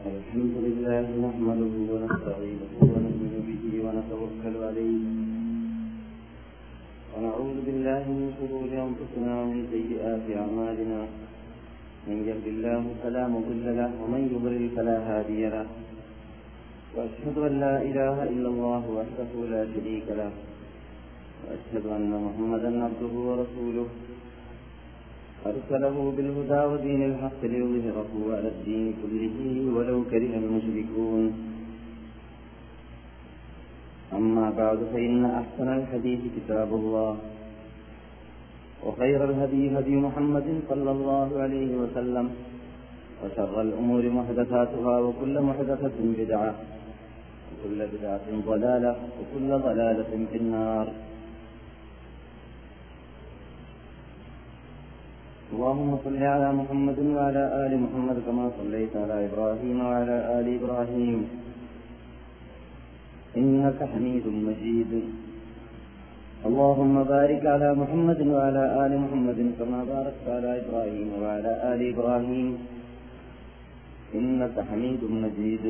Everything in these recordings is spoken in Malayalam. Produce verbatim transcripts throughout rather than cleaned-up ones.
الحمد لله نحمده ونستعينه ونؤمن به ونتوكل عليه ونعوذ بالله من شرور أنفسنا ومن سيئات أعمالنا من يهد الله فلا مضل له ومن يضلل فلا هادي له وأشهد أن لا إله إلا الله وحده لا شريك له وأشهد أن محمدا عبده ورسوله أرسله بالهدى ودين الحق ليظهره على الدين كله ولو كره المشركون. أما بعد فإن أحسن الحديث كتاب الله وخير الهدي هدي محمد صلى الله عليه وسلم وشر الأمور محدثاتها وكل محدثة بدعة وكل بدعة ضلالة وكل ضلالة في النار. اللهم صل على محمد وعلى آل محمد كما صليت على إبراهيم وعلى آل إبراهيم إنك حميد مجيد. اللهم بارك على محمد وعلى آل محمد كما باركت على إبراهيم وعلى آل إبراهيم إنك حميد مجيد.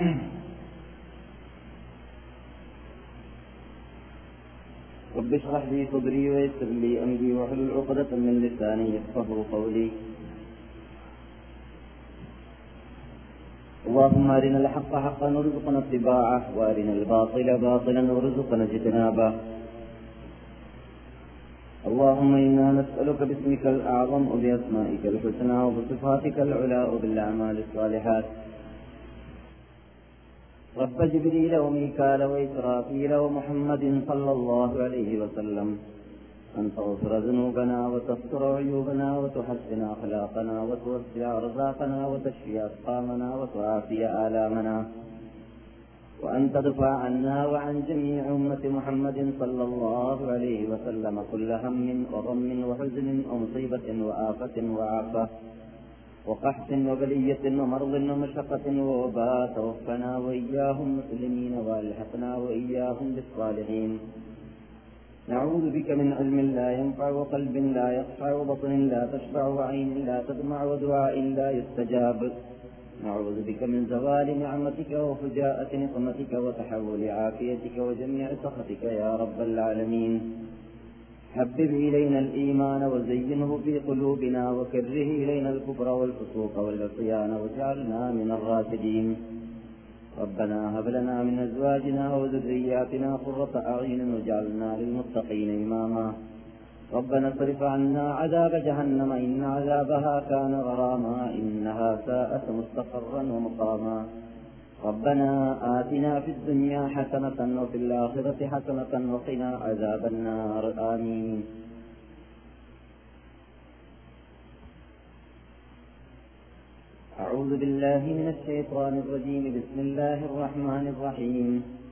رب اشرح لي صدري ويسر لي أمري واحلل عقدة من لساني يفقهوا قولي. اللهم أرنا الحق حقا وارزقنا اتباعه وأرنا الباطل باطلا وارزقنا اجتنابه. اللهم إنا نسألك باسمك الأعظم وبأسمائك الحسنى وبصفاتك العلى وبالأعمال الصالحات رب جبريل وميكال وإسرافيل ومحمد صلى الله عليه وسلم أن تغفر ذنوبنا وتستر عيوبنا وتحسن أخلاقنا وتوسع رزاقنا وتشفي أسقامنا وتعافي آلامنا وأن تدفع عنا وعن جميع أمة محمد صلى الله عليه وسلم كل هم وغم وحزن ومصيبة وآفة وعافة وقحط وبلية ومرض ومشقة ووباء. توفنا وإياهم مسلمين والحقنا وإياهم بالصالحين. نعوذ بك من علم لا ينفع وقلب لا يخشع وبطن لا تشبع وعين لا تدمع ودعاء لا يستجاب. نعوذ بك من زوال نعمتك وفجاءة نقمتك وتحول عافيتك وجميع سخطك يا رب العالمين. حبب إلينا الإيمان وزينه في قلوبنا وكره إلينا الكفر والفسوق والعصيان واجعلنا من الراشدين. ربنا هب لنا من أزواجنا وذرياتنا قرة أعين واجعلنا للمتقين إماما. ربنا اصرف عنا عذاب جهنم إن عذابها كان غراما إنها ساءت مستقرا ومقاما. ربنا آتنا في الدنيا حسنة وفي الآخرة حسنة وقنا عذاب النار. آمين. أعوذ بالله من الشيطان الرجيم. بسم الله الرحمن الرحيم.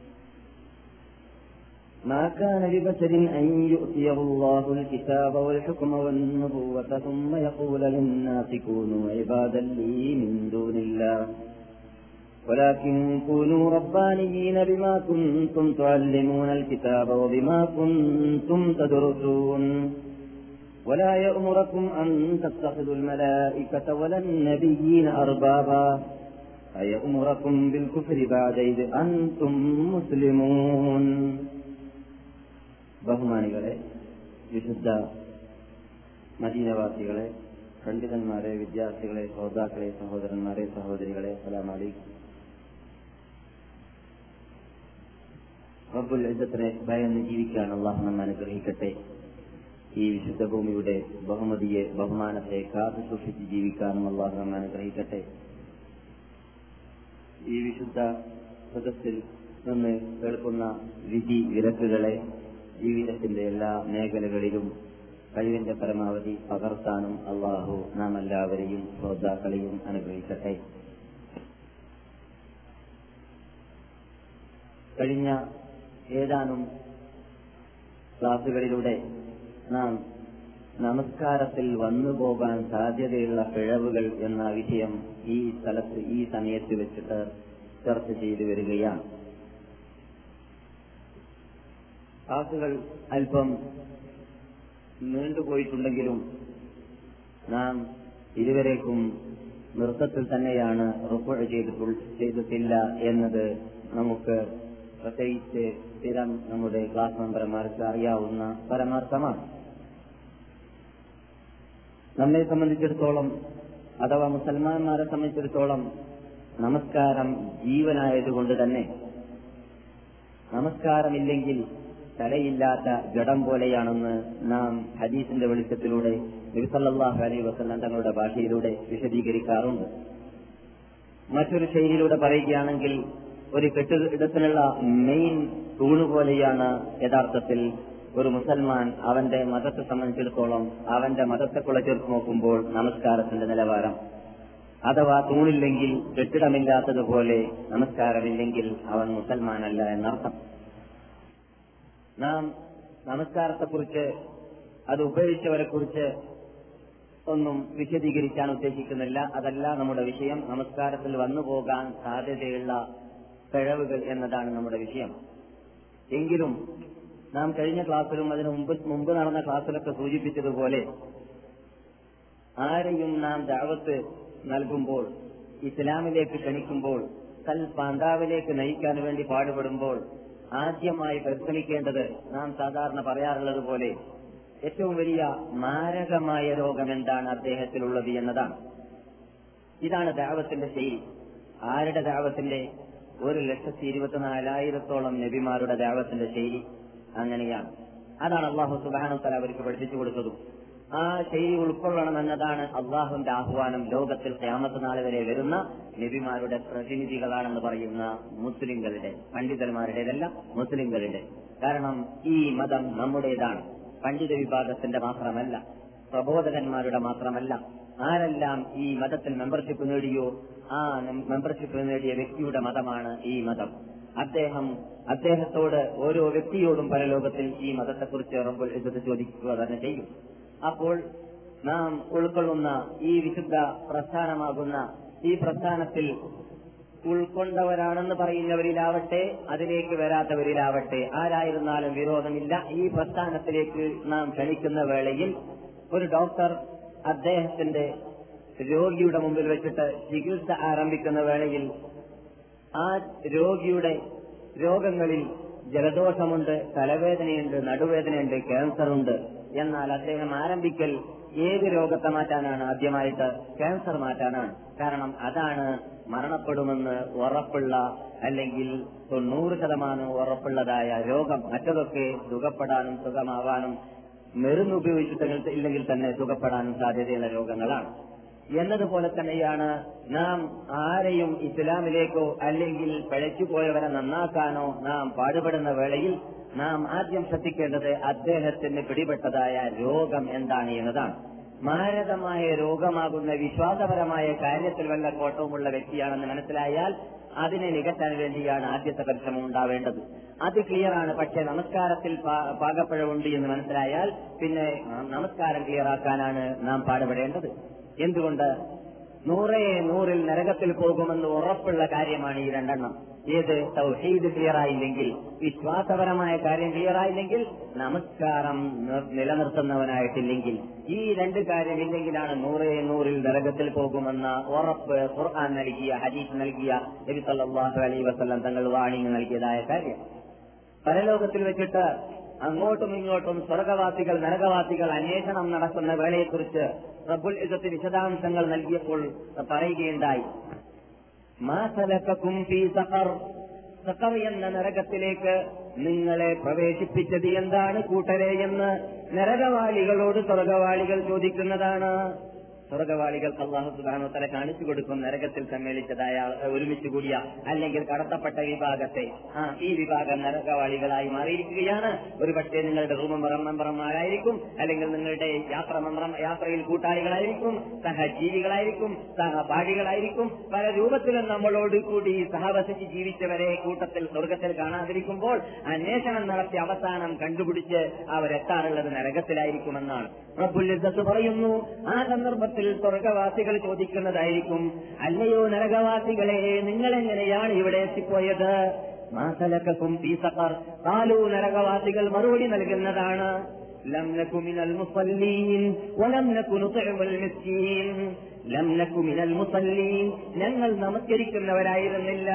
ما كان لبشر أن يؤتيه الله الكتاب والحكم والنبوة ثم يقول للناس كونوا عبادا لي من دون الله ولكن كونوا ربانيين بما كنتم تعلمون الكتاب وبما كنتم تدرسون ولا يأمركم أن تتخذوا الملائكة ولا النبيين أربابا أيأمركم بالكفر بعد إذ أنتم مسلمون. ബഹുമാനികളെ, വിശുദ്ധ മദീനവാസികളെ, പണ്ഡിതന്മാരെ, വിദ്യാർത്ഥികളെ, ശ്രോതാക്കളെ, സഹോദരന്മാരെ, സഹോദരികളെ, അസ്സലാമു അലൈക്കും. റബ്ബുൽ ഇസ്സത്തിനെ ഭയന്ന് ജീവിക്കാൻ അല്ലാഹു നമ്മെ അനുഗ്രഹിക്കട്ടെ. ഈ വിശുദ്ധ ഭൂമിയുടെ ബഹുമതിയെ, ബഹുമാനത്തെ കാത്തു സൂക്ഷിച്ച് ജീവിക്കാനും അല്ലാഹു നമ്മെ അനുഗ്രഹിക്കട്ടെ. ഈ വിശുദ്ധ സദസ്സിൽ നിന്ന് കേൾക്കുന്ന വിധി വിലക്കുകളെ ജീവിതത്തിന്റെ എല്ലാ മേഖലകളിലും കഴിവിന്റെ പരമാവധി പകർത്താനും അല്ലാഹു നാം എല്ലാവരെയും ശ്രോതാക്കളെയും അനുഗ്രഹിക്കട്ടെ. കഴിഞ്ഞ ഏതാനും ക്ലാസുകളിലൂടെ നാം നമസ്കാരത്തിൽ വന്നുപോകാൻ സാധ്യതയുള്ള പിഴവുകൾ എന്ന വിഷയം ഈ സ്ഥലത്ത് ഈ സമയത്ത് വെച്ചിട്ട് ചർച്ച ചെയ്തു വരികയാണ്. ക്ലാസുകൾ അല്പം നീണ്ടുപോയിട്ടുണ്ടെങ്കിലും നാം ഇതുവരേക്കും നൃത്തത്തിൽ തന്നെയാണ് റുക്കൂ ചെയ്തിട്ടില്ല എന്നത് നമുക്ക് പ്രത്യേകിച്ച് സ്ഥിരം നമ്മുടെ ക്ലാസ് മെമ്പർമാർക്ക് അറിയാവുന്ന പരമാർത്ഥമാണ്. നമ്മെ സംബന്ധിച്ചിടത്തോളം അഥവാ മുസൽമാന്മാരെ സംബന്ധിച്ചിടത്തോളം നമസ്കാരം ജീവനായതുകൊണ്ട് തന്നെ നമസ്കാരമില്ലെങ്കിൽ തലയില്ലാത്ത ജഡം പോലെയാണെന്ന് നാം ഹദീസിന്റെ വെളിച്ചത്തിലൂടെ നബി സല്ലല്ലാഹു അലൈഹി വസല്ലം തങ്ങളുടെ ഭാഷയിലൂടെ വിശദീകരിക്കാറുണ്ട്. മറ്റൊരു ശൈലിയിലൂടെ പറയുകയാണെങ്കിൽ ഒരു കെട്ടിടത്തിനുള്ള മെയിൻ തൂണ് പോലെയാണ് യഥാർത്ഥത്തിൽ ഒരു മുസൽമാൻ അവന്റെ മതത്തെ സംബന്ധിച്ചിടത്തോളം അവന്റെ മതത്തെക്കുള്ള ചേർത്ത് നോക്കുമ്പോൾ നമസ്കാരത്തിന്റെ നിലവാരം. അഥവാ തൂണില്ലെങ്കിൽ കെട്ടിടമില്ലാത്തതുപോലെ നമസ്കാരമില്ലെങ്കിൽ അവൻ മുസൽമാനല്ല എന്നർത്ഥം. നാം നമസ്കാരത്തെക്കുറിച്ച് അത് ഉപയോഗിച്ചവരെ കുറിച്ച് ഒന്നും വിശദീകരിക്കാൻ ഉദ്ദേശിക്കുന്നില്ല. അതല്ല നമ്മുടെ വിഷയം. നമസ്കാരത്തിൽ വന്നു പോകാൻ സാധ്യതയുള്ള പിഴവുകൾ എന്നതാണ് നമ്മുടെ വിഷയം. എങ്കിലും നാം കഴിഞ്ഞ ക്ലാസ്സിലും അതിനു മുമ്പ് മുമ്പ് നടന്ന ക്ലാസ്സിലൊക്കെ സൂചിപ്പിച്ചതുപോലെ ആരെയും നാം ദഅവത്ത് നൽകുമ്പോൾ, ഇസ്ലാമിലേക്ക് ക്ഷണിക്കുമ്പോൾ, സൽ പാന്താവിലേക്ക് നയിക്കാൻ വേണ്ടി പാടുപെടുമ്പോൾ ആദ്യമായി പരിശ്രമിക്കേണ്ടത് നാം സാധാരണ പറയാറുള്ളത് പോലെ ഏറ്റവും വലിയ മാരകമായ രോഗം എന്താണ് അദ്ദേഹത്തിലുള്ളത് എന്നതാണ്. ഇതാണ് ദഅവത്തിന്റെ ശൈലി. ആരുടെ ദഅവത്തിന്റെ? ഒരു ലക്ഷത്തി ഇരുപത്തിനാലായിരത്തോളം നബിമാരുടെ ദഅവത്തിന്റെ ശൈലി അങ്ങനെയാണ്. അതാണ് അല്ലാഹു സുബ്ഹാനഹു വ തആല അവർക്ക് പഠിപ്പിച്ചു കൊടുത്തതും. ആ ശൈലി ഉൾക്കൊള്ളണം എന്നതാണ് അള്ളാഹുവിന്റെ ആഹ്വാനം. ലോകത്തിൽ ഖിയാമത്ത് നാൾ വരെ വരുന്ന നബിമാരുടെ പ്രതിനിധികളാണെന്ന് പറയുന്ന മുസ്ലിങ്ങളുടെ, പണ്ഡിതന്മാരുടേതല്ല, മുസ്ലിങ്ങളുടെ. കാരണം ഈ മതം നമ്മുടേതാണ്, പണ്ഡിത വിഭാഗത്തിന്റെ മാത്രമല്ല, പ്രബോധകന്മാരുടെ മാത്രമല്ല. ആരെല്ലാം ഈ മതത്തിൽ മെമ്പർഷിപ്പ് നേടിയോ ആ മെമ്പർഷിപ്പ് നേടിയ വ്യക്തിയുടെ മതമാണ് ഈ മതം. അദ്ദേഹം അദ്ദേഹത്തോട് ഓരോ വ്യക്തിയോടും പരലോകത്തിൽ ഈ മതത്തെക്കുറിച്ച് റബ്ബുൽ ഇസ്സത്ത് ചോദിക്കുക തന്നെ ചെയ്യും. അപ്പോൾ നാം ഉൾക്കൊള്ളുന്ന ഈ വിശുദ്ധ പ്രസ്ഥാനമാകുന്ന ഈ പ്രസ്ഥാനത്തിൽ ഉൾക്കൊണ്ടവരാണെന്ന് പറയുന്നവരിലാവട്ടെ അതിലേക്ക് വരാത്തവരിലാവട്ടെ ആരായിരുന്നാലും വിരോധമില്ല. ഈ പ്രസ്ഥാനത്തിലേക്ക് നാം ക്ഷണിക്കുന്ന വേളയിൽ ഒരു ഡോക്ടർ അദ്ദേഹത്തിന്റെ രോഗിയുടെ മുമ്പിൽ വെച്ചിട്ട് ചികിത്സ ആരംഭിക്കുന്ന വേളയിൽ ആ രോഗിയുടെ രോഗങ്ങളിൽ ജലദോഷമുണ്ട്, തലവേദനയുണ്ട്, നടുവേദനയുണ്ട്, ക്യാൻസറുണ്ട്. എന്നാൽ അദ്ദേഹം ആരംഭിക്കൽ ഏത് രോഗത്തെ മാറ്റാനാണ്? ആദ്യമായിട്ട് ക്യാൻസർ മാറ്റാനാണ്. കാരണം അതാണ് മരണപ്പെടുമെന്ന് ഉറപ്പുള്ള, അല്ലെങ്കിൽ തൊണ്ണൂറ് ശതമാനം ഉറപ്പുള്ളതായ രോഗം. മറ്റതൊക്കെ സുഖപ്പെടാനും സുഖമാവാനും മരുന്ന് ഉപയോഗിച്ചിട്ട് ഇല്ലെങ്കിൽ തന്നെ സുഖപ്പെടാനും സാധ്യതയുള്ള രോഗങ്ങളാണ്. എന്നതുപോലെ തന്നെയാണ് നാം ആരെയും ഇസ്ലാമിലേക്കോ അല്ലെങ്കിൽ പഴച്ചുപോയവരെ നന്നാക്കാനോ നാം പാടുപെടുന്ന വേളയിൽ നാം ആദ്യം ശ്രദ്ധിക്കേണ്ടത് അദ്ദേഹത്തിന് പിടിപെട്ടതായ രോഗം എന്താണ് എന്നതാണ്. മാരകമായ രോഗമാകുന്ന വിശ്വാസപരമായ കാര്യത്തിൽ വല്ല കോട്ടവുമുള്ള വ്യക്തിയാണെന്ന് മനസ്സിലായാൽ അതിനെ നികത്താൻ വേണ്ടിയാണ് ആദ്യത്തെ പരിശ്രമം ഉണ്ടാവേണ്ടത്. അത് ക്ലിയറാണ്. പക്ഷെ നമസ്കാരത്തിൽ പാകപ്പിഴവുണ്ട് എന്ന് മനസ്സിലായാൽ പിന്നെ നമസ്കാരം ക്ലിയറാക്കാനാണ് നാം പാടുപെടേണ്ടത്. എന്തുകൊണ്ട്? നൂറേ നൂറിൽ നരകത്തിൽ പോകുമെന്ന് ഉറപ്പുള്ള കാര്യമാണ് ഈ രണ്ടെണ്ണം. ഏത്? തൗഹീദ് ക്ലിയറായില്ലെങ്കിൽ, വിശ്വാസപരമായ കാര്യം ക്ലിയറായില്ലെങ്കിൽ, നമസ്കാരം നിലനിർത്തുന്നവനായിട്ടില്ലെങ്കിൽ, ഈ രണ്ട് കാര്യമില്ലെങ്കിലാണ് നൂറേ നൂറിൽ നരകത്തിൽ പോകുമെന്ന ഉറപ്പ് ഖുർആൻ നൽകിയ, ഹദീസ് നൽകിയ, നബി സല്ലല്ലാഹു അലൈഹി വസല്ലം തങ്ങൾ വാണിംഗ് നൽകിയതായ കാര്യം. പരലോകത്തിൽ വെച്ചിട്ട് അങ്ങോട്ടും ഇങ്ങോട്ടും സ്വർഗവാസികൾ നരകവാസികൾ അന്വേഷണം നടക്കുന്ന വേളയെക്കുറിച്ച് റബ്ബുൽ ഇസ്സത്ത് വിശദാംശങ്ങൾ നൽകിയപ്പോൾ പറയുകയുണ്ടായി, മാ സലകകും ഫീ സഖർ, സഖർ എന്ന നരകത്തിലേക്ക് നിങ്ങളെ പ്രവേശിപ്പിച്ചത് എന്താണ് കൂട്ടരെ എന്ന് നരകവാളികളോട് സ്വർഗവാളികൾ ചോദിക്കുന്നതാണ്. സ്വർഗവാളികൾക്ക് അല്ലാഹു സുബ്ഹാനഹു വ തആല കാണിച്ചു കൊടുക്കും നരകത്തിൽ സമ്മേളിച്ചതായ ഒരുമിച്ച് കൂടിയ അല്ലെങ്കിൽ കടത്തപ്പെട്ട വിഭാഗത്തെ. ആ ഈ വിഭാഗം നരകവാളികളായി മാറിയിരിക്കുകയാണ്. ഒരു പക്ഷേ നിങ്ങളുടെ റൂം മെമ്പർമാരായിരിക്കും, അല്ലെങ്കിൽ നിങ്ങളുടെ യാത്ര മെമ്പർ യാത്രയിൽ കൂട്ടാളികളായിരിക്കും, സഹജീവികളായിരിക്കും, സഹപാഠികളായിരിക്കും. പല രൂപത്തിലും നമ്മളോട് കൂടി സഹവസിച്ച് ജീവിച്ചവരെ കൂട്ടത്തിൽ സ്വർഗത്തിൽ കാണാതിരിക്കുമ്പോൾ അന്വേഷണം നടത്തി അവസാനം കണ്ടുപിടിച്ച് അവരെത്താറുള്ളത് നരകത്തിലായിരിക്കുമെന്നാണ് റബ്ബുൽ ഇസ്സത്ത് പറയുന്നു. ആ സന്ദർഭത്തിൽ സ്വർഗവാസികൾ ചോദിക്കുന്നതായിരിക്കും, അല്ലയോ നരകവാസികളെ, നിങ്ങളെങ്ങനെയാണ് ഇവിടെ എത്തിപ്പോയത്? മാ സലകകും ഫീ സഖർ. ഖാലൂ, നരകവാസികൾ മറുപടി നൽകുന്നതാണ്, ലം നകു മിനൽ മുസല്ലീൻ വലം നകു നുത്ഇമുൽ മിസ്കീൻ. ലം നകു മിനൽ മുസല്ലീൻ, ഞങ്ങൾ നമസ്കരിക്കുന്നവരായിരുന്നില്ല.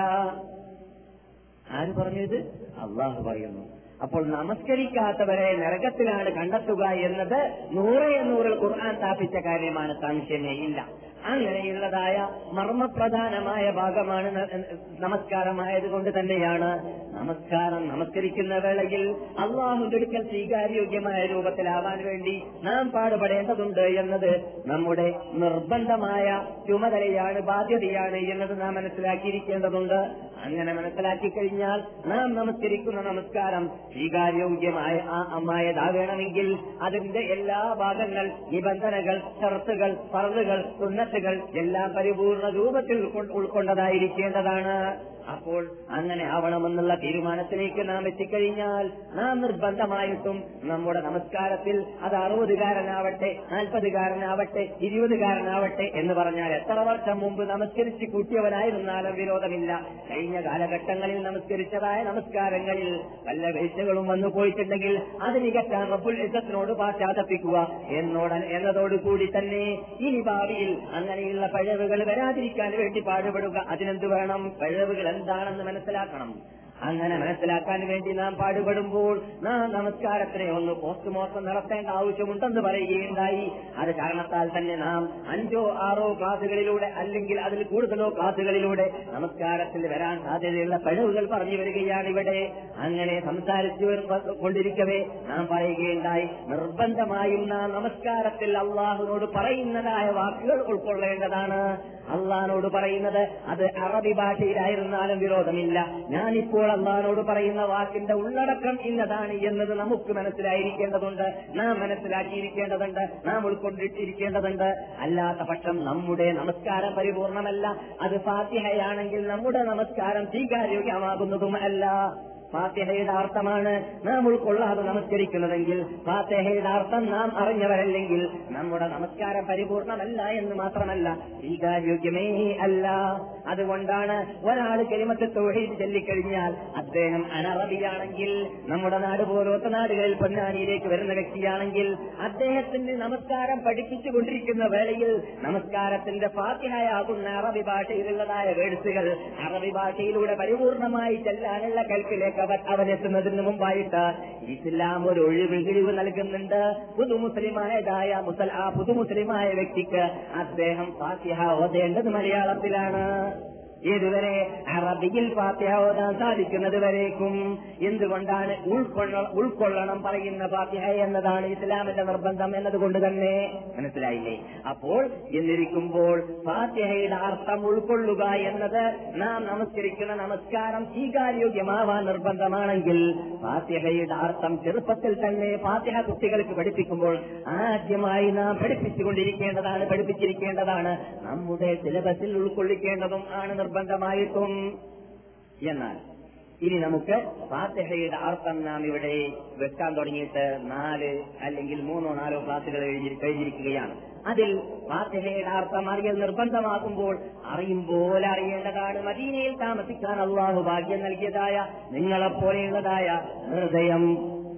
ആര് പറഞ്ഞത്? അള്ളാഹു പറയുന്നു. അപ്പോൾ നമസ്കരിക്കാത്തവരെ നരകത്തിലാണ് കണ്ടെത്തുക എന്നത് നൂറേ നൂറിൽ ഖുർആൻ സ്ഥാപിച്ച കാര്യമാണ്, സംശയമേ ഇല്ല. അങ്ങനെയുള്ളതായ മർമ്മപ്രധാനമായ ഭാഗമാണ് നമസ്കാരമായതുകൊണ്ട് തന്നെയാണ് നമസ്കാരം നമസ്കരിക്കുന്ന വേളയിൽ അള്ളാഹുവിന്റെ അടുക്കൽ സ്വീകാര്യോഗ്യമായ രൂപത്തിലാവാൻ വേണ്ടി നാം പാടുപെടേണ്ടതുണ്ട് എന്നത് നമ്മുടെ നിർബന്ധമായ ചുമതലയാണ്, ബാധ്യതയാണ് എന്നത് നാം മനസ്സിലാക്കിയിരിക്കേണ്ടതുണ്ട്. അങ്ങനെ മനസ്സിലാക്കി കഴിഞ്ഞാൽ നാം നമസ്കരിക്കുന്ന നമസ്കാരം സ്വീകാര്യോഗ്യമായ അമ്മായതാകണമെങ്കിൽ അതിന്റെ എല്ലാ ഭാഗങ്ങൾ, നിബന്ധനകൾ, ഷർത്തുകൾ, ഫർളുകൾ, സുന്നത്തുകൾ എല്ലാം പരിപൂർണ രൂപത്തിൽ ഉൾക്കൊണ്ടതായിരിക്കേണ്ടതാണ്. അപ്പോൾ അങ്ങനെ ആവണമെന്നുള്ള തീരുമാനത്തിലേക്ക് നാം എത്തിക്കഴിഞ്ഞാൽ നാം നിർബന്ധമായിട്ടും നമ്മുടെ നമസ്കാരത്തിൽ അത് അറുപതുകാരനാവട്ടെ, നാൽപ്പതുകാരനാവട്ടെ, ഇരുപതുകാരനാവട്ടെ എന്ന് പറഞ്ഞാൽ എത്ര വർഷം മുമ്പ് നമസ്കരിച്ച് കൂട്ടിയവനായിരുന്നാലും വിരോധമില്ല. കഴിഞ്ഞ കാലഘട്ടങ്ങളിൽ നമസ്കരിച്ചതായ നമസ്കാരങ്ങളിൽ വല്ല വീഴ്ചകളും വന്നു പോയിട്ടുണ്ടെങ്കിൽ അത് നികത്താൻ റബ്ബുൽ ഇസ്സത്തിനോട് പാശ്ചാത്തപിക്കുക എന്നോട് എന്നതോടുകൂടി തന്നെ ഇനി ഭാവിയിൽ അങ്ങനെയുള്ള പിഴവുകൾ വരാതിരിക്കാൻ വേണ്ടി പാടുപെടുക. അതിനെന്ത് വേണം? പിഴവുകൾ എന്താണെന്ന് മനസ്സിലാക്കണം. അങ്ങനെ മനസ്സിലാക്കാൻ വേണ്ടി നാം പാടുപെടുമ്പോൾ നാം നമസ്കാരത്തിനെ ഒന്ന് പോസ്റ്റ്മോർട്ടം നടത്തേണ്ട ആവശ്യമുണ്ടെന്ന് പറയുകയുണ്ടായി. അത് കാരണത്താൽ തന്നെ നാം അഞ്ചോ ആറോ ക്ലാസുകളിലൂടെ അല്ലെങ്കിൽ അതിൽ കൂടുതലോ ക്ലാസുകളിലൂടെ നമസ്കാരത്തിൽ വരാൻ സാധ്യതയുള്ള പിഴവുകൾ പറഞ്ഞു വരികയാണ് ഇവിടെ. അങ്ങനെ സംസാരിച്ചു കൊണ്ടിരിക്കവേ നാം പറയുകയുണ്ടായി, നിർബന്ധമായും നാം നമസ്കാരത്തിൽ അള്ളാഹുവിനോട് പറയുന്നതായ വാക്കുകൾ ഉൾക്കൊള്ളേണ്ടതാണ്. അള്ളാഹിനോട് പറയുന്നത് അത് അറബി ഭാഷയിലായിരുന്നാലും വിരോധമില്ല. ഞാനിപ്പോൾ അള്ളാഹിനോട് പറയുന്ന വാക്കിന്റെ ഉള്ളടക്കം ഇന്നതാണ് എന്നത് നമുക്ക് മനസ്സിലായിരിക്കേണ്ടതുണ്ട്, നാം മനസ്സിലാക്കിയിരിക്കേണ്ടതുണ്ട്, നാം ഉൾക്കൊണ്ടിട്ടിരിക്കേണ്ടതുണ്ട്. അല്ലാത്ത പക്ഷം നമ്മുടെ നമസ്കാരം പരിപൂർണമല്ല. അത് ഫാത്തിഹയാണെങ്കിൽ നമ്മുടെ നമസ്കാരം സ്വീകാര്യോഗ്യമാകുന്നതും അല്ല. ഫാത്തിഹയുടെ അർത്ഥമാണ് നാം ഉൾക്കൊള്ളാതെ നമസ്കരിക്കുന്നതെങ്കിൽ, ഫാത്തിഹയുടെ അർത്ഥം നാം അറിഞ്ഞവരല്ലെങ്കിൽ നമ്മുടെ നമസ്കാരം പരിപൂർണമല്ല എന്ന് മാത്രമല്ല, സ്വീകാര്യോഗ്യമേ അല്ല. അതുകൊണ്ടാണ് ഒരാൾ കലിമത്ത് തൗഹീദ് ചൊല്ലിക്കഴിഞ്ഞാൽ അദ്ദേഹം അനറബിയാണെങ്കിൽ, നമ്മുടെ നാട് പോലത്തെ നാടുകളിൽ പൊന്നാനിയിലേക്ക് വരുന്ന വ്യക്തിയാണെങ്കിൽ അദ്ദേഹത്തിന്റെ നമസ്കാരം പഠിപ്പിച്ചുകൊണ്ടിരിക്കുന്ന വേളയിൽ നമസ്കാരത്തിന്റെ ഫാത്തിഹയാകുന്ന അറബി ഭാഷയിലുള്ളതായ വേഴ്സുകൾ അറബി ഭാഷയിലൂടെ പരിപൂർണമായി ചെല്ലാനുള്ള കൽപ്പിലേക്ക് അവനെത്തുന്നതിന് മുമ്പായിട്ട് ഇസ്ലാം ഒരു ഒഴിവ് കിഴിവ് നൽകുന്നുണ്ട്. പുതുമുസ്ലിമായതായ മുസൽ ആ പുതുമുസ്ലിമായ വ്യക്തിക്ക് അദ്ദേഹം ഫാത്തിഹ ഓതേണ്ടത് മലയാളത്തിലാണ്. ഏതുവരെ? അറബിയിൽ ഫാത്തിഹ ഓതാൻ സാധിക്കുന്നത് വരേക്കും. എന്തുകൊണ്ടാണ്? ഉൾക്കൊള്ള ഉൾക്കൊള്ളണം പറയുന്ന ഫാത്തിഹ എന്നതാണ് ഇസ്ലാമിന്റെ നിർബന്ധം എന്നതുകൊണ്ട് തന്നെ. മനസ്സിലായില്ലേ? അപ്പോൾ എന്നിരിക്കുമ്പോൾ ഫാത്തിഹയുടെ അർത്ഥം ഉൾക്കൊള്ളുക എന്നത് നാം നമസ്കരിക്കുന്ന നമസ്കാരം സ്വീകാര്യോഗ്യമാവാൻ നിർബന്ധമാണെങ്കിൽ ഫാത്തിഹയുടെ അർത്ഥം ചെറുപ്പത്തിൽ തന്നെ ഫാത്തിഹ കുട്ടികൾക്ക് പഠിപ്പിക്കുമ്പോൾ ആദ്യമായി നാം പഠിപ്പിച്ചുകൊണ്ടിരിക്കേണ്ടതാണ്, പഠിപ്പിച്ചിരിക്കേണ്ടതാണ്, നമ്മുടെ സിലബസിൽ ഉൾക്കൊള്ളിക്കേണ്ടതും ആണ് നിർബന്ധമായിട്ടും. എന്നാൽ ഇനി നമുക്ക് ഫാത്തിഹയുടെ അർത്ഥം നാം ഇവിടെ വെക്കാൻ തുടങ്ങിയിട്ട് നാല് അല്ലെങ്കിൽ മൂന്നോ നാലോ ക്ലാസുകൾ കഴിഞ്ഞിരിക്കുകയാണ്. അതിൽ ഫാത്തിഹയുടെ അർത്ഥം അറിയൽ നിർബന്ധമാകുമ്പോൾ അറിയുമ്പോലെ അറിയേണ്ടതാണ്. മദീനയിൽ താമസിക്കാൻ അല്ലാഹു ഭാഗ്യം നൽകിയതായ നിങ്ങളെപ്പോലെയുള്ളതായ ഹൃദയം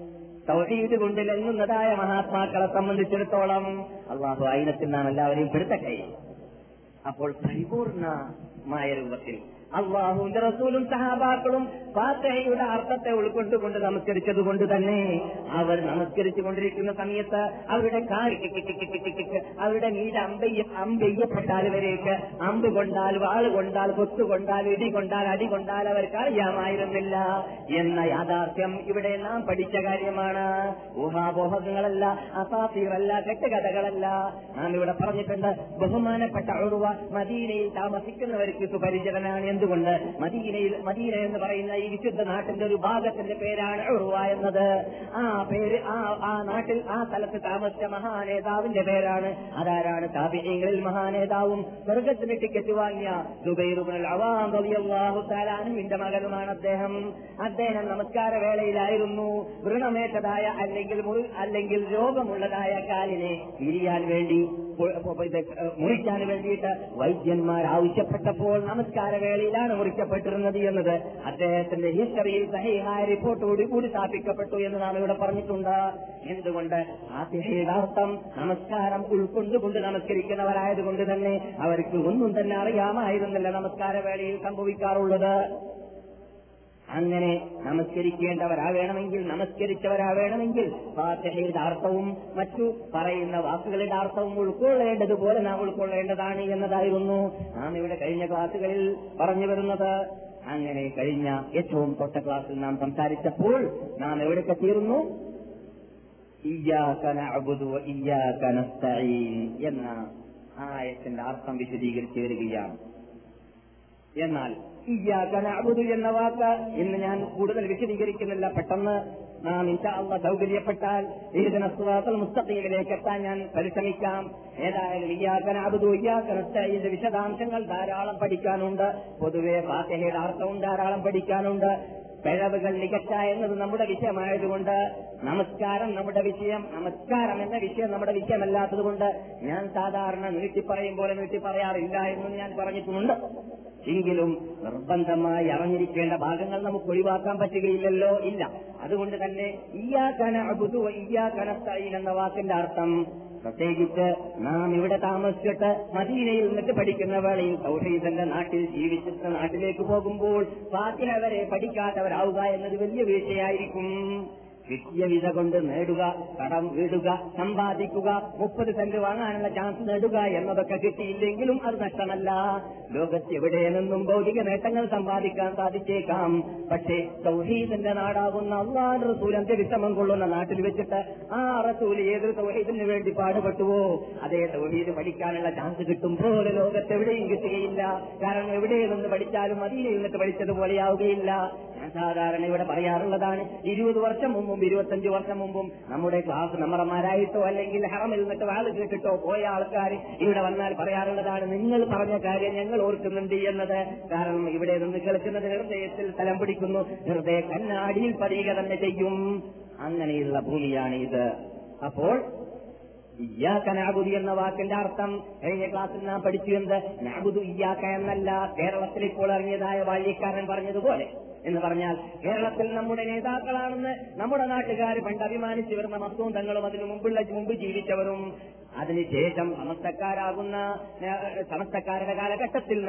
തൗഹീദ് കൊണ്ട് ലങ്ങുന്നതായ മഹാത്മാക്കളെ സംബന്ധിച്ചിടത്തോളം അല്ലാഹു ആയിരത്തിൽ നാം എല്ലാവരെയും പെടുത്തട്ടെ. അപ്പോൾ പരിപൂർണമായ രൂപത്തിൽ അള്ളാഹുവിന്റെ റസൂലും സഹാബാക്കളും ഫാത്തിഹയുടെ അർത്ഥത്തെ ഉൾക്കൊണ്ടുകൊണ്ട് നമസ്കരിച്ചത് കൊണ്ട് തന്നെ അവർ നമസ്കരിച്ചു കൊണ്ടിരിക്കുന്ന സമയത്ത് അവരുടെ കാലിക്ക് അവരുടെ നീര് അമ്പയ്യ അമ്പെയ്യപ്പെട്ടാൽ വരേക്ക് അമ്പ് കൊണ്ടാൽ, വാള് കൊണ്ടാൽ, കൊത്തുകൊണ്ടാൽ, ഇടി കൊണ്ടാൽ, അടി കൊണ്ടാൽ അവർക്ക് അറിയാമായിരുന്നില്ല എന്ന യാഥാർത്ഥ്യം ഇവിടെ നാം പഠിച്ച കാര്യമാണ്. ഊഹാപോഹങ്ങളല്ല, അസാഫീറല്ല, കെട്ടുകഥകളല്ല. നാം ഇവിടെ പറഞ്ഞിട്ടുണ്ട്, ബഹുമാനപ്പെട്ട ഉർവ മദീനയിൽ താമസിക്കുന്നവർക്ക് സുപരിചിതനാണ്. എന്തുകൊണ്ട്? മദീനയിൽ മദീന എന്ന് പറയുന്ന ഈ വിശുദ്ധ നാട്ടിന്റെ ഒരു ഭാഗത്തിന്റെ പേരാണ് ഉർവ എന്നത്. ആ പേര് ആ ആ നാട്ടിൽ ആ സ്ഥലത്ത് താമസിച്ച മഹാനേതാവിന്റെ പേരാണ്. അതാരാണ്? താബിഈങ്ങളിൽ മഹാനേതാവും സ്വർഗത്തിന് ടിക്കറ്റ് വാങ്ങിയ സുബൈർ ഇബ്നുൽ അവ്വാം റളിയല്ലാഹു തആല അൻഹുവിന്റെ മകനുമാണ് അദ്ദേഹം. അദ്ദേഹം നമസ്കാര വേളയിലായിരുന്നു വ്രണമേറ്റതായ അല്ലെങ്കിൽ അല്ലെങ്കിൽ രോഗമുള്ളതായ കാലിനെ തിരിയാൻ വേണ്ടി മുറിക്കാൻ വേണ്ടിയിട്ട് വൈദ്യന്മാർ ആവശ്യപ്പെട്ടപ്പോൾ അപ്പോൾ നമസ്കാര വേളയിലാണ് മുറിക്കപ്പെട്ടിരുന്നത് എന്നത് അദ്ദേഹത്തിന്റെ ഹിസ്റ്ററിയിൽ സഹീഹായ റിപ്പോർട്ടോട് കൂടി സ്ഥാപിക്കപ്പെട്ടു എന്ന് നാം ഇവിടെ പറഞ്ഞിട്ടുണ്ട്. എന്തുകൊണ്ട്? ഫാത്തിഹയുടെ അർത്ഥം നമസ്കാരം ഉൾക്കൊണ്ടുകൊണ്ട് നമസ്കരിക്കുന്നവരായതുകൊണ്ട് തന്നെ അവർക്ക് ഒന്നും തന്നെ അറിയാമായിരുന്നില്ല നമസ്കാര വേളയിൽ സംഭവിക്കാറുള്ളത്. അങ്ങനെ നമസ്കരിക്കേണ്ടവരാവേണമെങ്കിൽ, നമസ്കരിച്ചവരാവേണമെങ്കിൽ ഫാത്തിഹയുടെ അർത്ഥവും മറ്റു പറയുന്ന വാക്കുകളുടെ അർത്ഥവും ഉൾക്കൊള്ളേണ്ടതുപോലെ നാം ഉൾക്കൊള്ളേണ്ടതാണ് എന്നതായിരുന്നു നാം ഇവിടെ കഴിഞ്ഞ ക്ലാസുകളിൽ പറഞ്ഞു വരുന്നത്. അങ്ങനെ കഴിഞ്ഞ ഏറ്റവും തൊട്ട ക്ലാസ്സിൽ നാം സംസാരിച്ചപ്പോൾ നാം എവിടേക്ക് തീർന്നു? ഇയ്യാക നഅ്ബുദു വ ഇയ്യാക നസ്തഈൻ എന്ന ആയത്തിന്റെ അർത്ഥം വിശദീകരിച്ചു വരികയാണ്. എന്നാൽ ഇയ്യാക നഅ്ബുദു എന്ന വാക്ക് ഇന്ന് ഞാൻ കൂടുതൽ വിശദീകരിക്കുന്നില്ല. പെട്ടെന്ന് നാം ഇൻഷാ അല്ലാഹ് സൗകര്യപ്പെട്ടാൽ ഇഹ്ദിന സിറാത്തൽ മുസ്തഖീമിലേക്ക് എത്താൻ ഞാൻ പരിശ്രമിക്കാം. ഏതായാലും ഇയ്യാക നഅ്ബുദു ഇയ്യാക നസ്തഈന്റെ വിശദാംശങ്ങൾ ധാരാളം പഠിക്കാനുണ്ട്. പൊതുവെ ഫാത്തിഹയുടെ അർത്ഥവും ധാരാളം പഠിക്കാനുണ്ട്. പിഴവുകൾ നികച്ച എന്നത് നമ്മുടെ വിഷയമായതുകൊണ്ട്, നമസ്കാരം നമ്മുടെ വിഷയം, നമസ്കാരം എന്ന വിഷയം നമ്മുടെ വിഷയമല്ലാത്തത് കൊണ്ട് ഞാൻ സാധാരണ നീട്ടി പറയും പോലെ നീട്ടി പറയാറില്ല എന്നും ഞാൻ പറഞ്ഞിട്ടുമുണ്ട്. എങ്കിലും നിർബന്ധമായി അറിഞ്ഞിരിക്കേണ്ട ഭാഗങ്ങൾ നമുക്ക് ഒഴിവാക്കാൻ പറ്റുകയില്ലല്ലോ. ഇല്ല. അതുകൊണ്ട് തന്നെ ഇയ്യാക നഅ്ബുദു വ ഇയ്യാക നസ്തഈൻ എന്ന വാക്കിന്റെ അർത്ഥം പ്രത്യേകിച്ച് നാം ഇവിടെ താമസിച്ചിട്ട് മദീനയിൽ നിന്നിട്ട് പഠിക്കുന്ന വേളയിൽ തൗഹീദിന്റെ നാട്ടിൽ ജീവിച്ചിട്ട് നാട്ടിലേക്ക് പോകുമ്പോൾ ഫാത്തിഹ വരെ പഠിക്കാത്തവരാവുക എന്നത് വലിയ വീഴ്ചയായിരിക്കും. കിട്ടിയ വിസ കൊണ്ട് നേടുക, കടം വീടുക, സമ്പാദിക്കുക, മുപ്പത് സെന്റ് വാങ്ങാനുള്ള ചാൻസ് നേടുക എന്നതൊക്കെ കിട്ടിയില്ലെങ്കിലും അത് നഷ്ടമല്ല. ലോകത്ത് എവിടെ നിന്നും ഭൗതിക നേട്ടങ്ങൾ സമ്പാദിക്കാൻ സാധിച്ചേക്കാം. പക്ഷേ തൗഹീദിന്റെ നാടാകുന്ന അല്ലാഹുവിന്റെ റസൂൽ അന്ത്യവിശ്രമം കൊള്ളുന്ന നാട്ടിൽ വെച്ചിട്ട് ആ റസൂൽ ഏതൊരു തൗഹീദിന് വേണ്ടി പാടുപെട്ടുവോ അതേ തൗഹീദ് പഠിക്കാനുള്ള ചാൻസ് കിട്ടുമ്പോൾ ലോകത്ത് എവിടെയും കിട്ടുകയില്ല. കാരണം എവിടെ നിന്ന് പഠിച്ചാലും മദീനയിൽ നിന്നിട്ട് പഠിച്ചതുപോലെയാവുകയില്ല. ഞാൻ സാധാരണ ഇവിടെ പറയാറുള്ളതാണ്, ഇരുപത് വർഷം മുമ്പും ഇരുപത്തഞ്ചു വർഷം മുമ്പും നമ്മുടെ ക്ലാസ് നമ്മറമാരായിട്ടോ അല്ലെങ്കിൽ ഹറമിൽ നിന്നിട്ട് വാള് കേട്ടിട്ടോ പോയ ആൾക്കാർ ഇവിടെ വന്നാൽ പറയാറുള്ളതാണ്, നിങ്ങൾ പറഞ്ഞ കാര്യം ഞങ്ങൾ ഓർക്കുന്നുണ്ട് എന്നത്. കാരണം ഇവിടെ നിന്ന് കേൾക്കുന്നത് ഹൃദയത്തിൽ സ്ഥലം പിടിക്കുന്നു, ഹൃദയ കണ്ണാടിയിൽ പതിയുക തന്നെ ചെയ്യും. അങ്ങനെയുള്ള ഭൂമിയാണ് ഇത്. അപ്പോൾ ഇയ്യാക നഅ്ബുദു എന്ന വാക്കിന്റെ അർത്ഥം കഴിഞ്ഞ ക്ലാസ്സിൽ നാം പഠിച്ചു. എന്ത്? നഅ്ബുദു ഇയ്യാക എന്നല്ല, കേരളത്തിൽ ഇപ്പോൾ ഇറങ്ങിയതായ ബാല്യക്കാരൻ പറഞ്ഞതുപോലെ എന്ന് പറഞ്ഞാൽ കേരളത്തിൽ നമ്മുടെ നേതാക്കളാണെന്ന് നമ്മുടെ നാട്ടുകാർ പണ്ട് അഭിമാനിച്ചു വരുന്ന മസ്തൂം തങ്ങളും അതിനു മുമ്പുള്ള മുമ്പ് ജീവിച്ചവരും അതിനുശേഷം സമസ്തക്കാരാകുന്ന സമസ്തക്കാരുടെ കാലഘട്ടത്തിൽ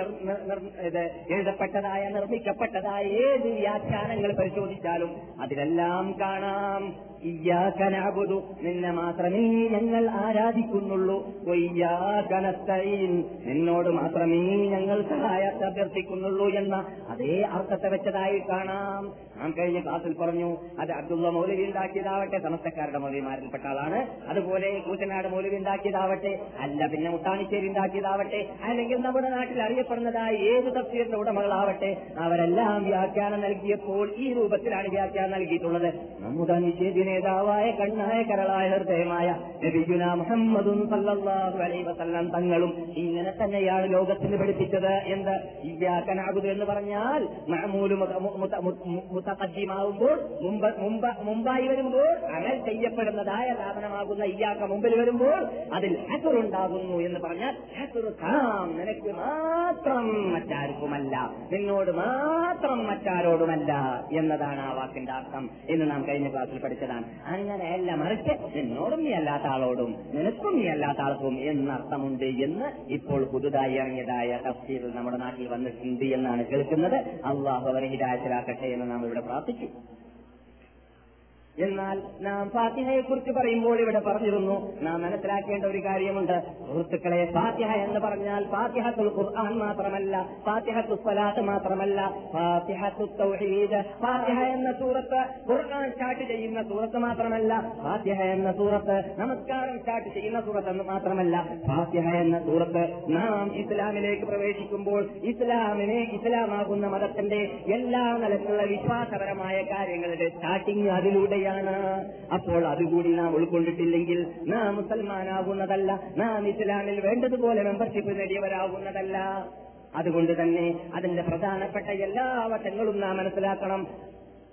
എഴുതപ്പെട്ടതായ നിർമ്മിക്കപ്പെട്ടതായ ഏത് വ്യാഖ്യാനങ്ങൾ പരിശോധിച്ചാലും അതിലെല്ലാം കാണാം ഇയ്യാക നഅ്ബുദു, നിന്നെ മാത്രമേ ഞങ്ങൾ ആരാധിക്കുന്നുള്ളൂ, വഇയ്യാക നസ്തഈൻ, നിന്നോട് മാത്രമേ ഞങ്ങൾ സഹായത്തെ അഭ്യർത്ഥിക്കുന്നുള്ളൂ എന്ന അതേ അർത്ഥത്തെ വെച്ചതായി കാണാം. നാം കഴിഞ്ഞ ക്ലാസ്സിൽ പറഞ്ഞു, അത് അബ്ദുള്ള മൗലവി ഉണ്ടാക്കിയതാവട്ടെ, സമസ്തക്കാരുടെ മൗലവിമാരിൽപ്പെട്ട ആളാണ്. അതുപോലെ കൂറ്റനാട് മൗലവി ഉണ്ടാക്കിയതാവട്ടെ, അല്ല പിന്നെ മുട്ടാണിശ്ശേരി ഉണ്ടാക്കിയതാവട്ടെ, അല്ലെങ്കിൽ നമ്മുടെ നാട്ടിൽ അറിയപ്പെടുന്നതായ ഏത് തഫ്സീറിന്റെ ഉടമകളാവട്ടെ, അവരെല്ലാം വ്യാഖ്യാനം നൽകിയപ്പോൾ ഈ രൂപത്തിലാണ് വ്യാഖ്യാനം നൽകിയിട്ടുള്ളത്. നമ്മുടെ നിഷേധി നേതാവായ കണ്ണായ കരളായ ഹൃദയമായ നബിയുനാ മുഹമ്മദുൻ സല്ലല്ലാഹു അലൈഹി വസല്ലം തങ്ങളും ഇങ്ങനെ തന്നെയാണ് ലോകത്തിന് പഠിപ്പിച്ചത്. എന്ത്? ഇയ്യാക നഅ്ബുദു എന്ന് പറഞ്ഞാൽ മഅമൂലു മുതഖദ്ദിമാവുമ്പോൾ മുമ്പായി വരുമ്പോൾ അമൽ ചെയ്യപ്പെടുന്നതായ സാധനമാകുന്ന ഇയ്യാക മുമ്പിൽ വരുമ്പോൾ അതിൽ ഹസ്റുണ്ടാകുന്നു എന്ന് പറഞ്ഞാൽ ഹസ്റു താം, നിനക്ക് മാത്രം മറ്റാർക്കുമല്ല, നിന്നോട് മാത്രം മറ്റാരോടുമല്ല എന്നതാണ് ആ വാക്കിന്റെ അർത്ഥം എന്ന് നാം കഴിഞ്ഞ ക്ലാസ്സിൽ പഠിച്ചതാണ്. അങ്ങനെയല്ല, മറിച്ച് നിന്നോടും നീ അല്ലാത്ത ആളോടും നിനക്കും നീ അല്ലാത്ത ആൾക്കും എന്നർത്ഥമുണ്ട് എന്ന് ഇപ്പോൾ പുതുതായി ഇറങ്ങിയതായ തഫ്സീറിൽ നമ്മുടെ നാട്ടിൽ വന്നിട്ടുണ്ട് എന്നാണ് കേൾക്കുന്നത്. അല്ലാഹു അവരെ ഹിദായത്തിലാക്കട്ടെ എന്ന് നാം ഇവിടെ പ്രാർത്ഥിച്ചു. എന്നാൽ നാം ഫാത്തിഹയെ കുറിച്ച് പറയുമ്പോൾ ഇവിടെ പറഞ്ഞിരുന്നു, നാം മനസ്സിലാക്കേണ്ട ഒരു കാര്യമുണ്ട് സുഹൃത്തുക്കളെ. ഫാത്തിഹ എന്ന് പറഞ്ഞാൽ ഫാത്തിഹത്തുൽ ഖുർആൻ മാത്രമല്ല, ഫാത്തിഹത്തുൽ സ്വലാത്ത് മാത്രമല്ല, ഫാത്തിഹത്തുൽ തൗഹീദ്. ഫാത്തിഹ എന്ന സൂറത്ത് ഖുർആൻ സ്റ്റാർട്ട് ചെയ്യുന്ന സൂറത്ത് മാത്രമല്ല, ഫാത്തിഹ എന്ന സൂറത്ത് നമസ്കാരം സ്റ്റാർട്ട് ചെയ്യുന്ന സൂറത്ത് മാത്രമല്ല, ഫാത്തിഹ എന്ന സൂറത്ത് നാം ഇസ്ലാമിലേക്ക് പ്രവേശിക്കുമ്പോൾ ഇസ്ലാമിനെ ഇസ്ലാമാകുന്ന മതത്തിന്റെ എല്ലാ നിലക്കുള്ള വിശ്വാസപരമായ കാര്യങ്ങളുടെ സ്റ്റാർട്ടിങ് അതിലൂടെയാണ്. അപ്പോൾ അതുകൂടി നാം ഉൾക്കൊണ്ടിട്ടില്ലെങ്കിൽ നാം മുസൽമാനാകുന്നതല്ല, നാം ഇസ്ലാമിൽ വേണ്ടതുപോലെ മെമ്പർഷിപ്പ് നേടിയവരാകുന്നതല്ല. അതുകൊണ്ട് തന്നെ അതിന്റെ പ്രധാനപ്പെട്ട എല്ലാ വശങ്ങളും നാം മനസ്സിലാക്കണം.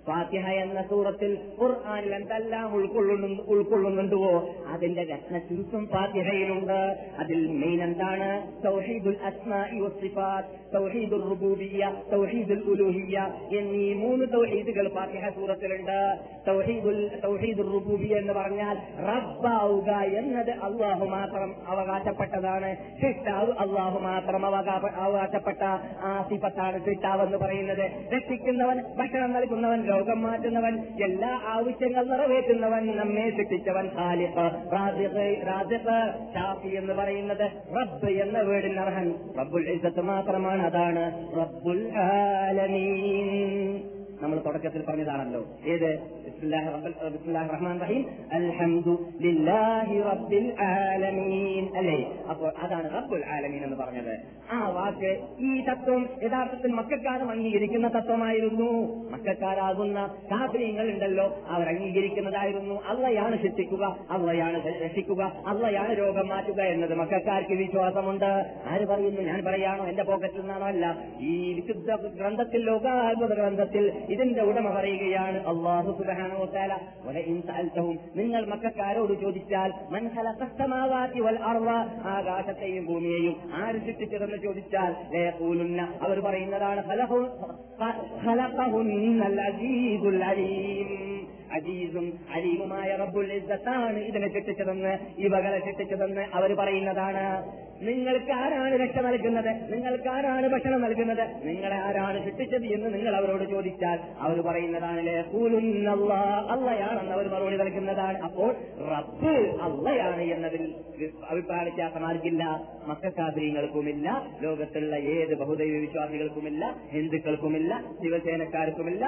ഫാത്തിഹ എന്ന സൂറത്തിൽ ഖുർആനിൽ എന്തെല്ലാം ഉൾക്കൊള്ളുന്നു ഉൾക്കൊള്ളുന്നുണ്ടോ അതിന്റെ രത്ന ചുരുക്കം ഫാത്തിഹയിലുണ്ട്. അതിൽ മെയിൻ എന്താണ്? തൗഹീദുൽ അസ്മാഇ വസ്സിഫാത്ത്, തൗഹീദുൽ റുബൂബിയ്യ, തൗഹീദുൽ ഉലൂഹിയ്യ എന്നീ മൂന്ന് തൗഹീദുകൾ ഫാത്തിഹ സൂറത്തിലുണ്ട്. തൗഹീദുൽ തൗഹീദുൽ റുബൂബിയ്യ എന്ന് പറഞ്ഞാൽ റബ്ബാവുക എന്നത് അല്ലാഹു മാത്രം അവകാശപ്പെട്ടതാണ്. സൃഷ്ടാവ് അല്ലാഹു മാത്രം അവകാശപ്പെട്ട ആ സിഫത്താണ് സൃഷ്ടാവ് എന്ന് പറയുന്നത്. രക്ഷിക്കുന്നവൻ, ഭക്ഷണം നൽകുന്നവൻ, രോഗം മാറ്റുന്നവൻ, എല്ലാ ആവശ്യങ്ങൾ നിറവേറ്റുന്നവൻ, നമ്മെ സൃഷ്ടിച്ചവൻ, ഖാലിഖ്, റാസിഖ്, റാസിഖ്, ഷാഫി എന്ന് പറയുന്നത് റബ്ബ് എന്ന വീടിന് അർഹൻ റബ്ബുൽ ഇസ്സത്ത് മാത്രമാണ്. അതാണ് റബ്ബുൽ ആലമീൻ. നമ്മൾ തുടക്കത്തിൽ പറഞ്ഞതാണല്ലോ. ഏത്? ബിസ്മില്ലാഹിർ റഹ്മാനിർ റഹീം, അൽഹംദുലില്ലാഹി റബ്ബിൽ ആലമീൻ അല്ലേ? അപ്പോൾ അതാണ് റബ്ബുൽ ആലമീൻ എന്ന് പറഞ്ഞത്. ആ വാക്ക്, ഈ തത്വം യഥാർത്ഥത്തിൽ മക്കക്കാരും അംഗീകരിക്കുന്ന തത്വമായിരുന്നു. മക്കക്കാരാകുന്ന കാഫിരീങ്ങൾ ഉണ്ടല്ലോ, അവർ അംഗീകരിക്കുന്നതായിരുന്നു. അള്ളയാണ് ശിക്ഷിക്കുക, അള്ളയാണ് രക്ഷിക്കുക, അള്ളയാണ് രോഗം മാറ്റുക എന്നത് മക്കക്കാർക്ക് വിശ്വാസമുണ്ട്. ആര് പറയുന്നു? ഞാൻ പറയാണോ? എന്റെ പോക്കറ്റിൽ നിന്നാണോ? അല്ല. ഈ വിശുദ്ധ ഗ്രന്ഥത്തിൽ, ലോകാത്ഭുത ഗ്രന്ഥത്തിൽ ഇതിന്റെ ഉടമ പറയുകയാണ് അല്ലാഹു സുബ്ഹാനഹു വ തആല, വലഇൻ സഅൽതഹും, നിങ്ങൾ മക്കക്കാരോട് ചോദിച്ചാൽ, മൻ ഖലഖസ് സമാവാതി വൽ അർള, ആകാശത്തെയും ഭൂമിയെയും ആര് സൃഷ്ടിച്ചതെന്ന് ചോദിച്ചാൽ, ലയഖൂലുന്ന, അവർ പറയുന്നതാണ് ഖലഖഹുന്നൽ അസീസുൽ അലീം, അസീസും അലീമുമായ റബ്ബുൽ ഇസ്സത്താണ് ഇതിനെ സൃഷ്ടിച്ചതെന്ന്, ഇവകളെ സൃഷ്ടിച്ചതെന്ന് അവർ പറയുന്നതാണ്. നിങ്ങൾക്ക് ആരാണ് രക്ഷ നൽകുന്നത്? നിങ്ങൾക്ക് ആരാണ് ഭക്ഷണം നൽകുന്നത്? നിങ്ങളെ ആരാണ് സൃഷ്ടിച്ചത് എന്ന് നിങ്ങൾ അവരോട് ചോദിച്ചാൽ അവർ പറയുന്നതാണ് അള്ളയാണെന്ന് അവർ മറുപടി നൽകുന്നതാണ്. അപ്പോൾ റബ്ബ് അള്ളയാണ് എന്നതിൽ അഭിപ്രായ വ്യത്യാസമാർക്കില്ല. മക്കക്കാഫിരീങ്ങൾക്കുമില്ല, ലോകത്തുള്ള ഏത് ബഹുദൈവ വിശ്വാസികൾക്കുമില്ല, ഹിന്ദുക്കൾക്കുമില്ല, ശിവസേനക്കാർക്കുമില്ല,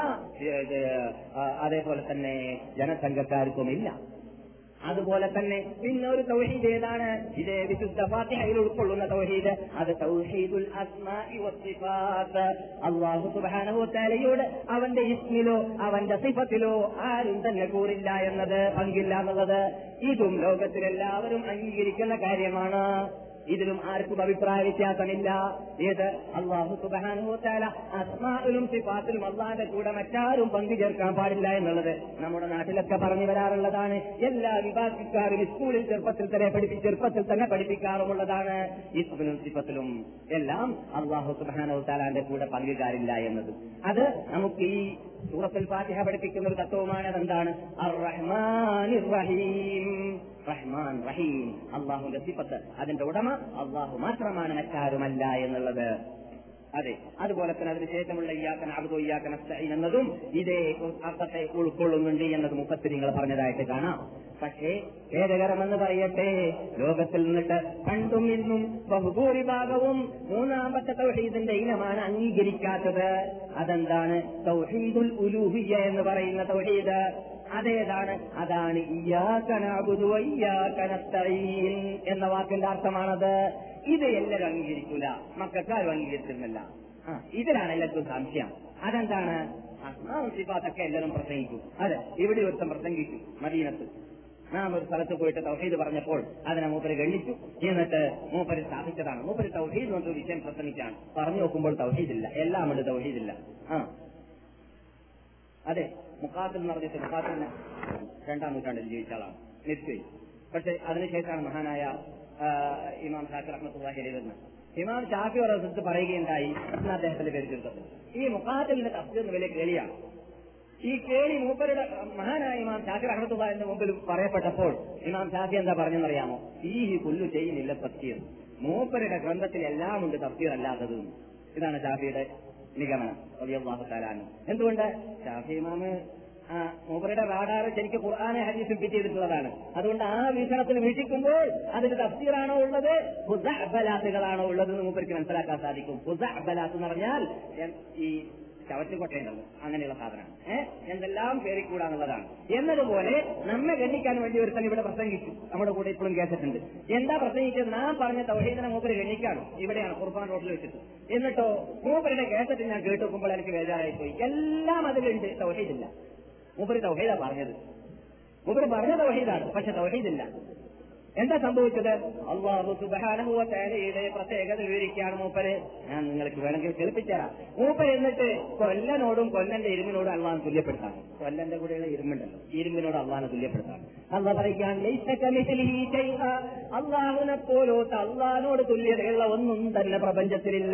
അതേപോലെ തന്നെ ജനസംഘക്കാർക്കുമില്ല. അതുപോലെ തന്നെ പിന്നെ ഒരു തൗഹീദ് ഏതാണ്? ഇതേ വിശുദ്ധ ഫാത്തിഹയിൽ ഉൾക്കൊള്ളുന്ന തൗഹീദ്, അത് തൗഹീദുൽ അസ്മാഇ വസ്സിഫാത്ത്. അല്ലാഹു സുബ്ഹാനഹു വ തആലയോട് അവന്റെ ഇസ്മിലോ അവന്റെ സിഫത്തിലോ ആരും തന്നെ കൂറില്ല എന്നത്, പങ്കില്ല എന്നുള്ളത്, ഇതും ലോകത്തിലെല്ലാവരും അംഗീകരിക്കുന്ന കാര്യമാണ്. ഇതിലും ആർക്കും അഭിപ്രായ വ്യത്യാസമില്ല. ഏത്? അല്ലാഹു സുബ്ഹാനഹു വ തആല അസ്മാഇലും സിഫാത്തിലും അല്ലാഹുവിന്റെ കൂടെ മറ്റാരും പങ്കു ചേർക്കാൻ പാടില്ല എന്നുള്ളത് നമ്മുടെ നാട്ടിലൊക്കെ പറഞ്ഞു വരാറുള്ളതാണ്. എല്ലാ വിഭാഗക്കാരും സ്കൂളിൽ ചെറുപ്പത്തിൽ തന്നെ പഠിപ്പി ചെറുപ്പത്തിൽ തന്നെ പഠിപ്പിക്കാറുമുള്ളതാണ്. ഇസ്മിലും സിഫത്തിലും എല്ലാം അല്ലാഹു സുബ്ഹാനഹു വ തആലയുടെ കൂടെ പങ്കുകാരില്ല എന്നത്. അത് നമുക്ക് ഈ സൂറത്തുൽ ഫാത്തിഹ പഠിപ്പിക്കുന്ന ഒരു തത്വമാണ്. അതെന്താണ്? അർ റഹ്മാനിർ റഹീം. റഹ്മാൻ, റഹീം, അള്ളാഹുന്റെ സിഫത്ത്, അതിന്റെ ഉടമ അള്ളാഹു മാത്രമാണ്, മറ്റാരുമല്ല എന്നുള്ളത്. അതെ, അതുപോലെ തന്നെ അതിനുശേഷമുള്ള ഇയ്യാക നഅ്ബുദു വ ഇയ്യാക നസ്തഈൻ എന്നതും ഇതേ അർത്ഥത്തെ ഉൾക്കൊള്ളുന്നുണ്ട് എന്നത് മുഫസ്സിറുകൾ പറഞ്ഞതായിട്ട് കാണാം. പക്ഷേ ഖേദകരമെന്ന് പറയട്ടെ, ലോകത്തിൽ നിന്നിട്ട് പണ്ടും ഇന്നും ബഹുഭൂരിഭാഗവും മൂന്നാമത്തെ തൗഹീദിന്റെ ഇനമാണ് അംഗീകരിക്കാത്തത്. അതെന്താണ്? തൗഹീദുൽ ഉലൂഹിയ്യ എന്ന് പറയുന്ന തൗഹീദ്. അതേതാണ്? അതാണ് ഇയ്യാക നഅ്ബുദു വ ഇയ്യാക നസ്തഈൻ എന്ന വാക്കിന്റെ അർത്ഥമാണത്. ഇത് എല്ലാവരും അംഗീകരിക്കൂല, മക്കക്കാരും അംഗീകരിച്ചിരുന്നില്ല. ആ ഇതിലാണ് എല്ലാവർക്കും സംശയം. അതെന്താണ്? അസ്മാഉ സിഫാത്തൊക്കെ എല്ലാവരും പ്രസംഗിക്കും. അതെ, ഇവിടെ ഒരുത്തം പ്രസംഗിച്ചു മദീനത്ത്. നാം ഒരു സ്ഥലത്ത് പോയിട്ട് തൗഹീദ് പറഞ്ഞപ്പോൾ അതിനെ മൂപ്പര് ഗണ്ണിച്ചു. എന്നിട്ട് മൂപ്പര് സ്ഥാപിച്ചതാണ്. മൂപ്പര് തൗഹീദ് എന്നൊരു വിഷയം പ്രസംഗിച്ചാണ്. പറഞ്ഞു നോക്കുമ്പോൾ തൗഹീദില്ല, എല്ലാം ഉണ്ട്, തൗഹീദില്ല. ആ അതെ, മുഖാത്തിൽ എന്ന് പറഞ്ഞിട്ട് മുഖാത്തിന് രണ്ടാം നൂറ്റാണ്ടിൽ ജീവിച്ച ആളാണ്, മരിച്ചുപോയി. പക്ഷെ അതിനുശേഷമാണ് മഹാനായ ഇമാം ഷാഫി റഹ്മത്തുള്ളാഹി അലൈഹി വരുന്നത്. ഇമാം ഷാഫി റഹ്മത്ത് പറയുകയുണ്ടായി എന്ന് അദ്ദേഹത്തിന്റെ പേര് ചുരുക്കത്തിൽ. ഈ മുഖാത്തിലിന്റെ തഫ്സീറിന് വലിയ കേളിയാണ്. ഈ കേളി മൂപ്പരുടെ മഹാനായ ഇമാം ഷാഫി റഹ്മത്തുള്ളാഹിന്റെ മുമ്പിൽ പറയപ്പെട്ടപ്പോൾ ഇമാം ഷാഫി എന്താ പറഞ്ഞെന്നറിയാമോ? ഈ പുല്ലു ചെയ്യുന്നില്ല തഫ്സീർ. മൂപ്പരുടെ ഗ്രന്ഥത്തിൽ എല്ലാം ഉണ്ട്, തഫ്സീർ അല്ലാത്തതും. ഇതാണ് ഷാഫിയുടെ നിഗമനം റളിയല്ലാഹു തആല അൻഹു. എന്തുകൊണ്ട്? ഷാഫി ഇമാമ് മൂപ്പരുടെ റാഡാറ് ശരിക്കും ഖുർആനെ ഹദീസും ഫിറ്റ് ചെയ്തിട്ടുള്ളതാണ്. അതുകൊണ്ട് ആ വീക്ഷണത്തിൽ വീക്ഷിക്കുമ്പോൾ അതിന് തഫ്സീറാണോ ഉള്ളത്, ഖുസ്അബലാത്തുകളാണോ ഉള്ളത് എന്ന് മൂപ്പർക്ക് മനസ്സിലാക്കാൻ സാധിക്കും. ഖുസ്അബലാത്ത് എന്ന് പറഞ്ഞാൽ ഈ ചവറ്റുകൊട്ടയുണ്ടല്ലോ, അങ്ങനെയുള്ള സാധനമാണ്. ഏഹ് എന്തെല്ലാം പേരിക്കൂടാന്നുള്ളതാണ്. എന്നതുപോലെ നമ്മെ ഗണ്ണിക്കാൻ വേണ്ടി ഒരുത്തൻ ഇവിടെ പ്രസംഗിച്ചു. നമ്മുടെ കൂടെ ഇപ്പോഴും കേട്ടിട്ടുണ്ട്. എന്താ പ്രസംഗിച്ചത്? നാം പറഞ്ഞ തൗഹീദിനെ മൂപ്പര് ഗണ്ണിക്കാണ്. ഇവിടെയാണ് ഖുർബാൻ റോഡിൽ വെച്ചിട്ട്. എന്നിട്ടോ മൂപ്പരുടെ കേസറ്റ് ഞാൻ കേട്ട് നോക്കുമ്പോൾ എനിക്ക് ബേജാറായി പോയി. എല്ലാം അതിലുണ്ട്, തൗഹീദില്ല. മൂപ്പര് തൗഹീദാ പറഞ്ഞത്. മൂപ്പര് പറഞ്ഞ തൗഹീദാണ്, പക്ഷെ തൗഹീദില്ല. എന്താ സംഭവിച്ചത്? അല്ലാഹു സുബ്ഹാനഹു വ തആലയുടെ പ്രത്യേകത വിവരിക്കുകയാണ് മൂപ്പര്. ഞാൻ നിങ്ങൾക്ക് വേണമെങ്കിൽ കേൾപ്പിച്ചുതരാം. മൂപ്പര് എന്നിട്ട് കൊല്ലനോടും കൊല്ലന്റെ ഇരുമ്പിനോടും അള്ളാഹ് തുല്യപ്പെടുത്താണ്. കൊല്ലന്റെ കൂടെയുള്ള ഇരുമ്പുണ്ടല്ലോ, ഇരുമ്പിനോട് അള്ളാഹിനെ തുല്യപ്പെടുത്താണ്. അള്ളാഹ് പറയുകയാണ് അള്ളാഹുവിനെ പോലോട്ട് അള്ളാഹിനോട് തുല്യതയുള്ള ഒന്നും തന്നെ പ്രപഞ്ചത്തിലില്ല.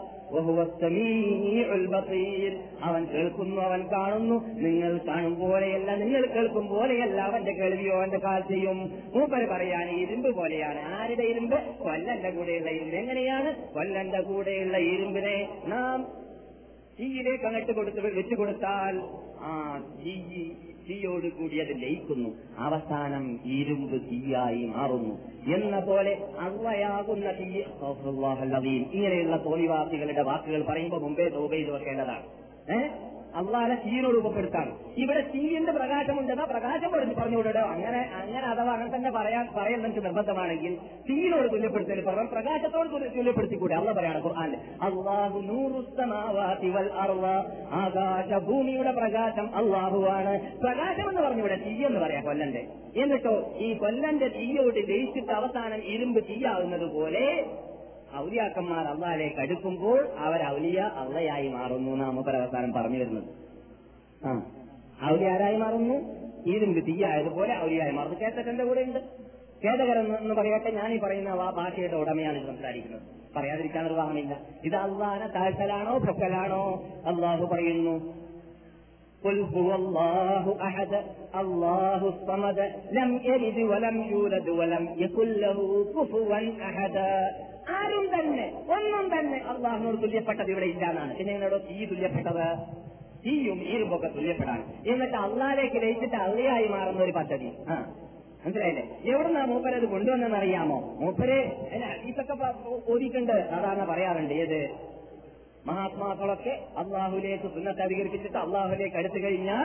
അവൻ കേൾക്കുന്നു, അവൻ കാണുന്നു. നിങ്ങൾ കാണും പോലെയല്ല, നിങ്ങൾ കേൾക്കും പോലെയല്ല അവന്റെ കേൾവിയോ അവന്റെ കാഴ്ചയും. മൂപ്പര് പറയാണ് ഇരുമ്പ് പോലെയാണ്. ആരുടെ ഇരുമ്പ്? കൊല്ലന്റെ കൂടെയുള്ള ഇരുമ്പ്. എങ്ങനെയാണ്? കൊല്ലന്റെ കൂടെയുള്ള ഇരുമ്പിനെ നാം തീയിലേക്ക് അങ്ങട്ട് കൊടുത്ത് വെച്ചു കൊടുത്താൽ ആ തീ തീയോട് കൂടി അത് ലയിക്കുന്നു, അവസാനം ഇരുമ്പ് തീയായി മാറുന്നു എന്ന പോലെ അള്ളയാകുന്ന തീ. ഇങ്ങനെയുള്ള തോന്നിവാസികളുടെ വാക്കുകൾ പറയുമ്പോൾ മുമ്പേ തൗബ ചെയ്ത് വെക്കേണ്ടതാണ്. ഏഹ് അള്ളാഹനെ തീയിനോട് രൂപപ്പെടുത്താണ്. ഇവിടെ തീയിന്റെ പ്രകാശമുണ്ടെന്നാ പ്രകാശം പറഞ്ഞു പറഞ്ഞുകൊണ്ടോ അങ്ങനെ അങ്ങനെ അഥവാ അങ്ങനെ തന്നെ പറയാൻ പറയാൻ നമുക്ക് നിർബന്ധമാണെങ്കിൽ തീയിനോട് തുല്യപ്പെടുത്തൽ പറഞ്ഞു പ്രകാശത്തോട് തുല്യപ്പെടുത്തിക്കൂടെ? അള്ളാഹ് പറയാണ് ഖുർആനിൽ, അല്ലാഹു നൂറുസ്സമാവാതി വൽ അർള, ആകാശ ഭൂമിയുടെ പ്രകാശം അള്ളാഹുവാണ്. പ്രകാശം എന്ന് പറഞ്ഞൂടെ തീ എന്ന് പറയാം കൊല്ലന്റെ. എന്നിട്ടോ ഈ കൊല്ലന്റെ തീയോട് ലയിച്ചിട്ട് അവസാനം ഇരുമ്പ് തീയാവുന്നത് പോലെ ഔലിയാക്കന്മാർ അള്ളാഹിലേക്ക് അടുക്കുമ്പോൾ അവർ ഔലിയ അള്ളയായി മാറുന്നു. നാം അവസാനം പറഞ്ഞു വരുന്നത് ആ ഔലിയ ആരായി മാറുന്നു? ഇരുമ്പ് തീയായതുപോലെ ഔലിയായി മാറുന്നു. കേട്ടന്റെ കൂടെ ഉണ്ട്. ഖേദകരം എന്ന് പറയട്ടെ, ഞാൻ ഈ പറയുന്ന ആ ഭാഷയുടെ ഉടമയാണ് സംസാരിക്കുന്നത്, പറയാതിരിക്കാൻ നിർവാഹമില്ല. ഇത് അള്ളാഹിനെ താഴ്ത്തലാണോ പൊക്കലാണോ? അള്ളാഹു പറയുന്നു, ഖുൽ ഹുവല്ലാഹു അഹദ് അല്ലാഹു സമദ് ലം യലിദ് വലം യൂലദ് വലം യകുൽ ലഹു കുഫുവൻ അഹദ്. ആരും തന്നെ ഒന്നും തന്നെ അള്ളാഹിനോട് തുല്യപ്പെട്ടത് ഇവിടെ ഇല്ലാന്നാണ്. പിന്നെ എന്നോട് തീ തുല്യപ്പെട്ടത്? തീയും ഇരുമ്പൊക്കെ തുല്യപ്പെടാണ്. എന്നിട്ട് അള്ളാഹിലേക്ക് ലയിച്ചിട്ട് അള്ളയായി മാറുന്ന ഒരു പദ്ധതി. ആ മനസ്സിലായില്ലേ? എവിടുന്നാ മൂപ്പര് അത് കൊണ്ടുവന്നെന്നറിയാമോ? മൂപ്പര് ഇതൊക്കെ ഓതിയിട്ടുണ്ട്, സാധാരണ പറയാറുണ്ട്. ഏത് മഹാത്മാക്കളൊക്കെ അള്ളാഹുലേക്ക് സുന്നത്ത് അധികരിപ്പിച്ചിട്ട് അള്ളാഹുലേക്ക് അടുത്തു കഴിഞ്ഞാൽ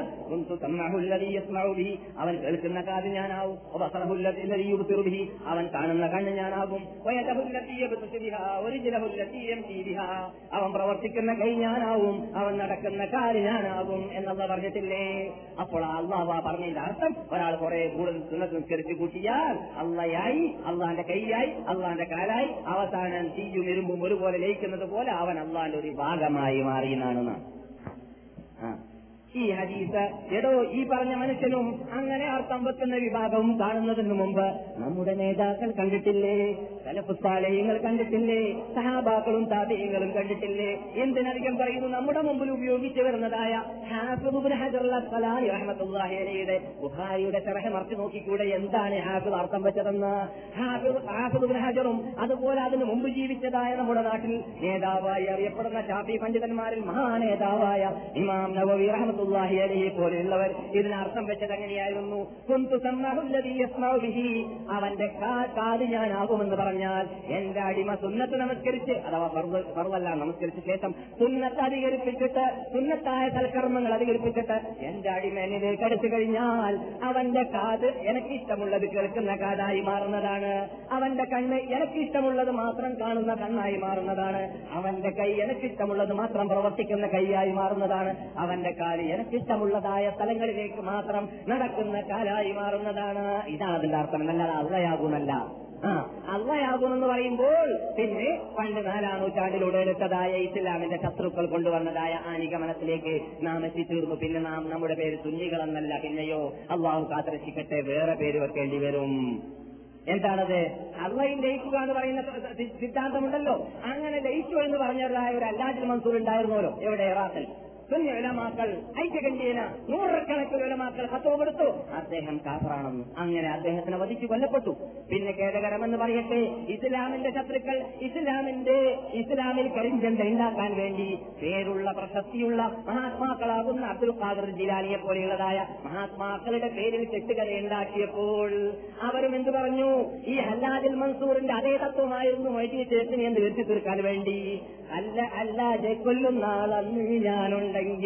അവൻ കേൾക്കുന്ന കാത് ഞാനാവും, അവൻ കാണുന്ന കണ്ണ് ഞാനാകും, അവൻ പ്രവർത്തിക്കുന്ന കൈ ഞാനാവും, അവൻ നടക്കുന്ന കാല് ഞാനാകും എന്നുള്ള പറഞ്ഞിട്ടില്ലേ? അപ്പോൾ അള്ളാഹ് പറഞ്ഞതിന്റെ അർത്ഥം ഒരാൾ കുറെ കൂടുതൽ സുന്നത്ത് നിസ്കരിച്ച് കൂട്ടിയാൽ അള്ളയായി, അള്ളാന്റെ കൈയായി, അള്ളാന്റെ കാലായി, അവസാനം തീയും ഇരുമ്പും ഒരുപോലെ ലയിക്കുന്നത് പോലെ അവൻ അള്ളാന്റെ ഒരു ഭാഗമായി മാറിയെന്നാണ്. ഈ ഹദീസ് എടോ ഈ പറഞ്ഞ മനുഷ്യനും അങ്ങനെ അർത്ഥം വെക്കുന്ന വിഭാഗവും കാണുന്നതിന് മുമ്പ് നമ്മുടെ നേതാക്കൾ കണ്ടിട്ടില്ലേ? സലഫുസ്സാലിഹീങ്ങൾ കണ്ടിട്ടില്ലേ? സഹാബാക്കളും താബിഈങ്ങളും കണ്ടിട്ടില്ലേ? എന്തിനധികം പറയുന്നു, നമ്മുടെ മുമ്പിൽ ഉപയോഗിച്ചു വരുന്നതായ ഹാഫിദ് ഇബ്നു ഹജർ അൽ-അസ്ഖലാനി റഹ്മത്തുള്ളാഹി അലൈഹിയുടെ ബുഖാരിയുടെ ശറഹ് മറിച്ച് നോക്കിക്കൂടെ? എന്താണ് ഹാഫിദ് അർത്ഥം വെച്ചതെന്ന്? ഹാഫിദ് ഹാഫിദ് ഇബ്നു ഹജറും അതുപോലെ അതിന് മുമ്പ് ജീവിച്ചതായ നമ്മുടെ നാട്ടിൽ നേതാവായി അറിയപ്പെടുന്ന ശാഫി പണ്ഡിതന്മാരിൽ മഹാനേതാവായ ഇമാം നവവി റഹ്മത്തുള്ളാഹി പോലെയുള്ളവർ ഇതിനർത്ഥം വെച്ചത് എങ്ങനെയായിരുന്നു? അവന്റെ കാത് ഞാനാകുമെന്ന് പറഞ്ഞാൽ എന്റെ അടിമ സുന്നത്ത് നമസ്കരിച്ച്, അഥവാ ഫർളല്ല നമസ്കരിച്ച ശേഷം സുന്നത്ത് അധികരിപ്പിച്ചിട്ട്, സുന്നത്തായ സൽക്കർമ്മങ്ങൾ അധികരിപ്പിച്ചിട്ട് എന്റെ അടിമ എന്നിലേക്ക് അടുത്തു കഴിഞ്ഞാൽ അവന്റെ കാത് എനിക്കിഷ്ടമുള്ളത് കേൾക്കുന്ന കാതായി മാറുന്നതാണ്. അവന്റെ കണ്ണ് എനിക്കിഷ്ടമുള്ളത് മാത്രം കാണുന്ന കണ്ണായി മാറുന്നതാണ്. അവന്റെ കൈ എനിക്കിഷ്ടമുള്ളത് മാത്രം പ്രവർത്തിക്കുന്ന കൈയായി മാറുന്നതാണ്. അവന്റെ കാല് എനിക്കിഷ്ടമുള്ളതായ സ്ഥലങ്ങളിലേക്ക് മാത്രം നടക്കുന്ന കാലായി മാറുന്നതാണ്. ഇതാണ് അതിന്റെ അർത്ഥം, എന്നല്ലാതെ അള്ളയാകുമല്ല. ആ അള്ളയാകുമെന്ന് പറയുമ്പോൾ പിന്നെ പണ്ട് നാലാം നൂറ്റാണ്ടിലൂടെ എടുത്തതായ ഇസ്ലാമിന്റെ ശത്രുക്കൾ കൊണ്ടുവന്നതായ ആ നിഗമനത്തിലേക്ക് നാം എത്തിത്തീർന്നു. പിന്നെ നാം നമ്മുടെ പേര് സുന്നികളെന്നല്ല, പിന്നെയോ അള്ളാഹു കാത്തിരക്ഷിക്കട്ടെ വേറെ പേര് വെക്കേണ്ടി വരും. എന്താണത്? അള്ളയും ലയിക്കുക എന്ന് പറയുന്ന സിദ്ധാന്തമുണ്ടല്ലോ. അങ്ങനെ ലയിച്ചു എന്ന് പറഞ്ഞതായ ഒരു അല്ലാജുൽ മൻസൂർ ഉണ്ടായിരുന്നല്ലോ, എവിടെ? ഇറാഖിൽ. സുന്നി ഉലമാക്കൾ ഐക്യകണ്ഠേന നൂറുകണക്കിന് ഉലമാക്കൾ ഫത്വ കൊടുത്തു അദ്ദേഹം കാഫറാണെന്ന്. അങ്ങനെ അദ്ദേഹത്തിനെ വധിച്ചു കൊല്ലപ്പെട്ടു. പിന്നെ ഖേദകരമെന്ന് പറയട്ടെ, ഇസ്ലാമിന്റെ ശത്രുക്കൾ ഇസ്ലാമിന്റെ ഇസ്ലാമിൽ കരിഞ്ചന്ത ഉണ്ടാക്കാൻ വേണ്ടി പേരുള്ള പ്രശസ്തിയുള്ള മഹാത്മാക്കളാകുന്ന അബ്ദുൽ ഖാദിർ ജിലാനിയെ പോലെയുള്ളതായ മഹാത്മാക്കളുടെ പേരിൽ കെട്ടുകഥ ഉണ്ടാക്കിയപ്പോൾ അവരും എന്ത് പറഞ്ഞു? ഈ ഹല്ലാജുൽ മൻസൂറിന്റെ അതേ തത്വമായിരുന്നു മൊയ്തീൻ ചേർത്തിന് എന്ന് വരുത്തി തീർക്കാൻ വേണ്ടി. അല്ല അല്ലാതെ കൊല്ലുന്ന ആളന്ന് ഞാനുണ്ടെങ്കിൽ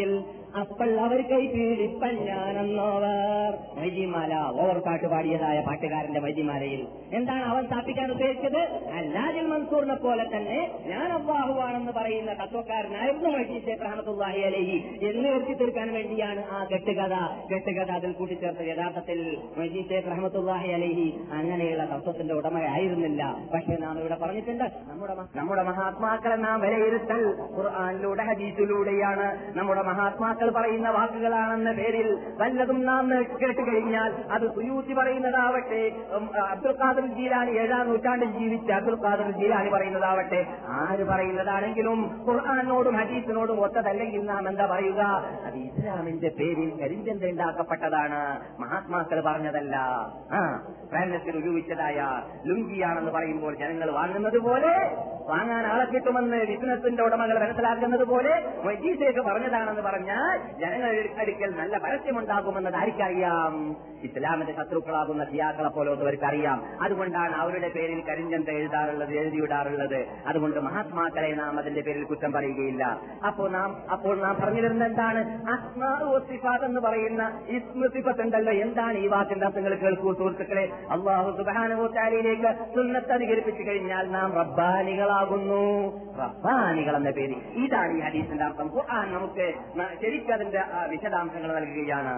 അപ്പോൾ അവർ കൈ പീഡിപ്പൻ ഞാനെന്നോവർ. മൈജിമാല ഓവർ പാട്ട് പാടിയതായ പാട്ടുകാരന്റെ മൈജിമാലയിൽ എന്താണ് അവൻ സ്ഥാപിക്കാൻ ഉദ്ദേശിച്ചത്? അല്ലാജിൽ മൻസൂറിനെ പോലെ തന്നെ ഞാൻ അല്ലാഹുവാണെന്ന് പറയുന്ന തത്വക്കാരനായിരുന്നു മൈജി ശൈഖ് റഹ്മത്തുള്ളാഹി അലൈഹി എന്ന് എത്തി തീർക്കാൻ വേണ്ടിയാണ് ആ കെട്ടുകഥ കെട്ടുകഥ അതിൽ കൂട്ടിച്ചേർത്ത്. യഥാർത്ഥത്തിൽ മൈജി ശൈഖ് റഹ്മത്തുള്ളാഹി അലൈഹി അങ്ങനെയുള്ള തത്വത്തിന്റെ ഉടമയായിരുന്നില്ല. പക്ഷെ നാം ഇവിടെ പറഞ്ഞിട്ടുണ്ട്, നമ്മുടെ നമ്മുടെ മഹാത്മാക്കളെ നാം വിലയിരുത്തൽ ഖുർആനിലൂടെ ഹദീസിലൂടെയാണ്. നമ്മുടെ മഹാത്മാക്കൾ പറയുന്ന വാക്കുകളാണെന്ന പേരിൽ വല്ലതും നാം കേട്ട് കഴിഞ്ഞാൽ അത് സുയൂത്തി പറയുന്നതാവട്ടെ, അബ്ദുൽ ഖാദിർ ജീലാനി ഏഴാം നൂറ്റാണ്ടിൽ ജീവിച്ച അബ്ദുൽ ഖാദിർ ജീലാനി പറയുന്നതാവട്ടെ, ആര് പറയുന്നതാണെങ്കിലും ഖുർആനോടും ഹദീസിനോടും ഒത്തതല്ലെങ്കിൽ നാം എന്താ പറയുക? അത് ഇസ്ലാമിന്റെ പേരിൽ കരിഞ്ചന്ത ഉണ്ടാക്കപ്പെട്ടതാണ്, മഹാത്മാക്കൾ പറഞ്ഞതല്ല. ആ പ്രേരണത്തിൽ ഉപയോഗിച്ചതായ ലുങ്കിയാണെന്ന് പറയുമ്പോൾ ജനങ്ങൾ വാങ്ങുന്നത് പോലെ, വാങ്ങാൻ ആളെ കിട്ടുമെന്ന് ബിസിനസിന്റെ ഉടമകൾ മനസ്സിലാക്കുന്നത് പോലെ മജീദേക്ക് പറഞ്ഞതാണെന്ന് പറഞ്ഞാൽ ജനങ്ങളുടെ അടുക്കൽ നല്ല പരസ്യമുണ്ടാകുമെന്നത് ആർക്കറിയാം? ഇസ്ലാമിന്റെ ശത്രുക്കളാകുന്ന ഷിയാക്കളെ പോലത്തവർക്ക് അറിയാം. അതുകൊണ്ടാണ് അവരുടെ പേരിൽ കരിഞ്ചന്ത എഴുതാറുള്ളത്, എഴുതിവിടാറുള്ളത്. അതുകൊണ്ട് മഹാത്മാക്കളെ നാം അതിന്റെ പേരിൽ കുറ്റം പറയുകയില്ല. അപ്പോൾ നാം അപ്പോൾ നാം പറഞ്ഞു തരുന്ന എന്താണ്? അസ്മാ സിഫാത്ത് എന്ന് പറയുന്ന ഇസ്മ സിഫത്ത് ഉണ്ടല്ലോ. എന്താണ് ഈ വാക്കിന്റെ അർത്ഥങ്ങൾ? കേൾക്കൂ സുഹൃത്തുക്കളെ. അല്ലാഹു സുബ്ഹാനഹു വ തആലയിലേക്ക് സുന്നത്ത് അധികരിപ്പിച്ചു കഴിഞ്ഞാൽ നാം റബ്ബാനികളാകുന്നു. റബ്ബാനികൾ എന്ന പേര്, ഇതാണ് ഈ ഹദീസിന്റെ അർത്ഥം. ഖുർആൻ നമുക്ക് ശരിക്കും അതിന്റെ വിശദാംശങ്ങൾ നൽകുകയാണ്.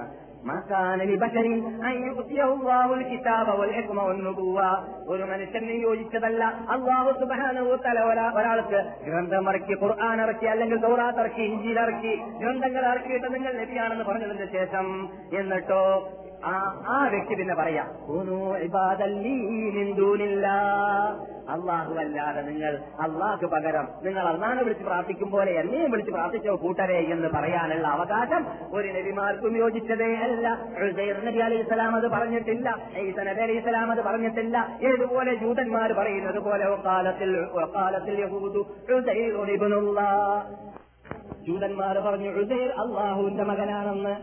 ഒരു മനുഷ്യനെ യോജിച്ചതല്ല അല്ലാഹു സുബ്ഹാനഹു വ തആല ഒരാൾക്ക് ഗ്രന്ഥം ഇറക്കി, ഖുർആൻ ഇറക്കി, അല്ലെങ്കിൽ തൗറാത്ത് ഇറക്കി, ഇൻജീൽ ഇറക്കി, ഗ്രന്ഥങ്ങൾ ഇറക്കിയിട്ട് നിങ്ങൾ നബിയാണെന്ന് പറഞ്ഞതിന് ശേഷം എന്നിട്ടോ ആ ആ വ്യക്തി പിന്നെ പറയാ അല്ലാഹു അല്ലാതെ നിങ്ങൾ അല്ലാഹു പകരം നിങ്ങൾ അല്ലാഹുവിനെ വിളിച്ച് പ്രാർത്ഥിക്കും പോലെ എന്നെയും വിളിച്ച് പ്രാർത്ഥിച്ചോ കൂട്ടരെ എന്ന് പറയാനുള്ള അവകാശം ഒരു നബിമാർക്കും യോജിച്ചതേ അല്ല. ഉസൈർ നബി അലൈഹിസ്സലാം അത് പറഞ്ഞിട്ടില്ല, ഈസാ നബി അലൈഹിസ്സലാം അത് പറഞ്ഞിട്ടില്ല. ഏതുപോലെ ജൂതന്മാർ പറയുന്നത് പോലെ വഖാലത്തിൽ വഖാലത്തിൽ യഹൂദു ഉസൈർ ഇബ്നുല്ലാഹ്, ജൂതന്മാർ പറഞ്ഞു ഉസൈർ അല്ലാഹുവിന്റെ മകനാണെന്ന്.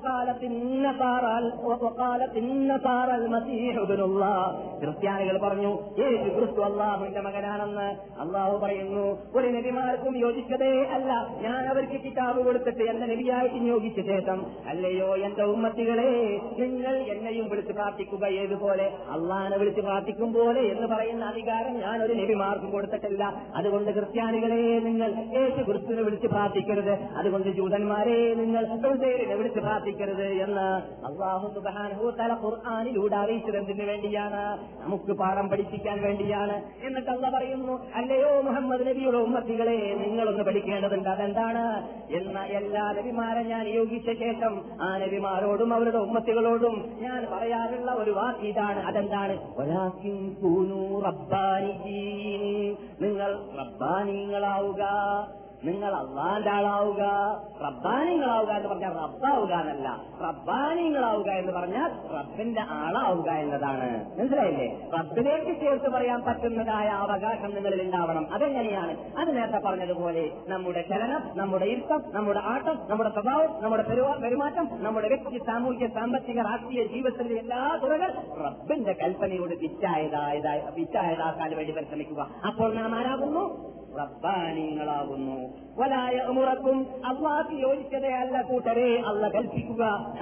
ക്രിസ്ത്യാനികൾ പറഞ്ഞു യേശു ക്രിസ്തു അല്ലാഹുവിന്റെ മകനാണെന്ന്. അല്ലാഹു പറയുന്നു ഒരു നബിമാർക്കും യോജിച്ചതേ അല്ല. ഞാൻ അവർക്ക് കിതാബ് കൊടുത്തിട്ട് എന്റെ നബിയായിട്ട് നിയോഗിച്ച ശേഷം അല്ലയോ എന്റെ ഉമ്മത്തികളെ നിങ്ങൾ എന്നെയും വിളിച്ച് പ്രാർത്ഥിക്കുക, ഏതുപോലെ അള്ളാഹിനെ വിളിച്ച് പ്രാർത്ഥിക്കും പോലെ എന്ന് പറയുന്ന അധികാരം ഞാൻ ഒരു നബിമാർക്കും കൊടുത്തിട്ടില്ല. അതുകൊണ്ട് ക്രിസ്ത്യാനികളെ നിങ്ങൾ യേശു ക്രിസ്തുവിനെ വിളിച്ച് പ്രാർത്ഥിക്കരുത്, അതുകൊണ്ട് ജൂതന്മാരെ നിങ്ങൾ ഉസൈറിനെ വിളിച്ച് പ്രാർത്ഥിക്കരുത് എന്ന് അല്ലാഹു സുബ്ഹാനഹു വ തആല ഖുർആനിലൂടെ അറിയിച്ചത് എന്തിനു വേണ്ടിയാണ്? നമുക്ക് പാഠം പഠിപ്പിക്കാൻ വേണ്ടിയാണ്. എന്നിട്ട് അല്ലാഹു പറയുന്നു അല്ലയോ മുഹമ്മദ് നബിയുടെ ഉമ്മത്തികളെ നിങ്ങളൊന്ന് പഠിക്കേണ്ടതുണ്ട്. അതെന്താണ്? എന്ന എല്ലാ നബിമാരെ ഞാൻ നിയോഗിച്ച ശേഷം ആ നബിമാരോടും അവരുടെ ഉമ്മത്തികളോടും ഞാൻ പറയാറുള്ള ഒരു വാക്ക് ഇതാണ്. അതെന്താണ്? വലാകിൻ കൂനൂ റബ്ബാനിയീൻ, നിങ്ങൾ റബ്ബാനികളാവുക, നിങ്ങൾ അള്ളാന്റെ ആളാവുക. റബ്ബാനികളാവുക എന്ന് പറഞ്ഞാൽ റബ്ബാവുക എന്നല്ല, റബ്ബാനികളാവുക എന്ന് പറഞ്ഞാൽ റബ്ബിന്റെ ആളാവുക എന്നതാണ്. മനസ്സിലായില്ലേ? റബ്ബിലേക്ക് ചേർത്ത് പറയാൻ പറ്റുന്നതായ അവകാശം നിങ്ങളിൽ ഉണ്ടാവണം. അതെങ്ങനെയാണ്? അത് നേരത്തെ പറഞ്ഞതുപോലെ നമ്മുടെ ചലനം, നമ്മുടെ ഇരുത്തം, നമ്മുടെ ആട്ടം, നമ്മുടെ സ്വഭാവം, നമ്മുടെ പെരുമാറ്റം, നമ്മുടെ വ്യക്തി സാമൂഹിക സാമ്പത്തിക രാഷ്ട്രീയ ജീവിതത്തിന്റെ എല്ലാ തുറകൾ റബ്ബിന്റെ കൽപ്പനയോട് പിച്ചായതായതായ പിച്ചായതാക്കാൻ വേണ്ടി പരിശ്രമിക്കുക. അപ്പോൾ നാം ആരാകുന്നു? റബ്ബാനികളാകുന്നു. വലായ ഉമറക്കും അള്ളാഹ് യോജിച്ചതേ അല്ല കൂട്ടരെ അല്ല കൽപ്പിക്കുക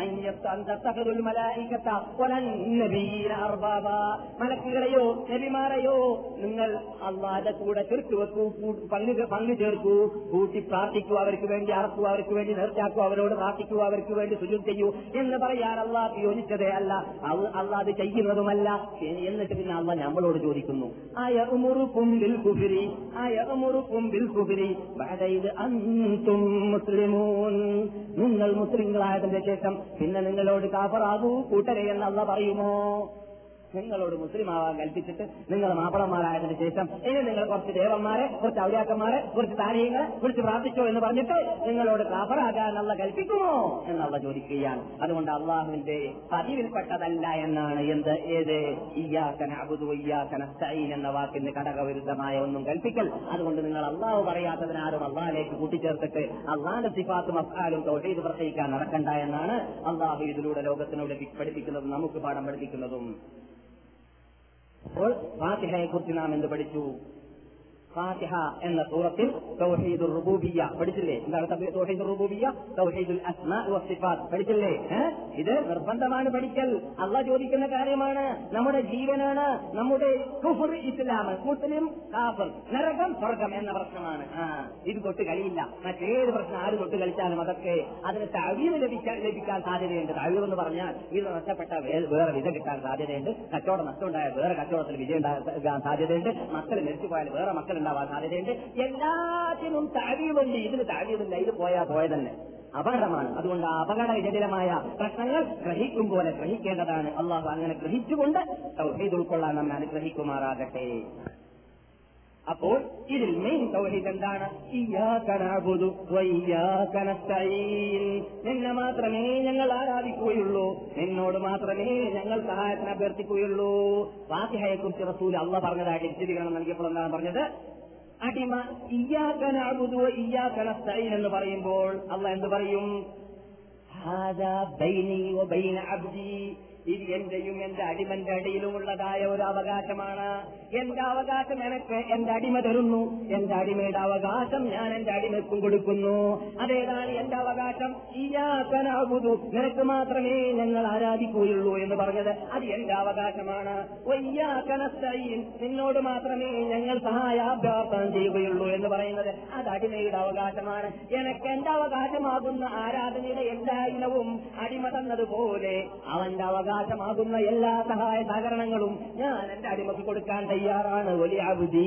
മലക്കുകളെയോ നബിമാരെയോ നിങ്ങൾ അള്ളാഹുടെ കൂടെ ചേർത്ത് വെക്കൂ, പങ്കു പങ്കു ചേർക്കൂ, കൂട്ടി പ്രാർത്ഥിക്കൂ, അവർക്ക് വേണ്ടി അറക്കൂ, അവർക്ക് വേണ്ടി നേർച്ചാക്കൂ, അവരോട് പ്രാർത്ഥിക്കൂ, അവർക്ക് വേണ്ടി സുജൂദ് ചെയ്യൂ എന്ന് പറയാൻ അള്ളാഹ് യോജിച്ചതേ അല്ല, അള്ളാഹ് ചെയ്യുന്നതുമല്ല. എന്നിട്ട് പിന്നെ അള്ളാഹ് നമ്മളോട് ചോദിക്കുന്നു ആയ ഉമുറുക്കും ബിൽ കുഫ്രി ആയ ഉമുറുക്കും ബിൽ കുഫ്രി ബഅദ അൻതും മുസ്ലിമൂൻ, നിങ്ങൾ മുസ്ലിങ്ങളായതിന്റെ ശേഷം പിന്നെ നിങ്ങളോട് കാഫറാകൂ കൂട്ടരെ എന്ന് അള്ളാഹ് പറയുമോ? നിങ്ങളോട് മുസ്ലിമാവാൻ കൽപ്പിച്ചിട്ട് നിങ്ങൾ മാപ്പിളന്മാരായതിനു ശേഷം ഇനി നിങ്ങൾ കുറച്ച് ദേവന്മാരെ, കുറച്ച് ഔലിയാക്കന്മാരെ, കുറച്ച് താരീഖങ്ങളെ വിളിച്ച് പ്രാർത്ഥിച്ചോ എന്ന് പറഞ്ഞിട്ട് നിങ്ങളോട് കാഫറാകാൻ അള്ളാഹ് കൽപ്പിക്കുമോ എന്നുള്ള ചോദിക്കുകയാണ്. അതുകൊണ്ട് അള്ളാഹുവിന്റെ പതിവിൽപ്പെട്ടതല്ല എന്നാണ് എന്ത് ഏത് ഇയ്യാക നഅ്ബുദു വഇയ്യാക നസ്തഈൻ എന്ന വാക്കിന് ഘടകവിരുദ്ധമായ ഒന്നും കൽപ്പിക്കൽ. അതുകൊണ്ട് നിങ്ങൾ അള്ളാഹു പറയാത്തതിനാരും അള്ളാഹിലേക്ക് കൂട്ടിച്ചേർത്തിട്ട് അള്ളാഹിന്റെ സിഫാത്തും അഫ്ആലും തൗഹീദ് പ്രസംഗിക്കാൻ നടക്കണ്ട എന്നാണ് അള്ളാഹു ഇതിലൂടെ ലോകത്തിനോട് പഠിപ്പിക്കുന്നതും നമുക്ക് പാഠം പഠിപ്പിക്കുന്നതും. അപ്പോൾ ഫാത്തിഹയെ കുറിച്ച് നാം എന്ത് പഠിച്ചു? ഫാത്തിഹ എന്ന സൂറത്തിൽ തൗഹീദുർ റുബൂബിയ്യ പഠിച്ചില്ലേ? എന്താണ് തൗഹീദുർ റുബൂബിയ്യ? തൗഹീദുൽ അസ്മാ വസ്സിഫാത്ത് പഠിച്ചില്ലേ? ഇത് നിർബന്ധമാണ് പഠിക്കൽ. അള്ളാഹ് ചോദിക്കുന്ന കാര്യമാണ്. നമ്മുടെ ജീവനാണ്, നമ്മുടെ കുഫ്ർ ഇസ്ലാം, മുസ്ലിം കാഫിർ, നരകം സ്വർഗം എന്ന പ്രശ്നമാണ്. ആ ഇത് തൊട്ട് കളിയില്ല. മറ്റേത് പ്രശ്നം ആര് തൊട്ട് കളിച്ചാലും അതൊക്കെ അതിന് തഅവീൽ ലഭിക്കാൻ ലഭിക്കാൻ സാധ്യതയുണ്ട്. തഅവീൽ എന്ന് പറഞ്ഞാൽ ഇത് നഷ്ടപ്പെട്ട വേറെ വിധ കിട്ടാൻ സാധ്യതയുണ്ട്, കച്ചവടം നഷ്ടമുണ്ടായ വേറെ കച്ചവടത്തിൽ വിജയം ഉണ്ടാകാൻ സാധ്യതയുണ്ട്, മക്കൾ മരിച്ചു പോയാൽ വേറെ മക്കൾ ഉണ്ടാവാൻ സാധ്യതയുണ്ട്. എല്ലാത്തിനും തഅവീലുണ്ട്. ഇതിന് തഅവീലില്ല. ഇത് പോയാ പോയ തന്നെ അപകടമാണ്. അതുകൊണ്ട് ആ അപകടജടിലമായ പ്രശ്നങ്ങൾ ഗ്രഹിക്കും പോലെ ഗ്രഹിക്കേണ്ടതാണ്. അള്ളാഹു അങ്ങനെ ഗ്രഹിച്ചുകൊണ്ട് തൗഹീദ് ഉൾക്കൊള്ളാൻ നമ്മെ അനുഗ്രഹിക്കുമാറാകട്ടെ. അപ്പോൾ ഇതിൽ മെയിൻ തൗഹീദ് എന്താണ്? ഇയ്യാക നഅ്ബുദു വ ഇയ്യാക നസ്തഈൻ. നിന്നെ മാത്രമേ ഞങ്ങൾ ആരാധിക്കുകയുള്ളൂ, നിന്നോട് മാത്രമേ ഞങ്ങൾ സഹായത്തിന് അഭ്യർത്ഥിക്കുകയുള്ളൂ. ഫാത്തിഹയെ കുറിച്ച് റസൂൽ അള്ളാഹ് പറഞ്ഞതായിട്ട് വിശദീകരണം നൽകിയപ്പോൾ എന്താണ് പറഞ്ഞത്? അടിമ ഇയ്യാക നഅ്ബുദു വ ഇയ്യാക നസ്തഈൻ എന്ന് പറയുമ്പോൾ അള്ളാഹ് എന്ത് പറയും? ഹാദാ ബൈനി വ ബൈന അബ്ദി. ഇത് എന്റെയും എന്റെ അടിമന്റെ അടിയിലുമുള്ളതായ ഒരു അവകാശമാണ്. എന്റെ അവകാശം എനിക്ക് എന്റെ അടിമ തരുന്നു, എന്റെ അടിമയുടെ അവകാശം ഞാൻ എന്റെ അടിമക്കും കൊടുക്കുന്നു. അതേതാണ് എന്റെ അവകാശം? ഇയ്യാക നഅ്ബുദു, നിനക്ക് മാത്രമേ ഞങ്ങൾ ആരാധിക്കുകയുള്ളൂ എന്ന് പറഞ്ഞത് അത് എന്റെ അവകാശമാണ്. വഇയ്യാക നസ്തഈൻ, നിന്നോട് മാത്രമേ ഞങ്ങൾ സഹായാഭ്യർത്ഥന ചെയ്യുകയുള്ളൂ എന്ന് പറയുന്നത് അത് അടിമയുടെ അവകാശമാണ്. എനിക്ക് എന്റെ അവകാശമാകുന്ന ആരാധനയുടെ എല്ലാ ഇനവും അടിമ തന്നതുപോലെ അവന്റെ അവകാശം ാകുന്ന എല്ലാ സഹായ സഹകരണങ്ങളും ഞാൻ എന്റെ അടിമക്ക് കൊടുക്കാൻ തയ്യാറാണ്. വലിയ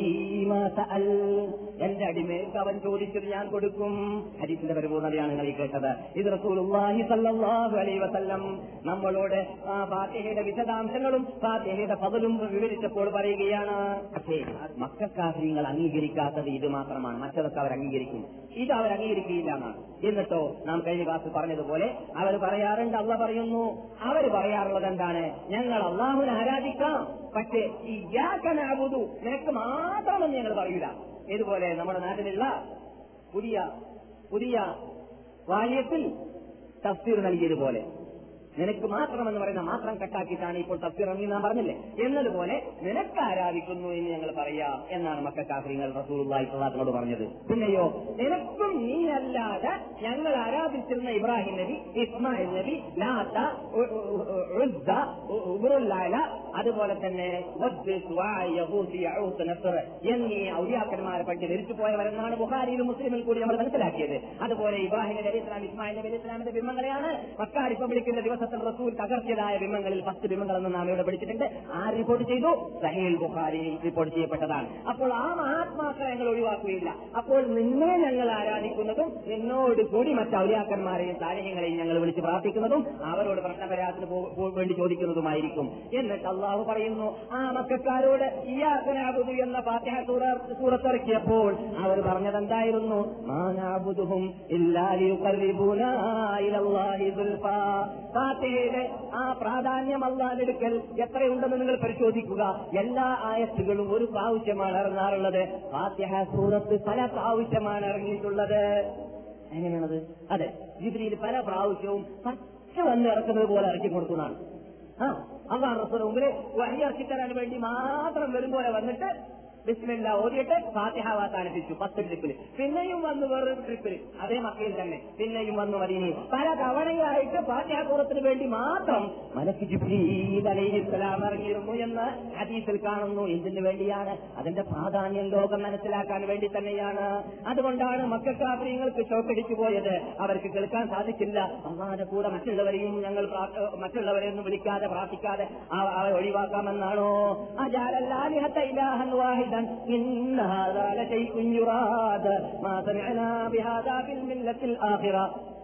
എന്റെ അടിമയ്ക്ക് അവൻ ചോദിച്ചത് ഞാൻ കൊടുക്കും. ഹദീസിന്റെ പരിപൂർണതയാണ് നിങ്ങൾ ഈ കേട്ടത്. ഇത് റസൂലുള്ളാഹി സ്വല്ലല്ലാഹു അലൈഹി വസല്ലം നമ്മളോട് ഫാത്തിഹയുടെ വിശദാംശങ്ങളും ഫാത്തിഹയുടെ ഫളലും വിവരിച്ചപ്പോൾ പറയുകയാണ്. പക്ഷേ മക്കക്കാഫിരീങ്ങൾ അംഗീകരിക്കാത്തത് ഇത് മാത്രമാണ്. മറ്റതൊക്കെ അവർ അംഗീകരിക്കും, ഇത് അവർ അംഗീകരിക്കുകയില്ല എന്നാണ്. എന്നിട്ടോ നാം കഴിഞ്ഞ ക്ലാസ്സിൽ പറഞ്ഞതുപോലെ അവർ പറയാറുണ്ട്, അള്ളാഹ് പറയുന്നു, അവർ പറയാറുള്ളത് എന്താണ്? ഞങ്ങൾ അള്ളാഹുവിനെ ആരാധിക്കാം, പക്ഷേ ഇയ്യാക നഅ്ബുദു, നിനക്ക് മാത്രമെന്ന് ഞങ്ങൾ പറയൂല. ഇതുപോലെ നമ്മുടെ നാട്ടിലുള്ള പുതിയ പുതിയ വാല്യത്തിൽ തഫ്സീർ നൽകിയതുപോലെ നിനക്ക് മാത്രമെന്ന് പറയുന്ന മാത്രം കട്ടാക്കിയിട്ടാണ് ഇപ്പോൾ തഫ്സീർ എന്ന് നാം പറഞ്ഞില്ലേ? എന്നതുപോലെ നിനക്ക് ആരാധിക്കുന്നു എന്ന് ഞങ്ങൾ പറയാം എന്നാണ് മക്കക്കാഫിരീങ്ങൾ റസൂലുള്ളാഹി സ്വല്ലല്ലാഹു അലൈഹി വസല്ലം പറഞ്ഞത്. പിന്നെയോ നിനക്കും നീ അല്ലാതെ ഞങ്ങൾ ആരാധിച്ചിരുന്ന ഇബ്രാഹിം നബി, ഇസ്മായിൽ നബി, ലാത്ത, ഉസ്സ, ഉബറുല്ലാല, അതുപോലെ തന്നെ എന്നീ ഔലിയാക്കന്മാരെ പറ്റി ധരിച്ചു പോയവരെന്നാണ് ബുഖാരിയിലും മുസ്ലിമിൽ കൂടി നമ്മൾ മനസ്സിലാക്കിയത്. അതുപോലെ ഇബ്രാഹിം നബി അലൈഹി ഇസ്ലാം, ഇസ്മായിൽ നബി അലൈഹി ഇസ്ലാമിന്റെ ബിംബങ്ങളെയാണ് മക്ക റിപ്പബ്ലിക്കിന്റെ ദിവസം റസൂൽ തകർച്ചയായ ബിംബങ്ങളിൽ പത്ത് ബിംബങ്ങളെന്ന് നാം ഇവിടെ പഠിച്ചിട്ടുണ്ട്. ആ റിപ്പോർട്ട് ചെയ്തു, സഹീഹുൽ ബുഖാരിയിൽ റിപ്പോർട്ട് ചെയ്യപ്പെട്ടതാണ്. അപ്പോൾ ആ മഹാത്മാക്കളെ ഞങ്ങൾ ഒഴിവാക്കുകയില്ല. അപ്പോൾ നിന്നെ ഞങ്ങൾ ആരാധിക്കുന്നതും നിന്നോട് കൂടി മറ്റ് ഔലിയാക്കന്മാരെയും സാലിഹ്യങ്ങളെയും ഞങ്ങൾ വിളിച്ച് പ്രാർത്ഥിക്കുന്നതും അവരോട് പ്രശ്നപരിഹാരത്തിന് വേണ്ടി ചോദിക്കുന്നതുമായിരിക്കും. എന്നിട്ട് അള്ളാഹു പറയുന്നു, ആ മക്കക്കാരോട് ഇയ്യാക നഅ്ബുദു എന്ന ഫാത്തിഹ സൂറത്തിറക്കിയപ്പോൾ അവർ പറഞ്ഞതെന്തായിരുന്നു? മാ നഅ്ബുദുഹും ഇല്ലാ ലിയുഖർരിബൂനാ ഇലല്ലാഹി സുൽഫാ. ഫാത്തിഹയുടെ ആ പ്രാധാന്യം അല്ലാഹുവിന്റെ അടുക്കൽ എത്രയുണ്ടെന്ന് നിങ്ങൾ പരിശോധിക്കുക. എല്ലാ ആയത്തുകളും ഒരു പ്രാവശ്യമാണ് ഇറങ്ങാറുള്ളത്. ഫാത്തിഹ സൂറത്ത് പല പ്രാവശ്യമാണ് ഇറങ്ങിയിട്ടുള്ളത്. എങ്ങനെയാണത്? അതെ, ജിബ്രീൽ പല പ്രാവശ്യവും പച്ച വന്ന് ഇറക്കുന്നത് പോലെ ഇറക്കി കൊടുക്കുന്നതാണ്. ആ അല്ലാഹു റസൂൽ മുമ്പിൽ വഹി ഇറക്കിത്തരാൻ വേണ്ടി മാത്രം വരും പോലെ വന്നിട്ട് ബിസ്മില്ലാ ഓതിയിട്ട് ഫാത്തിഹ വാത്താനിപ്പിച്ചു പത്ത് ട്രിപ്പിൽ. പിന്നെയും വന്നു വേറൊരു ട്രിപ്പിൽ അതേ മക്കയിൽ തന്നെ, പിന്നെയും വന്നു മദീനയിൽ. പല തവണയായിട്ട് ഫാത്തിഹ സൂറത്തിന് വേണ്ടി മാത്രം മലക്ക് ജിബ്രീൽ അലൈഹിസ്സലാം ഇറങ്ങിയിരുന്നു എന്ന് ഹദീസിൽ കാണുന്നു. എന്തിനു വേണ്ടിയാണ്? അതിന്റെ പ്രാധാന്യം ലോകം മനസ്സിലാക്കാൻ വേണ്ടി തന്നെയാണ്. അതുകൊണ്ടാണ് മക്കക്കാഫിരീങ്ങൾക്ക് ഷോക്കടിച്ചു പോയത്. അവർക്ക് കേൾക്കാൻ സാധിച്ചില്ല. അല്ലാഹുവിന്റെ കൂടെ മറ്റുള്ളവരെയും ഞങ്ങൾ മറ്റുള്ളവരെയൊന്നും വിളിക്കാതെ പ്രാർത്ഥിക്കാതെ അവരെ ഒഴിവാക്കാമെന്നാണോ? അജഅലല്ലാലിഹത ഇലാഹൻ വാഹിദൻ ഇന്ന ഹാദാ ലശൈഉൻ യുറാദ് മാ സമിഅനാ ബിഹാദാ ഫിൽ മില്ലത്തിൽ ആഖിറ.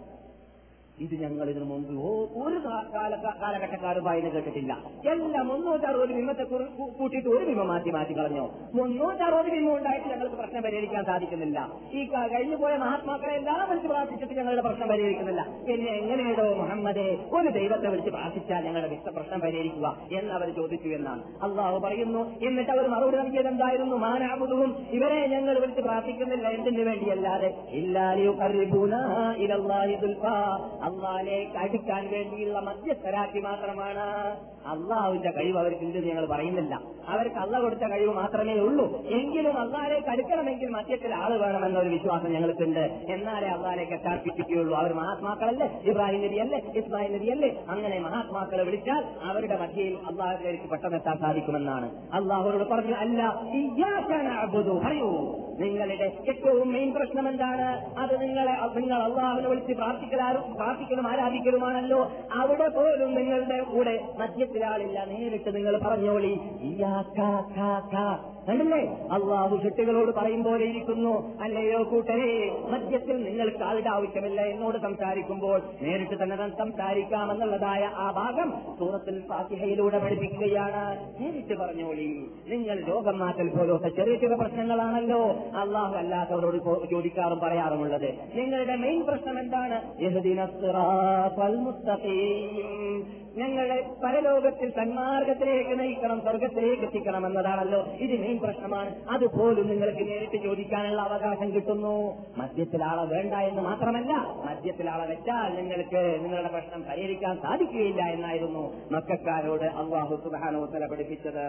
ഇത് ഞങ്ങൾ ഇതിനു മുമ്പ് ഒരു കാലഘട്ടക്കാരും വായന കേട്ടിട്ടില്ല. എല്ലാം മുന്നൂറ്റി അറുപത് ബിംബത്തെ കൂട്ടിയിട്ട് ഒരു ബിംബം മാറ്റി മാറ്റി കളഞ്ഞോ? മുന്നൂറ്റി അറുപത് ബിംബം ഉണ്ടായിട്ട് ഞങ്ങൾക്ക് പ്രശ്നം പരിഹരിക്കാൻ സാധിക്കുന്നില്ല. ഈ കഴിഞ്ഞു പോയ മഹാത്മാക്കളെ എല്ലാം വിളിച്ച് പ്രാർത്ഥിച്ചിട്ട് ഞങ്ങളുടെ പ്രശ്നം പരിഹരിക്കുന്നില്ല. പിന്നെ എങ്ങനെയാണോ മുഹമ്മദേ ഒരു ദൈവത്തെ വിളിച്ച് പ്രാർത്ഥിച്ചാൽ ഞങ്ങളുടെ പ്രശ്നം പരിഹരിക്കുക എന്നവർ ചോദിച്ചു എന്നാണ് അള്ളാഹു പറയുന്നു. എന്നിട്ട് അവർ മറുപടി നൽകിയത് എന്തായിരുന്നു? മാ നഅ്ബുദുഹും, ഇവരെ ഞങ്ങൾ വിളിച്ച് പ്രാർത്ഥിക്കുന്നില്ല എന്തിനു വേണ്ടിയല്ലാതെ ഇല്ലാ ലിയുഖർരിബൂനാ ഇലല്ലാഹി സുൽഫാ, അള്ളാഹിലേക്ക് അടുക്കാൻ വേണ്ടിയുള്ള മധ്യസ്ഥരാക്കി മാത്രമാണ്. അള്ളാഹുവിന്റെ കഴിവ് അവർക്കുണ്ട് ഞങ്ങൾ പറയുന്നില്ല. അവർക്ക് അള്ള കൊടുത്ത കഴിവ് മാത്രമേ ഉള്ളൂ. എങ്കിലും അള്ളാഹിലേക്ക് അടുക്കണമെങ്കിൽ മധ്യത്തിൽ ആള് വേണമെന്നൊരു വിശ്വാസം ഞങ്ങൾക്കുണ്ട്. എന്നാലേ അള്ളാഹിലേക്ക് എത്താർപ്പിക്കുകയുള്ളൂ. അവർ മഹാത്മാക്കളല്ലേ, ഇബ്രാഹിം നബിയല്ലേ, ഇസ്മായിൽ നബിയല്ലേ? അങ്ങനെ മഹാത്മാക്കളെ വിളിച്ചാൽ അവരുടെ മധ്യയിൽ അള്ളാഹിലേക്ക് പെട്ടെന്നെത്താൻ സാധിക്കുമെന്നാണ് അള്ളാഹുവോട് പറഞ്ഞു. അല്ല, ഇയ്യാക നഅ്ബുദു, പറയൂ നിങ്ങളുടെ ഏറ്റവും മെയിൻ പ്രശ്നം എന്താണ്? അത് നിങ്ങളെ നിങ്ങൾ അള്ളാഹുവിനെ വിളിച്ച് പ്രാർത്ഥിക്കലാരും പ്രാർത്ഥിക്കലും ആരാധിക്കലുമാണല്ലോ. അവിടെ പോലും നിങ്ങളുടെ കൂടെ മധ്യത്തിലാളില്ല. നേരിട്ട് നിങ്ങൾ പറഞ്ഞോളി കണ്ടില്ലേ, അള്ളാഹു കുട്ടികളോട് പറയും പോലെ ഇരിക്കുന്നു. അല്ലയോ കൂട്ടരെ, മധ്യത്തിൽ നിങ്ങൾക്ക് ആളുടെ ആവശ്യമില്ല. എന്നോട് സംസാരിക്കുമ്പോൾ നേരിട്ട് തന്നെ സംസാരിക്കാമെന്നുള്ളതായ ആ ഭാഗം സൂറത്തുൽ ഫാത്തിഹയിലൂടെ പഠിപ്പിക്കുകയാണ്. നേരിട്ട് പറഞ്ഞോളി. നിങ്ങൾ രോഗം മാറ്റൽ പോലത്തെ ചെറിയ ചെറിയ പ്രശ്നങ്ങളാണല്ലോ അള്ളാഹു അല്ലാത്തവരോട് ചോദിക്കാറും പറയാറുമുള്ളത്. നിങ്ങളുടെ മെയിൻ പ്രശ്നം എന്താണ്? ഇഹ്ദിനസ് സിറാത്തൽ മുസ്തഖീം, ഞങ്ങളെ പരലോകത്തിൽ സന്മാർഗത്തിലേക്ക് നയിക്കണം, സ്വർഗത്തിലേക്ക് എത്തിക്കണം എന്നതാണല്ലോ ഇത് മെയിൻ പ്രശ്നമാണ്. അതുപോലും നിങ്ങൾക്ക് നേരിട്ട് ചോദിക്കാനുള്ള അവകാശം കിട്ടുന്നു. മധ്യത്തിലാളെ വേണ്ട എന്ന് മാത്രമല്ല, മധ്യത്തിലാളെ വെച്ചാൽ നിങ്ങൾക്ക് നിങ്ങളുടെ പ്രശ്നം പരിഹരിക്കാൻ സാധിക്കുകയില്ല എന്നായിരുന്നു മക്കക്കാരോട് അല്ലാഹു സുബ്ഹാനഹു വ തആല പഠിപ്പിച്ചത്.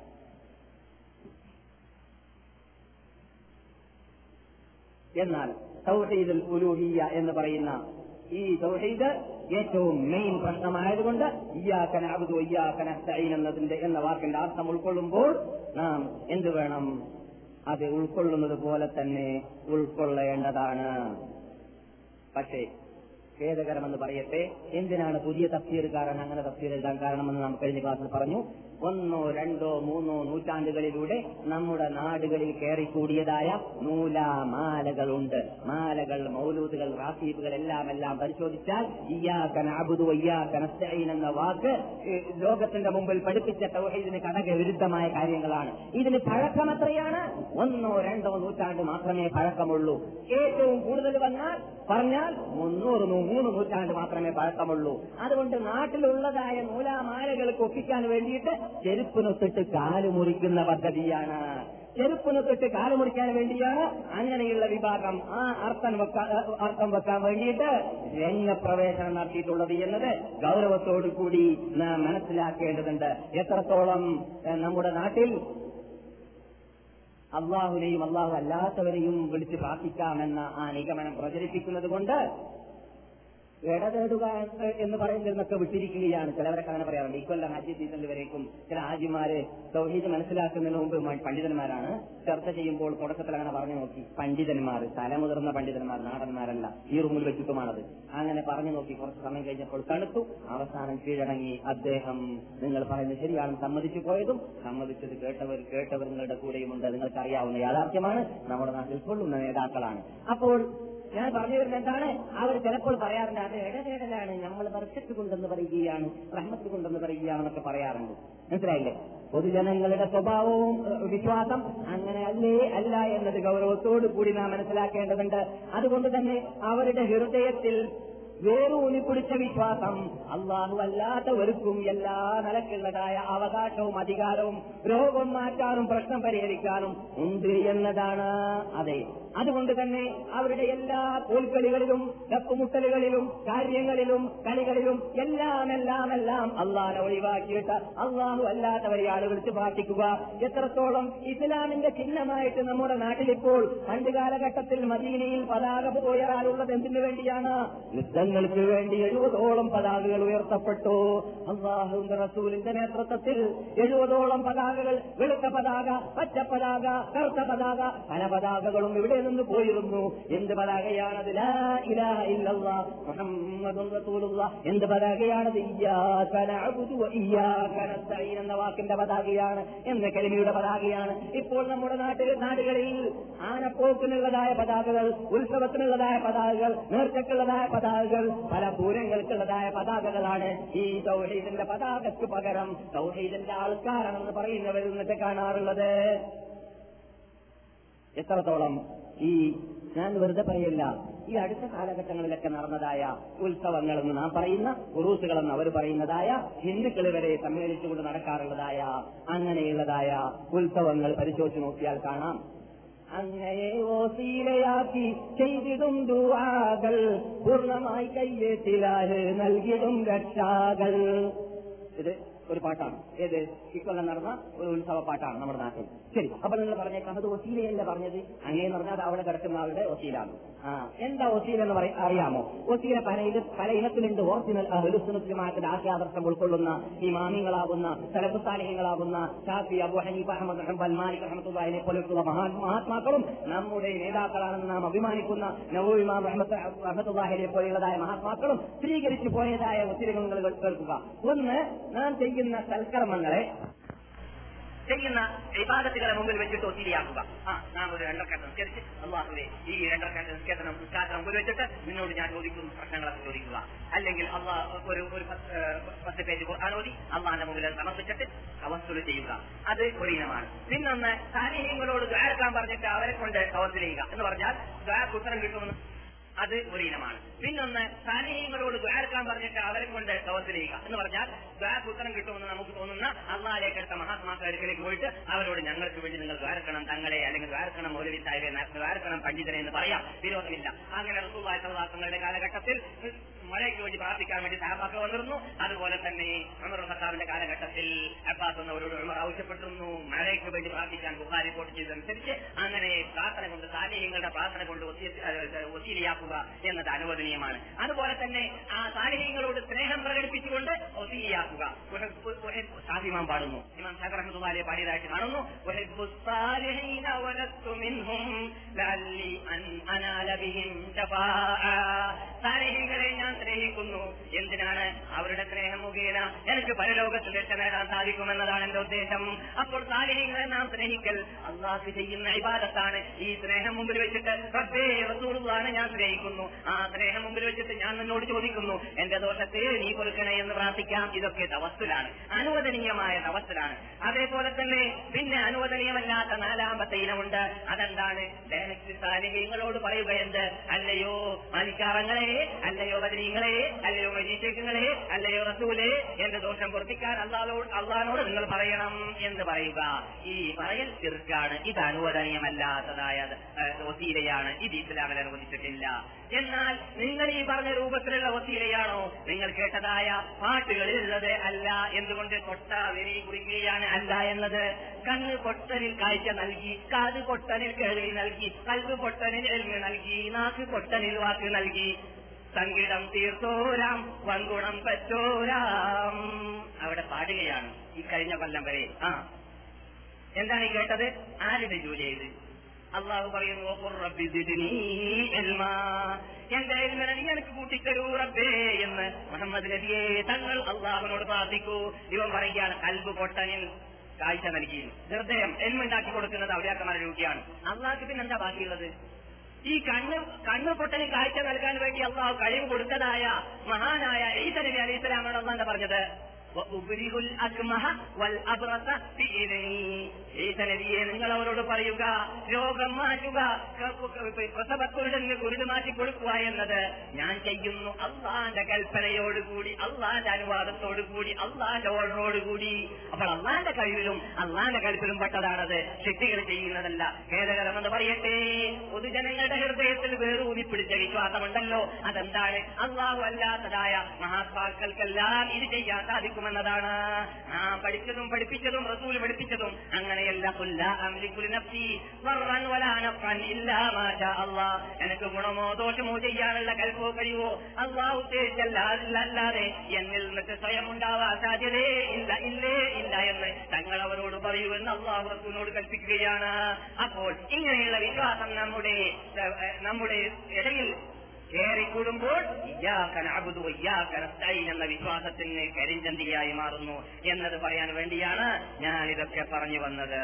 എന്നാൽ തൗഹീദുൽ ഉലൂഹിയ്യ എന്ന് പറയുന്ന ഈ തൗഹീദ് ഏറ്റവും മെയിൻ പ്രശ്നമായതുകൊണ്ട് ഇയ്യാക നഅ്ബുദു വഇയ്യാക നസ്തഈൻ എന്നതിന്റെ എന്ന വാക്കിന്റെ അർത്ഥം ഉൾക്കൊള്ളുമ്പോൾ നാം എന്ത് വേണം? അത് ഉൾക്കൊള്ളുന്നത് പോലെ തന്നെ ഉൾക്കൊള്ളേണ്ടതാണ്. പക്ഷേ ഖേദകരമെന്ന് പറയട്ടെ, എന്തിനാണ് പുതിയ തഫ്സീറുകാരൻ അങ്ങനെ തഫ്സീർ എഴുതാൻ കാരണമെന്ന് നാം കഴിഞ്ഞ ക്ലാസ്സിൽ പറഞ്ഞു. ഒന്നോ രണ്ടോ മൂന്നോ നൂറ്റാണ്ടുകളിലൂടെ നമ്മുടെ നാടുകളിൽ കയറിക്കൂടിയതായ നൂലാമാലകളുണ്ട്. മാലകൾ, മൗലൂദുകൾ, റാസീബുകൾ എല്ലാം എല്ലാം പരിശോധിച്ചാൽ ഇയ്യാക നഅ്ബുദു വഇയ്യാക നസ്തഈൻ എന്ന വാക്ക് ലോകത്തിന്റെ മുമ്പിൽ പഠിപ്പിച്ച തൗഹീദിന് കടക വിരുദ്ധമായ കാര്യങ്ങളാണ്. ഇതിന് പഴക്കം എത്രയാണ്? ഒന്നോ രണ്ടോ നൂറ്റാണ്ട് മാത്രമേ പഴക്കമുള്ളൂ. ഏറ്റവും കൂടുതൽ വന്നാൽ പറഞ്ഞാൽ മുന്നൂറ് മൂന്ന് നൂറ്റാണ്ട് മാത്രമേ പഴക്കമുള്ളൂ. അതുകൊണ്ട് നാട്ടിലുള്ളതായ നൂലാമാലകൾക്ക് ഒപ്പിക്കാൻ വേണ്ടിയിട്ട് ചെരുപ്പിനൊത്തിട്ട് കാല് മുറിക്കുന്ന പദ്ധതിയാണ്. ചെരുപ്പിനൊത്തിട്ട് കാല് മുറിക്കാൻ വേണ്ടിയാണ് അങ്ങനെയുള്ള വിഭാഗം ആ അർത്ഥം വെക്കാൻ അർത്ഥം വെക്കാൻ വേണ്ടിയിട്ട് രംഗപ്രവേശനം നടത്തിയിട്ടുള്ളത് എന്നത് ഗൗരവത്തോടു കൂടി നാം മനസ്സിലാക്കേണ്ടതുണ്ട്. എത്രത്തോളം നമ്മുടെ നാട്ടിൽ അള്ളാഹുവിനെയും അള്ളാഹു അല്ലാത്തവരെയും വിളിച്ച് പ്രാർത്ഥിക്കാമെന്ന ആ നിഗമനം പ്രചരിപ്പിക്കുന്നത് കൊണ്ട് ഇടതേടുക എന്ന് പറയുന്നതിനൊക്കെ വിട്ടിരിക്കുകയാണ്. ചിലവരൊക്കെ അങ്ങനെ പറയാറുണ്ട്. ഇക്കൊല്ലം ഹജ്ജ് സീസണിൽ വരേക്കും ചില ഹാജിമാര് തൗഹീദ് മനസ്സിലാക്കുന്നതിന് മുമ്പ് പണ്ഡിതന്മാരാണ്. ചർച്ച ചെയ്യുമ്പോൾ തുടക്കത്തിൽ അങ്ങനെ പറഞ്ഞു നോക്കി. പണ്ഡിതന്മാർ, തലമുതിർന്ന പണ്ഡിതന്മാർ, നാടന്മാരല്ല. ഈ റൂമിൽ വെച്ചിട്ടുമാണത്. അങ്ങനെ പറഞ്ഞു നോക്കി. കുറച്ച് സമയം കഴിഞ്ഞപ്പോൾ തണുത്തു. അവസാനം കീഴടങ്ങി അദ്ദേഹം നിങ്ങൾ പറയുന്നത് ശരിയാണ് സമ്മതിച്ചു പോയതും സമ്മതിച്ചത് കേട്ടവർ കേട്ടവർ നിങ്ങളുടെ കൂടെയുമുണ്ട്. നിങ്ങൾക്ക് അറിയാവുന്ന യാഥാർത്ഥ്യമാണ്. നമ്മുടെ നാട്ടിൽ കൊള്ളുന്ന നേതാക്കളാണ്. അപ്പോൾ ഞാൻ പറഞ്ഞു വരുന്നത് എന്താണ്? അവർ ചിലപ്പോൾ പറയാറുണ്ട് അത് ഇടതേടലാണ്, നമ്മൾ ബർക്കത്ത് കൊണ്ടെന്ന് പറയുകയാണ്, റഹ്മത്ത് കൊണ്ടെന്ന് പറയുകയാണെന്നൊക്കെ പറയാറുണ്ട്. മനസ്സിലായില്ലേ? പൊതുജനങ്ങളുടെ സ്വഭാവവും വിശ്വാസം അങ്ങനെ അല്ലേ അല്ല എന്നത് ഗൗരവത്തോടു കൂടി നാം മനസ്സിലാക്കേണ്ടതുണ്ട്. അതുകൊണ്ട് തന്നെ അവരുടെ ഹൃദയത്തിൽ വേറൂന്നി പിടിച്ച വിശ്വാസം അള്ളാഹു അല്ലാത്തവർക്കും എല്ലാ നിലക്കുള്ളതായ അവകാശവും അധികാരവും രോഗം മാറ്റാനും പ്രശ്നം പരിഹരിക്കാനും ഉണ്ട് എന്നതാണ്. അതെ, അതുകൊണ്ട് തന്നെ അവരുടെ എല്ലാ തോൽക്കളികളിലും തപ്പുമുട്ടലുകളിലും കാര്യങ്ങളിലും കളികളിലും എല്ലാം എല്ലാം എല്ലാം അള്ളാഹനെ ഒഴിവാക്കിയിട്ട് അള്ളാഹു അല്ലാത്തവരെ ആള് വിളിച്ച് പ്രാർത്ഥിക്കുക. എത്രത്തോളം ഇസ്ലാമിന്റെ ചിഹ്നമായിട്ട് നമ്മുടെ നാട്ടിലിപ്പോൾ പണ്ട് കാലഘട്ടത്തിൽ മദീനയിൽ പതാക ഉയരാനുള്ളത് എന്തിനു വേണ്ടിയാണ്? യുദ്ധങ്ങൾക്ക് വേണ്ടി എഴുപതോളം പതാകകൾ ഉയർത്തപ്പെട്ടു. അള്ളാഹുവിന്റെ റസൂലിന്റെ നേതൃത്വത്തിൽ എഴുപതോളം പതാകകൾ, വെളുത്ത പതാക, പച്ച പതാക, കറുത്ത പതാക, പല പതാകകളും ഇവിടെ നിന്ന് പോയിരുന്നു. എന്ത് പതാകയാണത്? ലാ ഇലാഹ ഇല്ലല്ലാഹ് മുഹമ്മദുർ റസൂലുള്ളാഹ്. എന്ത് പതാകയാണത്? ഇയ്യാക നഅ്ബുദു വ ഇയ്യാക നസ്തഈൻ എന്ന വാക്കിന്റെ പതാകയാണ്, എന്ന കലിമയുടെ പതാകയാണ്. ഇപ്പോൾ നമ്മുടെ നാട്ടിൽ നാടുകളിൽ ആനപ്പോക്കിനുള്ളതായ പതാകകൾ, ഉത്സവത്തിനുള്ളതായ പതാകകൾ, നേർച്ചക്കുള്ളതായ പതാകകൾ, പല പൂരങ്ങൾക്കുള്ളതായ പതാകകളാണ്. ഈ തൗഹീദിന്റെ പതാകയ്ക്ക് പകരം തൗഹീദിന്റെ ആൾക്കാരാണെന്ന് പറയുന്നവരിൽ നിന്നൊക്കെ കാണാറുള്ളത്. എത്രത്തോളം ഈ ഞാൻ വെറുതെ പറയില്ല, ഈ അടുത്ത കാലഘട്ടങ്ങളിലൊക്കെ നടന്നതായ ഉത്സവങ്ങളെന്ന് നാം പറയുന്ന ഉറൂസുകളെന്ന് അവർ പറയുന്നതായ ഹിന്ദുക്കൾ വരെ സമ്മേളിച്ചുകൊണ്ട് നടക്കാറുള്ളതായ അങ്ങനെയുള്ളതായ ഉത്സവങ്ങൾ പരിശോധിച്ച് നോക്കിയാൽ കാണാം. അങ്ങനെ ഓസീലയാക്കി ചെയ്തിടും ദുആകൾ പൂർണ്ണമായി കയ്യേറ്റിലാല് നൽകിടും രക്ഷാകൾ. ഇത് ഒരു പാട്ടാണ്. ഏത് ഇക്കൊല്ലം നടന്ന ഒരു ഉത്സവ പാട്ടാണ് നമ്മുടെ നാട്ടിൽ. ശരി, അപ്പൊ നിങ്ങൾ പറഞ്ഞേക്കാം അത് വസീലയല്ല പറഞ്ഞത്. അങ്ങനെ പറഞ്ഞാൽ അത് അവിടെ കിടക്കുന്ന ആളുടെ വസീലാണ്. ആ എന്താ വസീല എന്ന് പറയും അറിയാമോ? വസീല പല പല ഇനത്തിലുണ്ട്. ഒറിജിനൽ അഹ്ലുസുന്നത്തിന്റെ ആശയാദർശം ഉൾക്കൊള്ളുന്ന ഇമാമികളാകുന്ന സലഫ് സാലിഹ്യങ്ങളാകുന്ന Shafi, Abu Hanifa, Ahmad Hanbal, Malik റഹ്മത്തുള്ളാഹിനെ പോലെയുള്ള മഹാത്മാക്കളും നമ്മുടെ നേതാക്കളാണെന്ന് നാം അഭിമാനിക്കുന്ന നവവി ഇമാം റഹ്മത്തുള്ളാഹിനെ പോലെയുള്ളതായ മഹാത്മാക്കളും സ്വീകരിച്ചു പോയതായ വസീലകൾ കേൾക്കുക. ഒന്ന്, നാം ചെയ്യുന്ന സൽക്കർമ്മങ്ങളെ ചെയ്യുന്ന ഇബാദത്തുകളെ മുമ്പിൽ വെച്ചിട്ട് ഒത്തിരിയാക്കുക. ആ നാം ഒരു രണ്ടരക്കാലത്ത് നിസ്കരിച്ച് അള്ളാഹുവേ ഈ രണ്ടരക്കാലത്ത് നിസ്കരിക്കണം നിസ്കാരം മുമ്പിൽ വെച്ചിട്ട് നിന്നോട് ഞാൻ ചോദിക്കുന്ന പ്രശ്നങ്ങളൊക്കെ ചോദിക്കുക. അല്ലെങ്കിൽ അള്ളാഹ് ഒരു ഒരു പത്ത് പേജ് ഖുർആൻ ഓതി അള്ളാഹിന്റെ മുമ്പിൽ സമർപ്പിച്ചിട്ട് തവസ്സുൽ ചെയ്യുക. അത് ഒരു ഇനമാണ്. പിന്നൊന്ന് സാലിഹീങ്ങളോട് ദുആ എടുക്കാൻ പറഞ്ഞിട്ട് അവരെ കൊണ്ട് തവസ്സുൽ ചെയ്യുക എന്ന് പറഞ്ഞാൽ ദുആക്ക് ഉത്തരം കിട്ടുമെന്ന്, അത് ഒരു ഇനമാണ്. പിന്നൊന്ന് സാലിഹീങ്ങളോട് ദുആ എടുക്കാൻ പറഞ്ഞിട്ട് അവരെ കൊണ്ട് തവസ്സുൽ ചെയ്യുക എന്ന് പറഞ്ഞാൽ ദുആക്ക് ഉത്തരം കിട്ടുമെന്ന് നമുക്ക് തോന്നുന്ന അള്ളാഹിലേക്ക് അടുത്ത മഹാത്മാക്കളുടെ അടുക്കലേക്ക് പോയിട്ട് അവരോട് ഞങ്ങൾക്ക് വേണ്ടി നിങ്ങൾ ദ്വാരക്കണം തങ്ങളെ, അല്ലെങ്കിൽ ദ്വാരക്കണം മൗലവി സാഹിബെ, ദ്വാരക്കണം പണ്ഡിതനെ എന്ന് പറയാം, വിരോധമില്ല. അങ്ങനെ റസൂലുള്ളാഹി സ്വല്ലല്ലാഹു അലൈഹി വസല്ലമയുടെ കാലഘട്ടത്തിൽ മഴയ്ക്ക് വേണ്ടി പ്രാർത്ഥിക്കാൻ വേണ്ടി സഹാബാക്കൾ വന്നിരുന്നു. അതുപോലെ തന്നെ ഉമർ ഖത്താബിന്റെ കാലഘട്ടത്തിൽ അബ്ബാസ് എന്നവരോട് ഉമർ ആവശ്യപ്പെട്ടിരുന്നു മഴയ്ക്ക് വേണ്ടി പ്രാർത്ഥിക്കാൻ. ബുഖാരി റിപ്പോർട്ട് ചെയ്തതനുസരിച്ച് അങ്ങനെ പ്രാർത്ഥന കൊണ്ട് സാലിഹീങ്ങളുടെ പ്രാർത്ഥന കൊണ്ട് വസീലയാക്കുക എന്നത് അനുവദനീയമാണ്. അതുപോലെ തന്നെ ആ സാലിഹീങ്ങളോട് സ്നേഹം പ്രകടിപ്പിച്ചുകൊണ്ട് വസീലയാക്കുക. ഇമാം പാടുന്നു, ഇമാം ഷാഫി റഹ്മത്തുള്ളാഹി പാടിയതായിട്ട് കാണുന്നു. സാലിഹീങ്ങളെ ഞാൻ സ്നേഹിക്കുന്നു. എന്തിനാണ്? അവരുടെ സ്നേഹം മുഖേന എനിക്ക് പരലോകത്തിൽ രക്ഷ നേടാൻ സാധിക്കുമെന്നതാണ് എന്റെ ഉദ്ദേശം. അപ്പോൾ സാലിഹീങ്ങളെ നാം സ്നേഹിക്കൽ അള്ളാഹ് ചെയ്യുന്ന ഇബാദത്താണ്. ഈ സ്നേഹം മുമ്പിൽ വെച്ചിട്ട് റബ്ബേ റസൂലുള്ളാഹിനെ ഞാൻ സ്നേഹിക്കുന്നു, ആ സ്നേഹം മുമ്പിൽ വെച്ചിട്ട് ഞാൻ നിന്നോട് ചോദിക്കുന്നു എന്റെ ദോഷത്തെ നീ പൊറുക്കണേ എന്ന് പ്രാർത്ഥിക്കാം. ഇതൊക്കെ തവസ്സുലാണ്, അനുവദനീയമായ തവസ്സുലാണ്. അതേപോലെ തന്നെ പിന്നെ അനുവദനീയമല്ലാത്ത നാലാമത്തെ ഇനമുണ്ട്. അതെന്താണ്? ഡയറക്റ്റ് സാലിഹീങ്ങളോട് പറയുക എന്ത്? അല്ലയോ മാലിക്കാറങ്ങളെ, അല്ലയോ ബദരീങ്ങളെ, അല്ലയോ മജീഷേഖങ്ങളെ, അല്ലയോ റസൂലേ, എന്റെ ദോഷം പൊറുപ്പിക്കാൻ അള്ളാഹോട് അള്ളാഹിനോട് നിങ്ങൾ പറയണം എന്ന് പറയുക. ഈ പറയൽ ശിർക്കാണ്. ഇത് അനുവദനീയമല്ലാത്തതായ വസീലയാണ്. ഇത് ഇസ്ലാമിൽ അനുവദിച്ചിട്ടില്ല. എന്നാൽ നിങ്ങൾ ഈ പറഞ്ഞ രൂപത്തിലുള്ള വസീലയാണോ നിങ്ങൾ കേട്ടതായ പാട്ടുകളിലുള്ളത്? അല്ല. എന്തുകൊണ്ട്? കൊട്ട വെരി കുറിക്കുകയാണ് അല്ല എന്നത്. കണ്ണ് പൊട്ടനിൽ കാഴ്ച നൽകി, കാത് പൊട്ടനിൽ കേൾവി നൽകി, കൽവ് പൊട്ടനിൽ എൽമ നൽകി, നാക്ക് പൊട്ടനിൽ വാക്ക് നൽകി, സങ്കടം തീർത്തോരാം വൻഗുണം പറ്റോരാം. അവിടെ പാടുകയാണ് ഈ കഴിഞ്ഞ കൊല്ലം വരെ. ആ എന്താണ് ഈ കേട്ടത്? ആരുടെ ജോലി ചെയ്ത്? അള്ളാഹു പറയുന്നു എന്റെ ഇൽമിനെ നീ എനിക്ക് കൂട്ടിത്തരൂ റബ്ബേ എന്ന് മുഹമ്മദ് നബിയെ തങ്ങൾ അള്ളാഹുവിനോട് പ്രാർത്ഥിക്കൂ. ഇവൻ പറയുകയാണ് കൽബ് പൊട്ടനിൽ കാഴ്ച നൽകി, ഹൃദയം എൽമുണ്ടാക്കി കൊടുക്കുന്നത് ഔലിയാക്കന്മാരുടെ ഡ്യൂട്ടിയാണ്. അള്ളാഹ്ക്ക് പിന്നെന്താ ബാക്കിയുള്ളത്? ഈ കണ്ണ് കണ്ണ് പൊട്ടന് കാഴ്ച നൽകാൻ വേണ്ടി അള്ളാഹു കഴിവ് കൊടുത്തതായ മഹാനായ ഈസ നബി അലൈഹി സ്വലാമാണ് അള്ളാഹ് എന്താ പറഞ്ഞത്? ഈസനബിയെ നിങ്ങൾ അവരോട് പറയുക രോഗം മാറ്റുക, പ്രസവക്കുരുടന് കുരുട് മാറ്റി കൊടുക്കുക എന്നത് ഞാൻ ചെയ്യുന്നു അള്ളാന്റെ കൽപ്പനയോടുകൂടി, അള്ളാന്റെ അനുവാദത്തോടുകൂടി, അള്ളാന്റെ ഓർഡറോടുകൂടി. അപ്പോൾ അള്ളാന്റെ കഴിവിലും അള്ളാന്റെ കൽപ്പിലും പെട്ടതാണത്, ശക്തികൾ ചെയ്യുന്നതല്ല. ഖേദകരമെന്ന് പറയട്ടെ, പൊതുജനങ്ങളുടെ ഹൃദയത്തിൽ വേറൂന്നി പിടിച്ച വിശ്വാസമുണ്ടല്ലോ. അതെന്താണ്? അള്ളാഹു അല്ലാത്തതായ മഹാത്മാക്കൾക്കെല്ലാം ഇത് ചെയ്യാൻ സാധിക്കും എന്നതാണ്. ആ പഠിച്ചതും പഠിപ്പിച്ചതും റസൂൽ പഠിപ്പിച്ചതും അങ്ങനെയല്ല. എനിക്ക് ഗുണമോ ദോഷമോ ചെയ്യാനുള്ള കൽപ്പോ കഴിവോ അള്ളാഹു ഉദ്ദേശിച്ചല്ലാതെ എന്നിൽ നിന്നിട്ട് സ്വയം ഉണ്ടാവാൻ സാധ്യതേ ഇല്ല, ഇല്ലേ ഇല്ല എന്ന് തങ്ങൾ അവരോട് പറയൂ എന്ന് അള്ളാഹു റസൂലിനോട് കൽപ്പിക്കുകയാണ്. അപ്പോൾ ഇങ്ങനെയുള്ള വിശ്വാസം നമ്മുടെ നമ്മുടെ ഇടയിൽ ഏറിക്കൂടുമ്പോൾ ഇയ്യാക നഅ്ബുദു വഇയ്യാക നസ്തഈൻ എന്ന വിശ്വാസത്തിന് കരിഞ്ചന്തിയായി മാറുന്നു എന്നത് പറയാൻ വേണ്ടിയാണ് ഞാൻ ഇതൊക്കെ പറഞ്ഞു വന്നത്.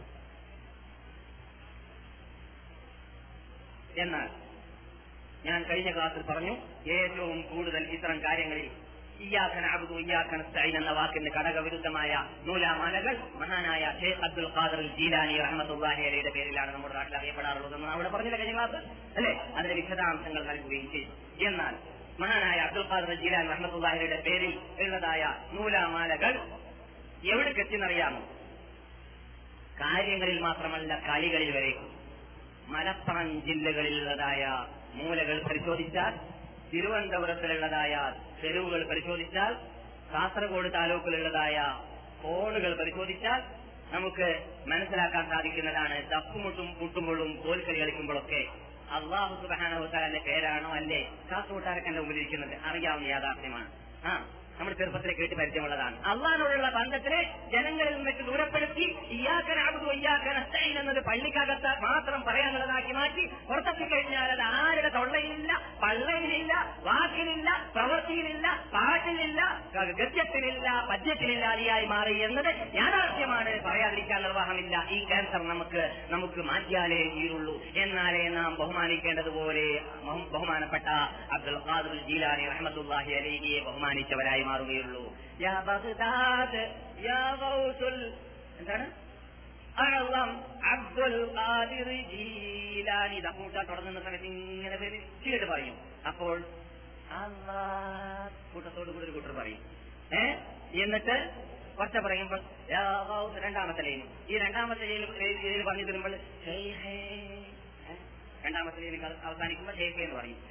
എന്നാൽ ഞാൻ കഴിഞ്ഞ ക്ലാസ്സിൽ പറഞ്ഞു ഏറ്റവും കൂടുതൽ ഇത്തരം കാര്യങ്ങളിൽ ഇയ്യാക നഅ്ബുദു വഇയ്യാക നസ്തഈൻ എന്ന വാക്കിന് ഘടകവിരുദ്ധമായ നൂലാമാലകൾ മഹാനായ ഷെയ്ഖ് അബ്ദുൽ ഖാദിർ ജീലാനി റഹ്മത്തുള്ളാഹി അലൈഹിയുടെ പേരിലാണ് നമ്മുടെ നാട്ടിൽ അറിയപ്പെടാറുള്ളതെന്ന് അവിടെ പറഞ്ഞില്ല കഴിഞ്ഞ ക്ലാസ് അല്ലെ? അതിന്റെ വിശദാംശങ്ങൾ നൽകുകയും ചെയ്തു. എന്നാൽ മഹാനായ അബ്ദുൽ ഖാദിർ ജീലാനി റഹ്മത്തുള്ളാഹിയുടെ പേരിൽ ഉള്ളതായ നൂലാമാലകൾ എവിടേക്കെത്തിയെന്നറിയാമോ? കാര്യങ്ങളിൽ മാത്രമല്ല, കളികളിൽ വരേക്കും. മലപ്പുറം ജില്ലകളിലുള്ളതായ മൂലകൾ പരിശോധിച്ചാൽ, തിരുവനന്തപുരത്തിലുള്ളതായ തെരുവുകൾ പരിശോധിച്ചാൽ, കാസർഗോഡ് താലൂക്കിലുള്ളതായ ഫോണുകൾ പരിശോധിച്ചാൽ നമുക്ക് മനസ്സിലാക്കാൻ സാധിക്കുന്നതാണ്. ദപ്പുമുട്ടും മുട്ടുമ്പോഴും കോൽക്കളി കളിക്കുമ്പോഴൊക്കെ അള്ളാഹു സുബ്ഹാനഹു വ തആലയുടെ പേരാണോ അല്ലേ കാസർഗോട്ടാരൊക്കെ എന്റെ മുമ്പിലിരിക്കുന്നത് അറിയാവുന്ന യാഥാർത്ഥ്യമാണ്. ആ നമ്മുടെ ചെറുപ്പത്തിലെ കേട്ട് പരിചയമുള്ളതാണ്. അള്ളാഹിനോടുള്ള ബന്ധത്തിനെ ജനങ്ങളിൽ നിന്നിട്ട് ദൂരപ്പെടുത്തി ഇയ്യാക നഅ്ബുദു വ ഇയ്യാക നസ്തഈൻ എന്നത് പള്ളിക്കകത്ത് മാത്രം പറയാനുള്ളതാക്കി മാറ്റി പുറത്തെത്തി കഴിഞ്ഞാൽ അത് ആരുടെ തൊള്ളയിലില്ല, പള്ളയിലില്ല, വാക്കിലില്ല, പ്രവൃത്തിയിലില്ല, പാട്ടിലില്ല, ഗദ്യത്തിലില്ല, പദ്യത്തിലില്ലാതെയായി മാറി എന്നത് യാഥാർത്ഥ്യമാണ്. പറയാതിരിക്കാൻ നിർവാഹമില്ല. ഈ ക്യാൻസർ നമുക്ക് നമുക്ക് മാറ്റിയാലേ തീരുള്ളൂ. എന്നാലേ നാം ബഹുമാനിക്കേണ്ടതുപോലെ ബഹുമാനപ്പെട്ട അബ്ദുൽ ഖാദിർ ജീലാനി റഹ്മത്തുള്ളാഹി അലൈഹിയെ ബഹുമാനിച്ചവരായി മാറുകയുള്ളൂ. യാ ബഗ്ദാദ് യാ ഗൗസുൽ എന്താണ് അബ്ദുൽ ഖാദിർ ജീലാനി ദക്കൂട്ട തുടങ്ങുന്ന സമയത്ത് ഇങ്ങനെ പേര് പറയും. അപ്പോൾ അല്ലാഹ് കൂട്ടത്തോട് കൂടി ഒരു കൂട്ടർ പറയും. ഏ എന്നിട്ട് കുറച്ച പറയുമ്പോൾ രണ്ടാമത്തെ ലൈനും ഈ രണ്ടാമത്തെ ലൈനിൽ പറഞ്ഞു തരുമ്പോൾ രണ്ടാമത്തെ ലൈനിൽ അവസാനിക്കുമ്പോൾ ഷെയ്ഖ് എന്ന് പറയും.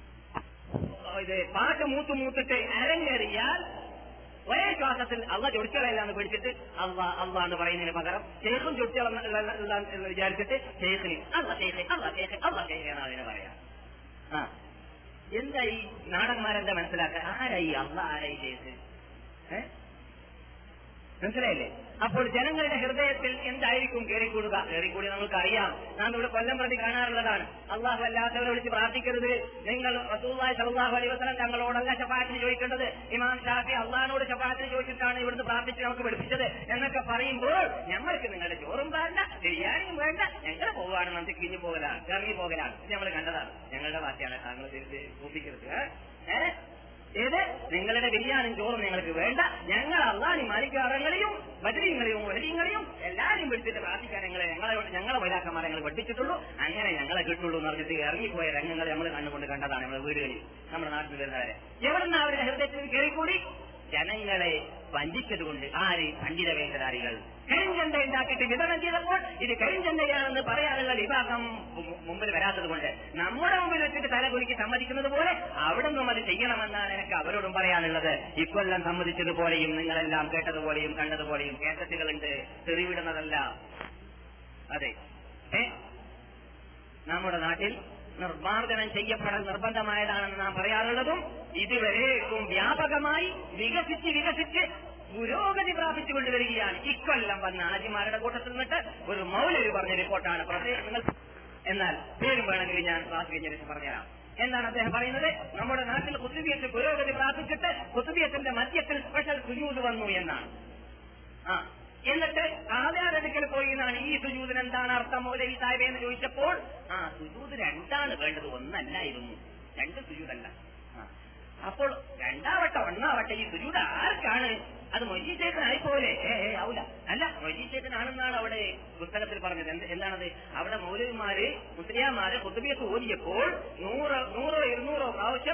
ഇത് പാട്ട് മൂത്ത് മൂത്തിട്ട് അരങ്ങേറിയാൽ ഒരേ ശ്വാസത്തിൽ അള്ള ചൊടിച്ചളയില്ലാന്ന് പിടിച്ചിട്ട് അള്ള അള്ള എന്ന് പറയുന്നതിന് പകരം ഷെയ്ഖും ചൊടിച്ചള എന്ന് വിചാരിച്ചിട്ട് ഷെയ്ഖിന് അള്ള ഷെയ്ഖ് അള്ള ഷെയ്ഖ് അള്ള ഷെയ്ഖ് എന്നാണ് അതിനെ പറയാം. ആ എന്താ ഈ നാടന്മാരെന്താ മനസ്സിലാക്കുക? ആരായി അള്ള, ആരായി ഷെയ്ഖ്? ഏഹ് മനസ്സിലായില്ലേ? അപ്പോൾ ജനങ്ങളുടെ ഹൃദയത്തിൽ എന്തായിരിക്കും കയറിക്കൂടുക? കയറിക്കൂടി നമുക്കറിയാം. നാം ഇവിടെ കൊല്ലം പ്രതി കാണാറുള്ളതാണ്. അള്ളാഹു അല്ലാത്തവരെ വിളിച്ച് പ്രാർത്ഥിക്കരുത്. നിങ്ങൾ റസൂലുള്ളാഹി സ്വല്ലല്ലാഹു അലൈഹി വസല്ലം തങ്ങളോടല്ല ശഫാഅത്തിന് ചോദിക്കേണ്ടത്. ഇമാം ഷാഫി അള്ളാഹിനോട് ശഫാഅത്തിന് ചോദിച്ചിട്ടാണ് ഇവിടുന്ന് പ്രാർത്ഥിച്ച് നമുക്ക് പഠിപ്പിച്ചത് എന്നൊക്കെ പറയുമ്പോൾ ഞങ്ങൾക്ക് നിങ്ങളുടെ ചോറും വേണ്ട, ബിരിയാണിയും വേണ്ട, ഞങ്ങൾ പോവുകയാണ്, നമുക്ക് കിഞ്ഞു പോകലാണ്, ഇറങ്ങി പോകലാണ്. ഇത് നമ്മൾ കണ്ടതാണ്. ഞങ്ങളുടെ ഭാഷയാണ്. താങ്കൾ കൂപ്പിക്കരുത്. ഏഹ് ഏത് നിങ്ങളുടെ ബിരിയാണിയും ചോറും ഞങ്ങൾക്ക് വേണ്ട, ഞങ്ങൾ അള്ളാഹി മാലിക്കാറങ്ങളെയും ബദരീങ്ങളെയും വഹരീങ്ങളെയും എല്ലാവരും വിളിച്ചിട്ട് പ്രാർത്ഥിക്കാൻ ഞങ്ങളെ ഞങ്ങളെ ഞങ്ങളെ വൈലാക്കന്മാരെ ഞങ്ങൾ പഠിപ്പിച്ചിട്ടുള്ളൂ, അങ്ങനെ ഞങ്ങളെ കിട്ടുള്ളൂ എന്ന് പറഞ്ഞിട്ട് ഇറങ്ങിപ്പോയ രംഗങ്ങൾ നമ്മൾ കണ്ടുകൊണ്ട് കണ്ടതാണ് നമ്മുടെ വീടുകളിൽ, നമ്മുടെ നാട്ടിൽ വരുന്നവരെ. എവിടുന്ന അവരുടെ ഹൃദയത്തിൽ കയറിക്കൂടി ജനങ്ങളെ വഞ്ചിച്ചതുകൊണ്ട്. ആര്? പണ്ഡിത വേഷധാരികൾ കരിഞ്ചന്ത ഉണ്ടാക്കിയിട്ട് വിതരണം ചെയ്തപ്പോൾ ഇത് കരിഞ്ചന്തയാണെന്ന് പറയാനുള്ള വിഭാഗം മുമ്പിൽ വരാത്തത് കൊണ്ട് നമ്മുടെ മുമ്പിൽ വെച്ചിട്ട് തലകുലുക്കി സമ്മതിക്കുന്നത് പോലെ അവിടെ നിന്നും അത് ചെയ്യണമെന്നാണ് എനിക്ക് അവരോടും പറയാനുള്ളത്. ഇക്കൊല്ലം സമ്മതിച്ചതുപോലെയും നിങ്ങളെല്ലാം കേട്ടതുപോലെയും കണ്ടതുപോലെയും കേസറ്റുകളുണ്ട്, തെറിവിടുന്നതല്ല. അതെ, ഏ നമ്മുടെ നാട്ടിൽ നിർമ്മാർജ്ജനം ചെയ്യപ്പെടൽ നിർബന്ധമായതാണെന്ന് നാം പറയാറുള്ളതും ഇതുവരേക്കും വ്യാപകമായി വികസിച്ച് വികസിച്ച് പുരോഗതി പ്രാപിച്ചു കൊണ്ടുവരികയാണ്. ഇക്കൊല്ലം വന്ന ആജിമാരുടെ കൂട്ടത്തിൽ നിന്നിട്ട് ഒരു മൗലവി പറഞ്ഞ റിപ്പോർട്ടാണ്. പ്രത്യേകങ്ങൾ എന്നാൽ പേരും വേണമെങ്കിൽ ഞാൻ ക്ലാസ് കഴിഞ്ഞ പറഞ്ഞുതരാം. എന്താണ് അദ്ദേഹം പറയുന്നത്? നമ്മുടെ നാട്ടിൽ ഖുത്ബിയത്ത് പുരോഗതി പ്രാപിച്ചിട്ട് ഖുത്ബിയത്തിന്റെ മധ്യത്തിൽ സ്പെഷ്യൽ സുജൂദ് വന്നു എന്നാണ്. ആ എന്നിട്ട് ആദ്യാരടുക്കൽ പോയി എന്നാണ് ഈ സുജൂദിന് എന്താണ് അർത്ഥം മൗലവി സാഹിബ് എന്ന് ചോദിച്ചപ്പോൾ ആ സുജൂദ് രണ്ടാണ് വേണ്ടത്, ഒന്നല്ലായിരുന്നു. രണ്ട് സുജൂദല്ല. അപ്പോൾ രണ്ടാവട്ടെ ഒന്നാവട്ടെ ഈ സുജൂദ് ആർക്കാണ്? അത് മൊയ്യീശേഖനായിപ്പോലെ ഏ ആവൂല. അല്ല, മൊയ്യീശേഖനാണെന്നാണ് അവിടെ പുസ്തകത്തിൽ പറഞ്ഞത്. എന്താണത്? അവിടെ മൗലവിമാര് മുസ്ലിയാമാര് ഖുത്ബിയത്ത് ഓതിയപ്പോൾ നൂറ് നൂറോ ഇരുന്നൂറോ പ്രാവശ്യം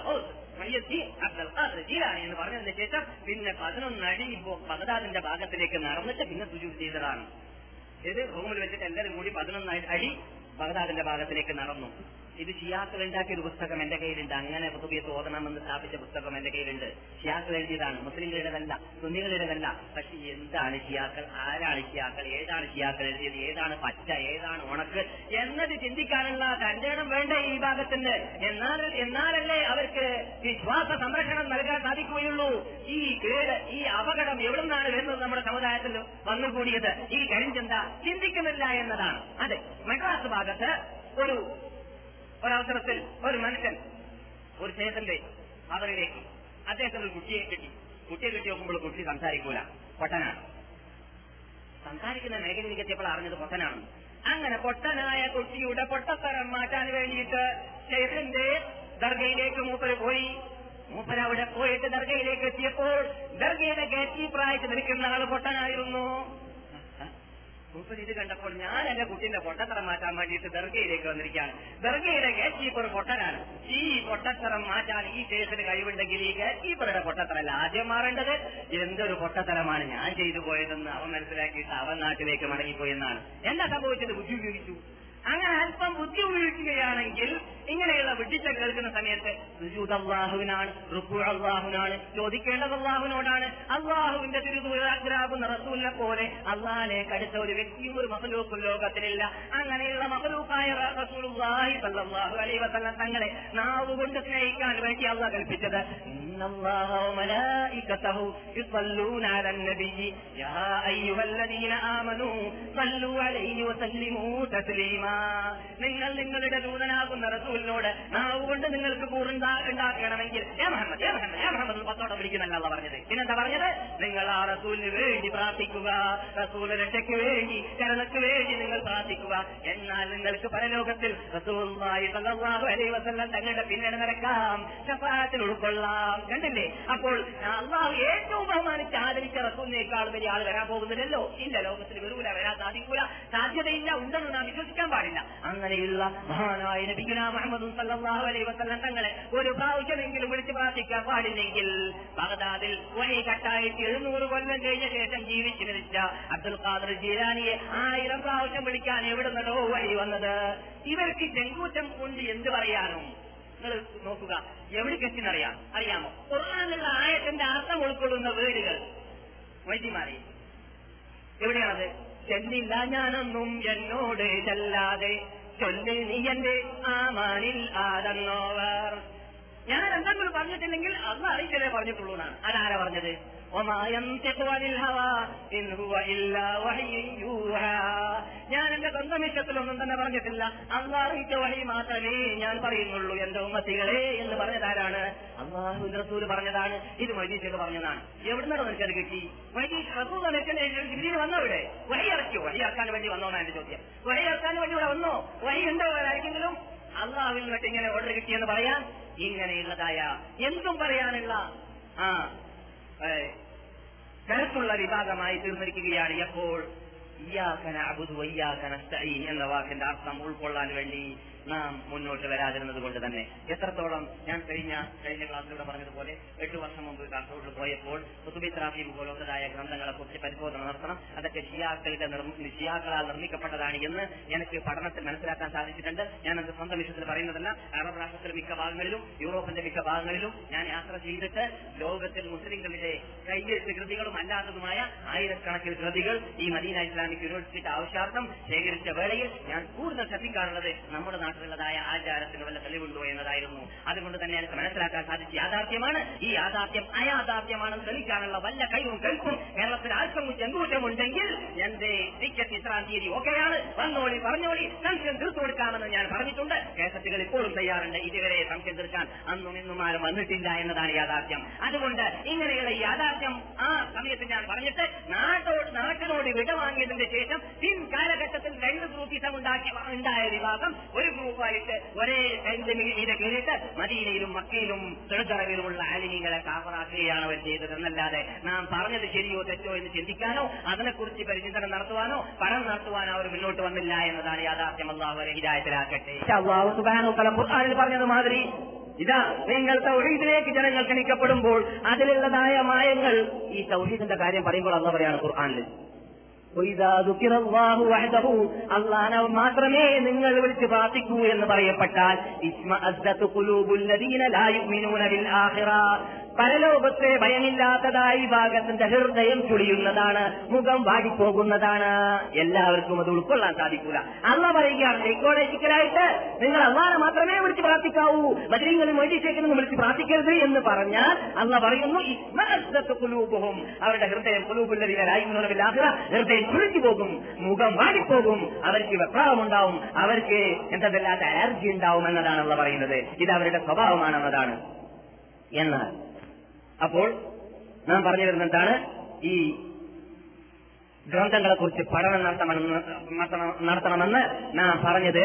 ജീലാനി എന്ന് പറഞ്ഞതിന് ശേഷം പിന്നെ പതിനൊന്നടി ഇപ്പോ ബഗ്ദാദിന്റെ ഭാഗത്തിലേക്ക് നടന്നിട്ട് പിന്നെ സുജൂദ് ചെയ്തതാണ്. ഇത് റൂമിൽ വെച്ചിട്ട് എല്ലാവരും കൂടി പതിനൊന്ന് അടി ബഗ്ദാദിന്റെ ഭാഗത്തിലേക്ക് നടന്നു. ഇത് ഷിയാക്കൾ ഉണ്ടാക്കിയ ഒരു പുസ്തകം എന്റെ കയ്യിലുണ്ട്. അങ്ങനെ ഖുത്ബിയത്ത് ഓതണമെന്ന് സ്ഥാപിച്ച പുസ്തകം എന്റെ കയ്യിലുണ്ട്. ഷിയാക്കൾ എഴുതിയതാണ്, മുസ്ലിങ്ങളുടേതല്ല, സുന്നികളുടേതല്ല. പക്ഷെ എന്താണ് ഷിയാക്കൾ, ആരാണ് ഷിയാക്കൾ, ഏതാണ് ഷിയാക്കൾ എഴുതിയത്, ഏതാണ് പച്ച, ഏതാണ് ഉണക്ക് എന്നത് ചിന്തിക്കാനുള്ള തന്റേടം വേണ്ട ഈ വിഭാഗത്തിന്. എന്നാൽ എന്നാലല്ലേ അവർക്ക് വിശ്വാസ സംരക്ഷണം നൽകാൻ സാധിക്കുകയുള്ളൂ. ഈ കേട്, ഈ അപകടം എവിടുന്നാണ് വരുന്നത് നമ്മുടെ സമുദായത്തിൽ വന്നുകൂടിയത്? ഈ കരിഞ്ചന്ത ചിന്തിക്കുന്നില്ല എന്നതാണ്. അതെ, മദ്രാസ് ഭാഗത്ത് ഒരു ഒരവസരത്തിൽ ഒരു മനുഷ്യൻ ഒരു ശേഷന്റെ അവരിലേക്ക് അദ്ദേഹത്തിന് ഒരു കുട്ടിയെ കിട്ടി. കുട്ടിയെ കിട്ടി നോക്കുമ്പോൾ കുട്ടി സംസാരിക്കൂല, പൊട്ടനാണ്. സംസാരിക്കുന്ന മേഖലയിലേക്ക് എത്തിയപ്പോൾ അറിഞ്ഞത് പൊട്ടനാണ്. അങ്ങനെ പൊട്ടനായ കുട്ടിയുടെ പൊട്ടത്തരം മാറ്റാൻ വേണ്ടിയിട്ട് ശേഷന്റെ ദർഗയിലേക്ക് മൂപ്പര് പോയി. മൂപ്പര് അവിടെ പോയിട്ട് ദർഗയിലേക്ക് എത്തിയപ്പോൾ ദർഗയുടെ ഗേറ്റ് കീപ്പറായിട്ട് നിൽക്കുന്ന ആള് പൊട്ടനായിരുന്നു. മൂപ്പര് ഇത് കണ്ടപ്പോൾ ഞാൻ എന്റെ കുട്ടിന്റെ പൊട്ടത്തരം മാറ്റാൻ വേണ്ടിയിട്ട് ദർഗയിലേക്ക് വന്നിരിക്കുകയാണ്. ദർഗയുടെ ഗേറ്റ് കീപ്പർ പൊട്ടനാണ്. ഈ പൊട്ടത്തരം മാറ്റാൻ ഈ കേസിന് കഴിവുണ്ടെങ്കിൽ ഈ ഗേറ്റ് കീപ്പറുടെ പൊട്ടത്തരല്ല ആദ്യം മാറേണ്ടത്. എന്തൊരു പൊട്ടത്തരമാണ് ഞാൻ ചെയ്തു പോയതെന്ന് അവൻ മനസ്സിലാക്കിയിട്ട് അവൻ നാട്ടിലേക്ക് മടങ്ങിപ്പോയെന്നാണ്. എന്താ സംഭവിച്ചത്? ബുദ്ധി ഉപയോഗിച്ചു. അങ്ങനെ അല്പം ബുദ്ധി ഉപയോഗിക്കുകയാണെങ്കിൽ ഇങ്ങനെയുള്ള വിഡിച്ച കേൾക്കുന്ന സമയത്ത് സുജൂദ് അല്ലാഹുവിനാണ്, റുക്കൂ അല്ലാഹുവിനാണ്, ചോദിക്കേണ്ടത് അല്ലാഹുവിനോടാണ്. അല്ലാഹുവിന്റെ തിരുദൂതരാകുന്ന റസൂലിനെ പോലെ അല്ലാഹുവിലേക്ക് അടുത്ത ഒരു വ്യക്തിയും ഒരു മഖ്ലൂഖും ലോകത്തിലില്ല. അങ്ങനെയുള്ള മഖ്ലൂഖായ റസൂലുള്ളാഹി സ്വല്ലല്ലാഹു അലൈഹി വസല്ലം തങ്ങളെ നാവ് കൊണ്ട് സ്നേഹിക്കാൻ വേണ്ടി അല്ലാഹു കൽപ്പിച്ചത് ഇന്നല്ലാഹ വ മലായികതഹു യുസല്ലൂന അലൻ നബിയ്യി യാ അയ്യുഹല്ലദീന ആമനൂ സല്ലു അലൈഹി വസല്ലിമൂ തസ്ലീമാ. നിങ്ങൾ നിങ്ങളുടെ ദൂതനാകുന്ന റസൂലിനോട് നാവ് കൊണ്ട് നിങ്ങൾക്ക് കൂറുണ്ടാക്കണമെങ്കിൽ യാ മുഹമ്മദ് യാ മുഹമ്മദ് യാ മുഹമ്മദ് പത്തോടെ വിളിക്കുന്നല്ല അല്ലാഹു പറഞ്ഞത്. പിന്നെന്താ പറഞ്ഞത്? നിങ്ങൾ ആ റസൂലിന് വേണ്ടി പ്രാർത്ഥിക്കുക, റസൂൽ രക്ഷയ്ക്ക് വേണ്ടി കരുണയ്ക്ക് വേണ്ടി നിങ്ങൾ പ്രാർത്ഥിക്കുക. എന്നാൽ നിങ്ങൾക്ക് പരലോകത്തിൽ റസൂലുള്ളാഹി സ്വല്ലല്ലാഹു അലൈഹി വസല്ലം തങ്ങളുടെ പിന്നണി നടക്കാം, ശഫാഅത്തിൽ ഉൾക്കൊള്ളാം. കണ്ടില്ലേ? അപ്പോൾ അല്ലാഹു ഏറ്റവും ബഹുമാനിച്ച് ആദരിച്ച റസൂലിനേക്കാൾ വലിയ ആൾ വരാൻ പോകുന്നില്ലല്ലോ. ഇല്ല, ലോകത്തിൽ വരൂല, വരാൻ സാധിക്കൂല, സാധ്യതയില്ല, ഉണ്ടെന്ന് നാം വിശ്വസിക്കാൻ പാടില്ല. അങ്ങനെയുള്ള മഹാനായ നബിയുനാ മുഹമ്മദ് സല്ലല്ലാഹു അലൈഹി വസല്ലം തങ്ങളെ ഒരു പ്രാവശ്യമെങ്കിലും വിളിച്ച് പ്രാർത്ഥിക്കാൻ പാടില്ലെങ്കിൽ ബഗ്ദാദിൽ വഹി കട്ടായിട്ട് എഴുന്നൂറ് കൊല്ലം കഴിഞ്ഞ ശേഷം ജീവിച്ചു മരിച്ച അബ്ദുൽ ഖാദിർ ജീലാനിയെ ആയിരം പ്രാവശ്യം വിളിക്കാൻ എവിടുന്നതോ വഴി വന്നത്. ഇവർക്ക് ചെങ്കൂറ്റം കൊണ്ട് എന്ത് പറയാനും നിങ്ങൾ നോക്കുക, എവിടേക്കെത്തിനറിയാം അറിയാമോ? ഖുർആനിലുള്ള ആയത്തിന്റെ അർത്ഥം ഉൾക്കൊള്ളുന്ന വീടുകൾ വൈദ്യമാരെ എവിടെയാണത്? ചെല്ലില്ല ഞാനൊന്നും എന്നോട് ചെല്ലാതെ ചൊല്ല് നീ എന്റെ ആമാനിൽ ആദന്നോവർ. ഞാൻ എന്തെങ്കിലും പറഞ്ഞിട്ടില്ലെങ്കിൽ അത് അറിയിച്ചതേ പറഞ്ഞിട്ടുള്ളൂ എന്നാണ്. അതാരാ പറഞ്ഞത്? ഞാൻ എന്റെ സ്വന്തം ഇഷ്ടത്തിലൊന്നും തന്നെ പറഞ്ഞിട്ടില്ല, അള്ളാഹു അറിയിച്ച വഹി മാത്രമേ ഞാൻ പറയുന്നുള്ളൂ എന്റെ ഉമ്മത്തികളെ എന്ന് പറഞ്ഞതാരാണ്? അള്ളാഹു റസൂൽ പറഞ്ഞതാണ്. ഇത് മജീദ് പറഞ്ഞതാണ്. എവിടുന്നാണ് നിനക്കത് കിട്ടി? മജീദ് റസൂൽ ജിബ്രീൽ വന്നവിടെ വഹി ഇറക്കിയോ? വഹി ഇറക്കാൻ വേണ്ടി വന്നോന്നാ എന്റെ ചോദ്യം. വഹി ഇറക്കാൻ വേണ്ടി ഇവിടെ വന്നോ? വഹി ഉണ്ടോ ആരെങ്കിലും? അള്ളാഹുവിൽ നിന്നിട്ട് ഇങ്ങനെ ഓർഡർ കിട്ടിയെന്ന് പറയാൻ, ഇങ്ങനെയുള്ളതായ എന്തും പറയാനുള്ള ആ കരുത്തുള്ള വിഭാഗമായി തീർന്നിരിക്കുകയാണ്. എപ്പോൾ ഇയ്യാക നഅ്ബുദു വ ഇയ്യാക നസ്തഈൻ എന്ന വാക്കിന്റെ അർത്ഥം ഉൾക്കൊള്ളാൻ വേണ്ടി നാം മുന്നോട്ട് വരാതിരുന്നത് കൊണ്ട് തന്നെ എത്രത്തോളം ഞാൻ കഴിഞ്ഞ കഴിഞ്ഞ ക്ലാസ്സിലൂടെ പറഞ്ഞതുപോലെ എട്ടു വർഷം മുമ്പ് കാസർഗോഡ് പോയപ്പോൾ ഖുതുബി തറാഖീബ് പോലുള്ളതായ ഗ്രന്ഥങ്ങളെ കുറിച്ച് പരിശോധന നടത്തണം. അതൊക്കെ ഷിയാക്കളുടെ ഷിയാക്കളാൽ നിർമ്മിക്കപ്പെട്ടതാണ് എന്ന് എനിക്ക് പഠനത്തിൽ മനസ്സിലാക്കാൻ സാധിച്ചിട്ടുണ്ട്. ഞാനത് സ്വന്തം വിഷയത്തിൽ പറയുന്നതല്ല. അറബ് രാഷ്ട്രത്തിലെ മിക്ക ഭാഗങ്ങളിലും യൂറോപ്പിന്റെ മിക്ക ഭാഗങ്ങളിലും ഞാൻ യാത്ര ചെയ്തിട്ട് ലോകത്തിൽ മുസ്ലിങ്ങളുടെ കൈയെഴുത്ത് കൃതികളും അല്ലാത്തതുമായ ആയിരക്കണക്കിന് കൃതികൾ ഈ മദീന ഇസ്ലാമിക് യൂണിവേഴ്സിറ്റിയുടെ ആവശ്യാർത്ഥം ശേഖരിച്ച വേളയിൽ ഞാൻ കൂടുതൽ ശ്രദ്ധിക്കാറുള്ളത് നമ്മുടെ നാട്ടിലുള്ളതായ ആചാരത്തിന് വല്ല തെളിവുണ്ടോ എന്നതായിരുന്നു. അതുകൊണ്ട് തന്നെ എനിക്ക് മനസ്സിലാക്കാൻ സാധിച്ച യാഥാർത്ഥ്യമാണ്. ഈ യാഥാർത്ഥ്യം അയാഥാർത്ഥ്യമാണെന്ന് തെളിയിക്കാനുള്ള വല്ല കഴിവും കേൾക്കും കേരളത്തിൽ ആർക്കും ചെങ്കൂറ്റമുണ്ടെങ്കിൽ എന്റെ ടിക്കറ്റ് ഇത്രാം തീയതി ഓക്കെയാണ്, വന്നോളി പറഞ്ഞോളി, സംശയം തീർത്തു കൊടുക്കാമെന്ന് ഞാൻ പറഞ്ഞിട്ടുണ്ട്. കേസറ്റുകൾ ഇപ്പോഴും തയ്യാറുണ്ട്. ഇതുവരെ സംശയം തീർക്കാൻ അന്നും ഇന്നും ആരും വന്നിട്ടില്ല എന്നതാണ് യാഥാർത്ഥ്യം. അതുകൊണ്ട് ഇങ്ങനെയുള്ള ഈ യാഥാർത്ഥ്യം ആ സമയത്ത് ഞാൻ പറഞ്ഞിട്ട് നാട്ടോട് നാട്ടിനോട് വിടവാങ്ങിയതിന്റെ ശേഷം പിൻ കാലഘട്ടത്തിൽ രണ്ട് ഗ്രൂപ്പിസം ഉണ്ടാക്കി ഉണ്ടായ വിഭാഗം ഒരു ഗ്രൂപ്പായിട്ട് ഒരേ മീതെ കയറിയിട്ട് മദീനയിലും മക്കയിലും ചെറുതറവിലുമുള്ള ആലിമീങ്ങളെ കാഫറാക്കുകയാണ് അവർ ചെയ്തത് എന്നല്ലാതെ നാം പറഞ്ഞത് ശരിയോ തെറ്റോ എന്ന് ചിന്തിക്കാനോ അതിനെക്കുറിച്ച് പരിചിന്തനം നടത്തുവാനോ പഠനം നടത്തുവാനോ അവർ മുന്നോട്ട് വന്നില്ല എന്നതാണ് യാഥാർത്ഥ്യം. അല്ലാഹു അവരെ ഹിദായത്തിലാക്കട്ടെ. അല്ലാഹു സുബ്ഹാനഹു വ തആല ഖുർആനിൽ പറഞ്ഞത് മാതിരി ഇതാ നിങ്ങൾ തൗഹീദിലേക്ക് ജനങ്ങൾ ക്ഷണിക്കപ്പെടുമ്പോൾ അതിലുള്ളതായ മായങ്ങൾ ഈ തൗഹീദിന്റെ കാര്യം പറയുമ്പോൾ അല്ലാഹു പറയാണ് ഖുർആനിൽ അള്ളാഹനെ മാത്രമേ നിങ്ങൾ വിളിച്ച് പ്രാർത്ഥിക്കൂ എന്ന് പറയപ്പെട്ടാൽ പരലോകത്തെ ഭയമില്ലാത്തതായി ഭാഗത്തിന്റെ ഹൃദയം ചുളിയുന്നതാണ്, മുഖം വാടിപ്പോകുന്നതാണ്. എല്ലാവർക്കും അത് ഉൾക്കൊള്ളാൻ സാധിക്കൂല. അള്ളാഹ് പറയുകയാണ് സൈക്കോളജിക്കലായിട്ട് നിങ്ങൾ അള്ളാഹനെ മാത്രമേ വിളിച്ച് പ്രാർത്ഥിക്കാവൂ, ബദരീങ്ങളും മൊയ്തീശേഖരനും വിളിച്ച് പ്രാർത്ഥിക്കരുത് എന്ന് പറഞ്ഞാൽ അള്ളാഹ് പറയുന്നു ഇസ്മഅസ്സത്തുഖുലൂബുഹും അവരുടെ ഹൃദയം ഖുലൂബുല്ലദീന ഹൃദയം ചുളിച്ചു പോകും, മുഖം വാടിപ്പോകും, അവർക്ക് വെപ്രാളമുണ്ടാവും, അവർക്ക് എന്തല്ലാത്ത അലർജി ഉണ്ടാവും എന്നതാണ് അള്ളാഹ് പറയുന്നത്. ഇത് അവരുടെ സ്വഭാവമാണെന്നതാണ്. എന്നാൽ അപ്പോൾ നാം പറഞ്ഞു വരുന്നത് എന്താണ്? ഈ ഗ്രന്ഥങ്ങളെ കുറിച്ച് പഠനം നടത്തണമെന്ന് നടത്തണമെന്ന് നാം പറഞ്ഞത്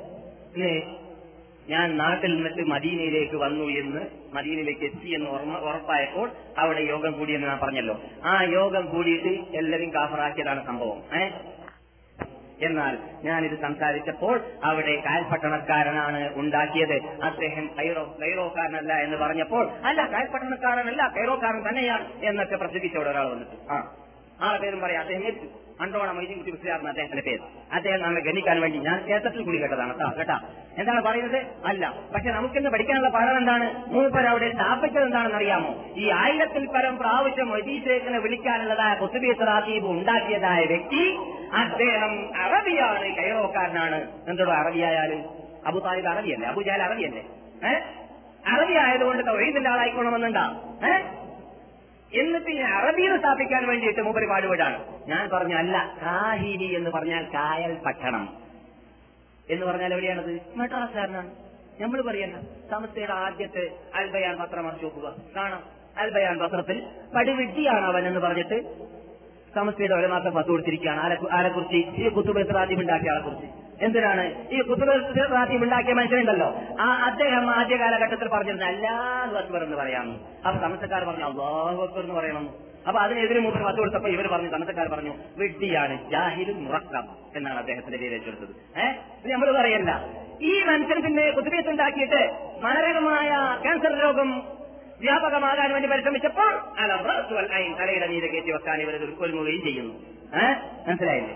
ഞാൻ നാട്ടിൽ നിന്നിട്ട് മദീനയിലേക്ക് വന്നു എന്ന് മദീനയിലേക്ക് എത്തി എന്ന് ഉറപ്പായപ്പോൾ അവിടെ യോഗം കൂടിയെന്ന് ഞാൻ പറഞ്ഞല്ലോ. ആ യോഗം കൂടിയിട്ട് എല്ലാവരും കാഫറാക്കിയതാണ് സംഭവം. ഏഹ് എന്നാൽ ഞാനിത് സംസാരിച്ചപ്പോൾ അവിടെ കാൽപട്ടണക്കാരനാണ് ഉണ്ടാക്കിയത്, അദ്ദേഹം കൈറോ കൈറോക്കാരനല്ല എന്ന് പറഞ്ഞപ്പോൾ അല്ല കാൽപട്ടണക്കാരനല്ല കൈറോക്കാരൻ തന്നെയാണ് എന്നൊക്കെ പ്രസംഗിച്ചവിടെ ഒരാൾ വന്നിട്ട് ആ ആളെ പേരും പറയാം. അദ്ദേഹം മരിച്ചു. അണ്ടോണ മൊയ്തീൻ കുട്ടി മുസ്ലിയാർന്ന് അദ്ദേഹത്തിന്റെ പേര്. അദ്ദേഹം നമ്മെ ഗണിക്കാൻ വേണ്ടി ഞാൻ കേസത്തിൽ കൂടി കേട്ടതാണ് കേട്ടാ. എന്താണ് പറയുന്നത്? അല്ല. പക്ഷെ നമുക്കിന്ന് പഠിക്കാനുള്ള പാഠം എന്താണ്? മൂപ്പർ അവിടെ സ്ഥാപിച്ചത് എന്താണെന്ന് അറിയാമോ? ഈ ആയിരത്തിൽ പരം പ്രാവശ്യം മൊയ്തീൻ വിളിക്കാനുള്ളതായ ഖുത്ബി തറാത്തീബ് ഉണ്ടാക്കിയതായ വ്യക്തി അദ്ദേഹം അറബിയാണ്, കൈറോക്കാരനാണ്. എന്തോ അറബിയായാലും അബു താലിബ് അറബിയല്ലേ, അബു ജഹൽ അറബിയല്ലേ? ഏഹ് അറബി ആയതുകൊണ്ട് തൗഹീദിന്റെ ആളായിക്കോണമെന്നുണ്ടാ? ഏഹ് എന്നിട്ട് ഈ അറബിയിൽ സ്ഥാപിക്കാൻ വേണ്ടിയിട്ട് മൂപ്പര് പാടുപെടാണ്. ഞാൻ പറഞ്ഞു അല്ല, കാഹിരി എന്ന് പറഞ്ഞാൽ കായൽ പട്ടണം എന്ന് പറഞ്ഞാൽ എവിടെയാണത്? മദ്രാസുകാരനാണ്. നമ്മൾ പറയണ്ട. സമസ്തയുടെ ആദ്യത്തെ അൽബയാൻ പത്രം മറിച്ച് നോക്കുക, കാണാം. അൽബയാൻ പത്രത്തിൽ പടുവിഡ്ഢിയാണ് അവൻ എന്ന് പറഞ്ഞിട്ട് സമസ്തയുടെ ഒരു മാസം പത്ത് കൊടുത്തിരിക്കുകയാണ്. ആരെ കുറിച്ച്? ഈ കുത്തുബ ഇസ്രാദീം ഉണ്ടാക്കിയ ആളെ കുറിച്ച്. എന്തിനാണ്? ഈ കുത്തുബ ഇസ്രാദീം ഉണ്ടാക്കിയ മനുഷ്യനുണ്ടല്ലോ, ആ അദ്ദേഹം ആദ്യ കാലഘട്ടത്തിൽ പറഞ്ഞിരുന്നത് അല്ലാഹു അക്ബർ എന്ന് പറയാം. അപ്പൊ സമസ്തക്കാർ പറഞ്ഞു അല്ലാഹു അക്ബർ എന്ന് പറയണം. അപ്പൊ അതിനെതിരെ മൂപ്പർ പത്ത് കൊടുത്തപ്പോ ഇവർ പറഞ്ഞു, സമസ്തക്കാർ പറഞ്ഞു വിഡ്ഢിയാണ്, ജാഹിലുൻ മുറക്കബ് എന്നാണ് അദ്ദേഹത്തിന്റെ പേര് വെച്ചെടുത്തത്. ഏഹ് ഇത് നമ്മൾ പറയല്ല. ഈ മനുഷ്യൻ പിന്നെ കുത്തുബിയത്ത് ഉണ്ടാക്കിയിട്ട് മാരകമായ ക്യാൻസർ രോഗം വ്യാപകമാകാൻ വേണ്ടി പരിശ്രമിച്ചപ്പോൾ തലയുടെ നീര് കയറ്റി വെക്കാൻ ഇവർ കൊല്ലുകയും ചെയ്യുന്നു. ഏഹ് മനസ്സിലായില്ലേ?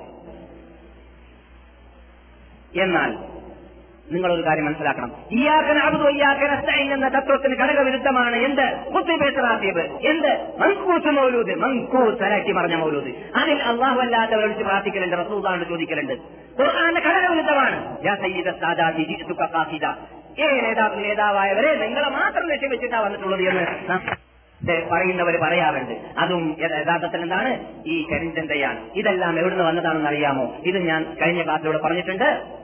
എന്നാൽ നിങ്ങളൊരു കാര്യം മനസ്സിലാക്കണം. ഇയ്യാക നഅ്ബുദു വഇയ്യാക നസ്തഈൻ എന്ന തത്വത്തിന് ഘടകവിരുദ്ധമാണ് എന്ത്? ഖുത്ബി തറാത്തീബ്. എന്ത്? മൻകൂസ് മൗലൂദ്, മൻകൂസ് അലക്കി പറഞ്ഞ മൗലൂദ്. അതിൽ അല്ലാഹു അല്ലാത്തവരെ വിളിച്ച് പ്രാർത്ഥിക്കലുണ്ട്, റസൂലുള്ളാഹിയോട് ചോദിക്കലുണ്ട്. ഖുർആന്റെ ഘടകവിരുദ്ധമാണ്. യാ സയ്യിദ സാദാതി ജിഅ്തുക ഖാസിദ. ഏ നേതാവ് നേതാവായവരെ നിങ്ങളെ മാത്രം ലക്ഷ്യം വെച്ചിട്ടാ വന്നിട്ടുള്ളത് എന്ന് പറയുന്നവർ പറയാറുണ്ട്. അതും യഥാർത്ഥത്തിൽ എന്താണ്? ഈ കരിഞ്ചന്തയാണ്. ഇതെല്ലാം എവിടുന്ന് വന്നതാണെന്ന് അറിയാമോ? ഇത് ഞാൻ കഴിഞ്ഞ ക്ലാസ്സിലൂടെ പറഞ്ഞിട്ടുണ്ട്.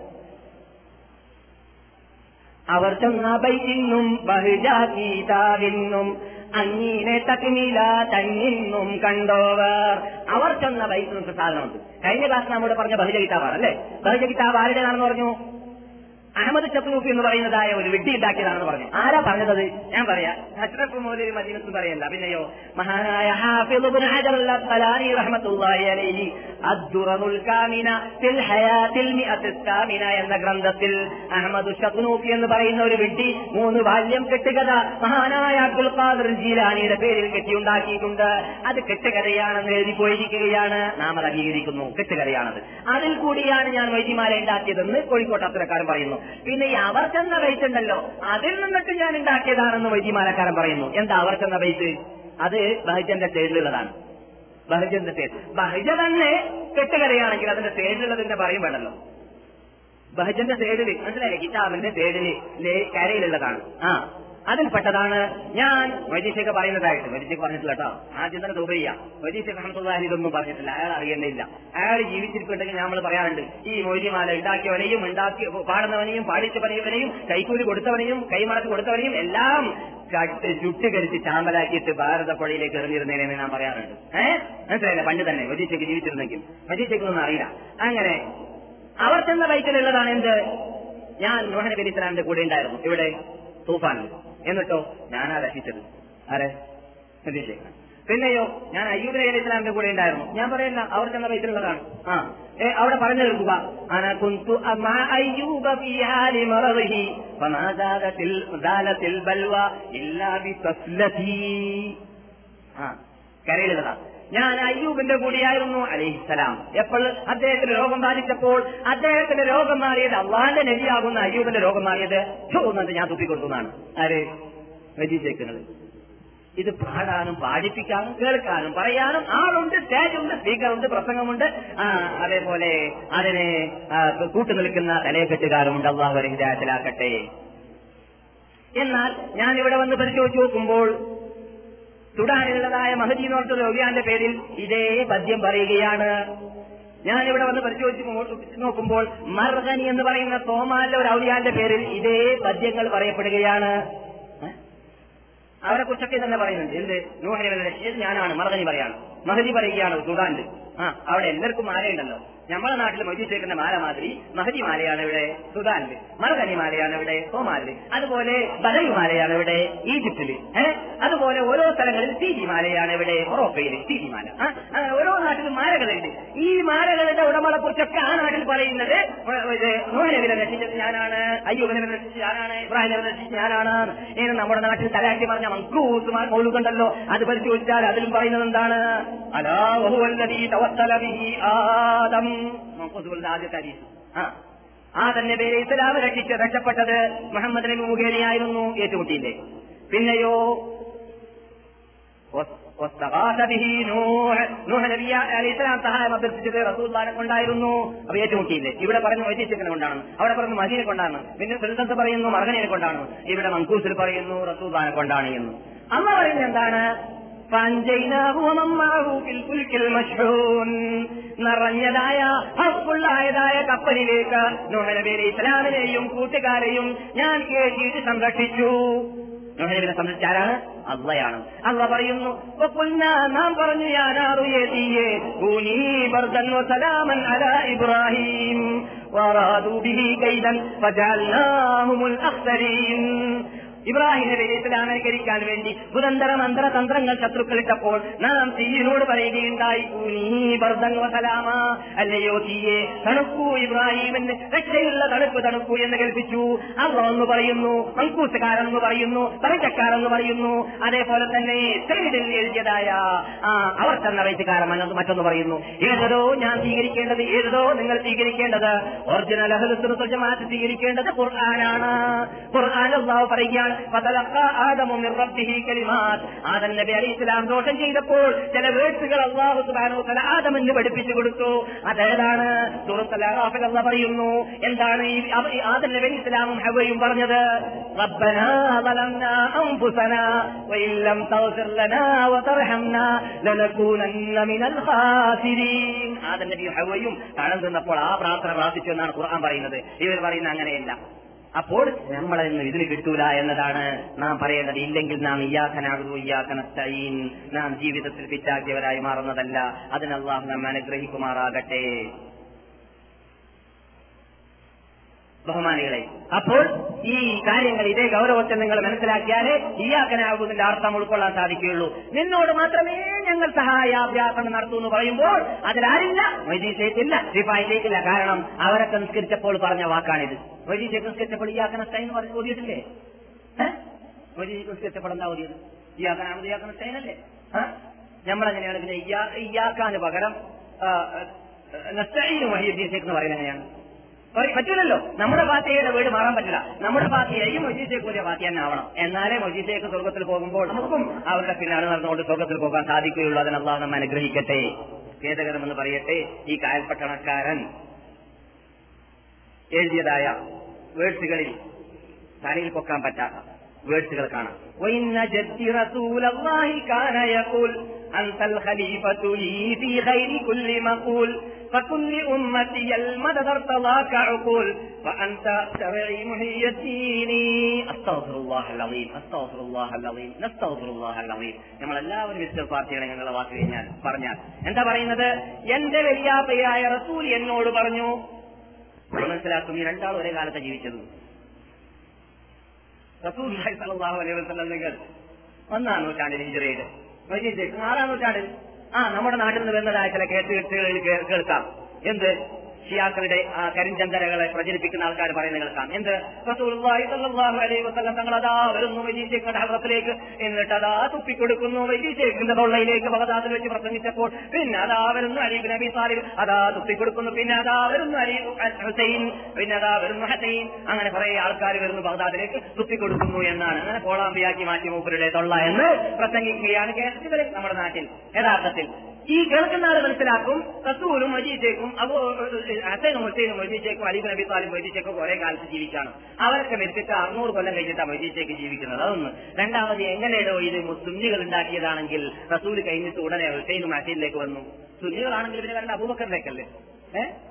അവർ ചെന്ന ബൈറ്റിന്നും ബഹുജാതീതാവിന്നും അഞ്ഞീനെ തക്മീല തന്നിന്നും കണ്ടോവർ. അവർ ചെന്ന ബൈറ്റിനും സാധനമുണ്ട്. കഴിഞ്ഞ ക്ലാസ് നമ്മോട് പറഞ്ഞ ബഹുജ കിതാബാണ് അല്ലേ? ബഹുജ കിതാബ് ആരുടേതാണെന്ന് പറഞ്ഞു? അഹമ്മദ് ചക്രൂഫി എന്ന് പറയുന്നതായ ഒരു വിഡ്ഢി ഉണ്ടാക്കിയതാണെന്ന് പറഞ്ഞു. ആരാ പറഞ്ഞത്? ഞാൻ പറയാ, അഷ്റഫ് മൗലവി മദീനത്തും പറയല്ല. പിന്നെയോ മഹാനായ ഹാഫിദ് ഇബ്നു ഹജർ അൽ-അസ്ഖലാനി റഹ്മത്തുള്ളാഹി അലൈഹി അദ്ദുററുൽ കാമിന ഫിൽ ഹയാത്തിൽ മിഅത്തുൽ കാമിന എന്ന ഗ്രന്ഥത്തിൽ അഹമ്മദ് ചക്രൂഫി എന്ന് പറയുന്ന ഒരു വിഡ്ഢി മൂന്ന് ബാല്യം കെട്ടുകഥ മഹാനായ അബ്ദുൽ ഖാദിർ ജീലാനിയുടെ പേരിൽ കെട്ടിയുണ്ടാക്കിയിട്ടുണ്ട്. അത് കെട്ടുകഥയാണെന്ന് എഴുതി പോയിരിക്കുകയാണ്. നാം അത് അംഗീകരിക്കുന്നു, കെട്ടുകഥയാണത്. അതിൽ കൂടിയാണ് ഞാൻ വൈദ്യമാല ഉണ്ടാക്കിയതെന്ന് കോഴിക്കോട്ട് അത്തരക്കാരൻ പറയുന്നു. പിന്നെ ഈ അവർക്കെന്ന ബൈത്ത് ഉണ്ടല്ലോ, അതിൽ നിന്നിട്ട് ഞാൻ ഉണ്ടാക്കിയതാണെന്ന് വൈദ്യമാലക്കാരൻ പറയുന്നു. എന്താ അവർക്കെന്ന ബൈത്ത്? അത് ബഹജന്റെ പേരിലുള്ളതാണ്. ബഹജന്റെ പേര് ബഹജ തന്നെ കെട്ടുകഥയാണെങ്കിൽ അതിന്റെ പേരിലുള്ളതിന്റെ പറയും വേണമല്ലോ. ബഹജന്റെ സൈഡില് മനസ്സിലായില്ലേ? കിതാബിന്റെ സൈഡില് കരയിലുള്ളതാണ്. ആ അതിൽപ്പെട്ടതാണ് ഞാൻ വൈദ്യശേഖ പറയുന്നതായിട്ട്. വൈദ്യശേഖ പറഞ്ഞിട്ടില്ല കേട്ടോ, ആദ്യം തന്നെ തൗബ ചെയ്യാം. വൈദ്യശേഖ അഹമ്മദുള്ളാഹി ഇതൊന്നും പറഞ്ഞിട്ടില്ല, അയാൾ അറിയേണ്ടിയില്ല. അയാൾ ജീവിച്ചിരിക്കുന്നുണ്ടെങ്കിൽ നമ്മൾ പറയാറുണ്ട്, ഈ മൊയ്തിമാല ഉണ്ടാക്കിയവനെയും ഉണ്ടാക്കി പാടുന്നവനെയും പാടിച്ചവനെയും കൈക്കൂലി കൊടുത്തവനെയും കൈമടക്ക് കൊടുത്തവനെയും എല്ലാം ചുട്ടുകരിച്ച് ചാമ്പലാക്കിയിട്ട് ഭാരതപ്പുഴയിലേക്ക് എറിഞ്ഞിരുന്നേനെന്ന് ഞാൻ പറയാറുണ്ട്. ഏഹ് മനസ്സിലായില്ല? പണ്ട് തന്നെ വൈദ്യശേഖ ജീവിച്ചിരുന്നെങ്കിൽ. വൈദ്യശേഖൊന്നും അറിയില്ല. അങ്ങനെ അവർ ചെന്ന ബൈക്കിലുള്ളതാണ് എന്ത്? ഞാൻ നൂഹ് നബി അലൈഹി സ്വലാമിന്റെ കൂടെ ഉണ്ടായിരുന്നു ഇവിടെ തൂഫാനിൽ. എന്നിട്ടോ ഞാനാ രക്ഷിച്ചത്. ആരെ? വൈദ്യശേഖ. പിന്നെയോ ഞാൻ അയ്യൂബ് നബി അലൈഹി സ്വലാമിന്റെ കൂടെ ഉണ്ടായിരുന്നു. ഞാൻ പറയല്ല, അവർ ചെന്ന ബൈക്കിലുള്ളതാണ്. ആ അവിടെ പറഞ്ഞു കേൾക്കുക, അന കുന്തു മഅ അയ്യൂബ ഫീ ഹാലി മറദിഹി ഫമാ സാദത്തിൽ ദാലത്തിൽ ബൽവ ഇല്ലാ ബിതസ്ലതി. ആ കരയിലുള്ളതാണ്. ഞാൻ അയ്യൂബിന്റെ കൂടിയായിരുന്നു അലൈഹിസ്സലാം. എപ്പോൾ അദ്ദേഹത്തിന് രോഗം ബാധിച്ചപ്പോൾ അദ്ദേഹത്തിന്റെ രോഗം മാറിയത്, അള്ളാന്റെ നബിയാകുന്ന അയ്യൂബിന്റെ രോഗം മാറിയത് ചോന്നിട്ട് ഞാൻ തുപ്പിക്കൊടുക്കുന്നതാണ്. ആര്? വൈദ്യശേഖരങ്ങൾ. ഇത് പാടാനും പാടിപ്പിക്കാനും കേൾക്കാനും പറയാനും ആളുണ്ട്, സ്റ്റേജുണ്ട്, സ്പീക്കറുണ്ട്, പ്രസംഗമുണ്ട്. അതേപോലെ അതിനെ കൂട്ടുനിൽക്കുന്ന തലയെക്കെട്ടുകാരുമുണ്ട്. അള്ളാഹു അവരെ ഹിദായത്തിലാക്കട്ടെ. എന്നാൽ ഞാൻ ഇവിടെ വന്ന് പരിശോധിച്ച് നോക്കുമ്പോൾ സുഡാനിലുള്ളതായ മഹദി നോട്ട് രോഗിയാന്റെ പേരിൽ ഇതേ പദ്യം പറയുകയാണ്. ഞാനിവിടെ വന്ന് പരിശോധിച്ച് നോക്കുമ്പോൾ മർഗനി എന്ന് പറയുന്ന സോമാലിലെ ഒരു ഔലിയാന്റെ പേരിൽ ഇതേ പദ്യങ്ങൾ പറയപ്പെടുകയാണ്. അവരെ കുറിച്ചൊക്കെ തന്നെ പറയുന്നുണ്ട്. എന്ത്? നൂഹ് നബി ഞാനാണ് മർഗനി പറയാണ്, മഹദി പറയുകയാണ് സുഡാനിൽ. ആ അവിടെ എല്ലാവർക്കും ആരയുണ്ടല്ലോ, നമ്മുടെ നാട്ടിൽ മൊയ്തീൻ ഷേഖിന്റെ മാല മാതിരി മഹദി മാലയാണ് ഇവിടെ സുഡാനില്, മർഗനി മാലയാണ് ഇവിടെ ഒമാനില്, അതുപോലെ ബദവി മാലയാണ് ഇവിടെ ഈജിപ്തില്, ഏഹ് അതുപോലെ ഓരോ സ്ഥലങ്ങളിൽ സീജി മാലയാണ് ഇവിടെ മൊറോക്കയില് സീജി മാല. അങ്ങനെ ഓരോ നാട്ടിലും മാലകളുണ്ട്. ഈ മാലകളുടെ ഉടമകളെ കുറിച്ചൊക്കെ ആ നാട്ടിൽ പറയുന്നത് നൂഹ്നബിയെ രക്ഷിച്ചത് ഞാനാണ്, അയ്യൂബിനെ രക്ഷിച്ചത് ഞാനാണ്, ഇബ്രാഹിമിനെ രക്ഷിച്ചത് ഞാനാണ്. ഇനി നമ്മുടെ നാട്ടിൽ തലാറ്റി പറഞ്ഞ മങ്കൂസ് മൗലൂദുണ്ടല്ലോ, അത് പരിശോധിച്ചാൽ അതിലും പറയുന്നത് എന്താണ്? അലാ വഹുവല്ലദീ തവസ്സല ബിഹി ആദം. മങ്കൂസ് ആദ്യത്തെ ഹദീസ്. ആ ആദം നബി അലൈഹി ഇസ്ലാം രക്ഷിച്ച് രക്ഷപ്പെട്ടത് മുഹമ്മദ് നബി മുഖേനയായിരുന്നു. ഏറ്റുമുട്ടിയില്ലേ? പിന്നെയോ നൂഹ് നബി അലൈഹി ഇസ്ലാം സഹായം അഭ്യർത്ഥിച്ചത് റസൂലുള്ളാഹിനെ കൊണ്ടായിരുന്നു. അപ്പൊ ഏറ്റുമുട്ടിയില്ലേ? ഇവിടെ പറയുന്നു മൊയ്തീൻ ഷേഖിനെ കൊണ്ടാണ്, അവിടെ പറയുന്നു മദീനെ കൊണ്ടാണ്, പിന്നെ ഫിൽദത്ത് പറയുന്നു മർഗനിയെ കൊണ്ടാണ്, ഇവിടെ മങ്കൂസിൽ പറയുന്നു റസൂലുള്ളാഹിനെ കൊണ്ടാണ് എന്ന്. അമ്മ പറയുന്നത് എന്താണ്? നിറഞ്ഞതായ ഹഫുള്ളായതായ കപ്പലിലേക്ക് നൂഹ് നബി അലൈഹി ഇസ്ലാമിനെയും കൂട്ടുകാരെയും ഞാൻ കേട്ടിട്ട് സംരക്ഷിച്ചു. നൂഹ് നബിയെ സംരക്ഷിച്ചാരാണ്? അള്ളയാണ്. അള്ള പറയുന്നു നാം പറഞ്ഞു ഇബ്രാഹിം ഇബ്രാഹിം നബി അലൈഹി ഇസ്ലാമിനെ അനുകരിക്കാൻ വേണ്ടി ദുരന്തര മന്ത്ര തന്ത്രങ്ങൾ ശത്രുക്കളിട്ടപ്പോൾ നാം തീയിനോട് പറയുകയുണ്ടായി, സലാമ, അല്ലയോ തീയെ തണുക്കൂ, ഇബ്രാഹിമിന് രക്ഷയുള്ള തണുപ്പ് തണുക്കൂ എന്ന് കൽപ്പിച്ചു. അള്ളാഹ് എന്ന് പറയുന്നു, മങ്കൂസുകാരെന്ന് പറയുന്നു, തറച്ചക്കാരെന്ന് പറയുന്നു. അതേപോലെ തന്നെ സൈഡിൽ എഴുതിയതായ ആ അവർ തന്ന വയസ്സുകാരൻ മറ്റൊന്ന് പറയുന്നു. ഏതോ ഞാൻ സ്വീകരിക്കേണ്ടത്, ഏതോ നിങ്ങൾ സ്വീകരിക്കേണ്ടത്, ഒറിജിനൽ അഹ്ലു സുന്നത്ത് ജമാഅത്ത് സ്വീകരിക്കേണ്ടത് ഖുർആനാണ്. ഖുർആൻ അല്ലാഹു പറയുകയാണ്, ആദം നബി അലൈഹി ഇസ്ലാം ദോഷം ചെയ്തപ്പോൾ ചില വേഴ്സുകൾ അല്ലാഹു സുബ്ഹാനഹു വ തആല ആദമിന് പഠിപ്പിച്ചു കൊടുത്തു. അതേതാണ്? സൂറത്തുൽ അറാഫിൽ അല്ലാഹു പറയുന്നു. എന്താണ് ഈ ആദം നബി അലൈഹി ഇസ്ലാമും ഹവ്വയും പറഞ്ഞത്? റബ്ബനാ ളലംനാ അൻഫുസനാ വഇൻ ലം തഗ്ഫിർ ലനാ വതർഹംനാ ലനകൂനന്ന മിനൽ ഖാസിരീൻ. ആദം നബിയും ഹവ്വയും പഴം തിന്നപ്പോൾ ആ പ്രാർത്ഥന പ്രാർത്ഥിച്ചു എന്നാണ് ഖുർആൻ പറയുന്നത്. ഇവർ പറയുന്നത് അങ്ങനെയല്ല. അപ്പോൾ നമ്മളെന്ന് ഇതിന് കിട്ടൂല എന്നതാണ് നാം പറയേണ്ടത്. ഇല്ലെങ്കിൽ നാം ഇയ്യാക നഅ്ബുദു വഇയ്യാക നസ്തഈൻ, നാം ജീവിതത്തിൽ പിറ്റാക്കിയവരായി മാറുന്നതല്ല. അതിന് അല്ലാഹു നമ്മെ അനുഗ്രഹിക്കുമാറാകട്ടെ. ബഹുമാനികളെ, അപ്പോൾ ഈ കാര്യങ്ങൾ ഇതേ ഗൗരവത്തിൽ നിങ്ങൾ മനസ്സിലാക്കിയാലേ ഇയ്യാക നഅ്ബുദിന്റെ അർത്ഥം ഉൾക്കൊള്ളാൻ സാധിക്കുകയുള്ളൂ. നിന്നോട് മാത്രമേ ഞങ്ങൾ സഹായാഭ്യാസം നടത്തൂ എന്ന് പറയുമ്പോൾ അതിലാരില്ല, മൊയ്തീൻ ഷേഖില്ല, റിഫായി ഷേഖില്ല. കാരണം അവരൊക്കെ നിസ്കരിച്ചപ്പോൾ പറഞ്ഞ വാക്കാണിത്. മൊയ്തീൻ ഷേഖ് നിസ്കരിച്ചപ്പോൾ ഇയ്യാക നസ്തഈൻ എന്ന് പറഞ്ഞ് ഓതിയിട്ടില്ലേ? മൊയ്തീൻ ഷേഖ് നിസ്കരിച്ചപ്പോൾ എന്താ ഓതിയത്? ഇയ്യാക നഅ്ബുദു ഇയ്യാക നസ്തഈൻ അല്ലേ? നമ്മളെങ്ങനെയാണ് പിന്നെ ഇയ്യാക്കാന് പകരം നസ്തഈൻ മൊയ്തീൻ ഷേഖ് എന്ന് പറയുന്നത് എങ്ങനെയാണ്? പറ്റില്ലല്ലോ. നമ്മുടെ ഫാത്തിഹയുടെ വീട് മാറാൻ പറ്റില്ല. നമ്മുടെ ഫാത്തിഹയും മൊയ്തീൻ ഷേഖ് വലിയ ഫാത്തിഹ തന്നെ ആവണം. എന്നാലേ മൊയ്തീൻ ഷേഖ് സ്വർഗത്തിൽ പോകുമ്പോൾ നമുക്കും അവരുടെ പിന്നാലെ നടന്നുകൊണ്ട് സ്വർഗത്തിൽ പോകാൻ സാധിക്കുകയുള്ളൂ. അതിന് അല്ലാഹു നമ്മെ അനുഗ്രഹിക്കട്ടെ. ഖേദകരമെന്ന് പറയട്ടെ, ഈ കായൽപട്ടണക്കാരൻ എഴുതിയതായ വേഴ്സുകളിൽ തലയിൽ പൊക്കാൻ പറ്റാത്ത വേഴ്സുകൾ കാണാം. വഇന്ന ജദ്ദി റസൂലല്ലാഹി കാന യഖൂൽ അൻതൽ ഖലീഫതു ലീ ഫീ ഖൈരി കുല്ലി മഖൂൽ فكل أمتي المدد ارتضاك عقول وأنت شرعي محي الدين. أستغفر الله العظيم أستغفر الله العظيم نستغفر الله العظيم. നമ്മളെല്ലാവരും ഇസ്തിഗ്ഫാർ ചെയ്യണം. ഞങ്ങളുടെ വാക്ക് കഴിഞ്ഞാൽ പറഞ്ഞാൽ എന്താ പറയുന്നത്? എന്റെ വലിയാപ്പയായ റസൂൽ എന്നോട് പറഞ്ഞു. മനസ്സിലാക്കും, ഈ രണ്ടാളും ഒരേ കാലത്ത് ജീവിച്ചത്. റസൂലുള്ളാഹി സ്വല്ലല്ലാഹു അലൈഹി വസല്ലം നിങ്ങൾ ഒന്നാം നൂറ്റാണ്ടിൽ ഹിജ്റ ചെയ്ത് ആറാം നൂറ്റാണ്ടിൽ ആ നമ്മുടെ നാട്ടിൽ നിന്ന് വരുന്നതായ ചില കേട്ടുകെട്ടുകളിൽ കേൾക്കാം. എന്ത്? ഷിയാക്കളുടെ ആ കരിഞ്ചന്തരകളെ പ്രചരിപ്പിക്കുന്ന ആൾക്കാർ പറയുന്നത് കേൾക്കാം. എന്ത്? റസൂലുള്ളാഹി സ്വല്ലല്ലാഹു അലൈഹി വസല്ലം തങ്ങൾ അതാ വരുന്നു മൊയ്തീൻ ഷേഖിന്റെ ഹദ്റത്തിലേക്ക്, എന്നിട്ട് അതാ തുപ്പിക്കൊടുക്കുന്നു. മൊയ്തീൻ ഷേഖിന്റെ തൊള്ളയിലേക്ക് ബഗ്ദാദിൽ വെച്ച് പ്രസംഗിച്ചപ്പോൾ പിന്നെ അതാ വരുന്നു അലി ഇബ്നു അബീ താലിബ്, അതാ തുപ്പിക്കൊടുക്കുന്നു. പിന്നെ അതാ വരുന്നു അലി ഹുസൈൻ, പിന്നെ അതാ വരുന്നു ഹസൈൻ. അങ്ങനെ കുറെ ആൾക്കാർ വരുന്നു ബഗ്ദാദിലേക്ക് തുപ്പിക്കൊടുക്കുന്നു എന്നാണ്. അങ്ങനെ കോളാമ്പിയാക്കി മാറ്റി മൂപ്പരുടെ തൊള്ള എന്ന് പ്രസംഗിക്കുകയാണ് കേരളത്തിൽ നമ്മുടെ നാട്ടിൽ. യഥാർത്ഥത്തിൽ ഈ കേൾക്കുന്ന ആൾ മനസ്സിലാക്കും, റസൂലും മൊയ്തീൻ ഷേഖും അബൂ ഹസൈനും ഹുസൈനും മൊയ്തീൻ ഷേഖും അലി ഇബ്നു അബീ താലിബ് മൊയ്തീൻ ഷേഖും ഒരേ കാലത്ത് ജീവിച്ചാണ്. അവരൊക്കെ മരിച്ചിട്ട് അറുന്നൂറ് കൊല്ലം കഴിഞ്ഞിട്ടാണ് മൊയ്തീൻ ഷേഖ് ജീവിക്കുന്നത്. അതൊന്ന്. രണ്ടാമത്, എങ്ങനെയോ ഇത് സുന്നികൾ ഉണ്ടാക്കിയതാണെങ്കിൽ റസൂൽ കഴിഞ്ഞിട്ട് ഉടനെ ഹുസൈനും ഹസൈനിലേക്ക് വന്നു. സുന്നികളാണെങ്കിൽ പിന്നെ വരേണ്ട അബൂബക്കറിലേക്കല്ലേ? ഏഹ്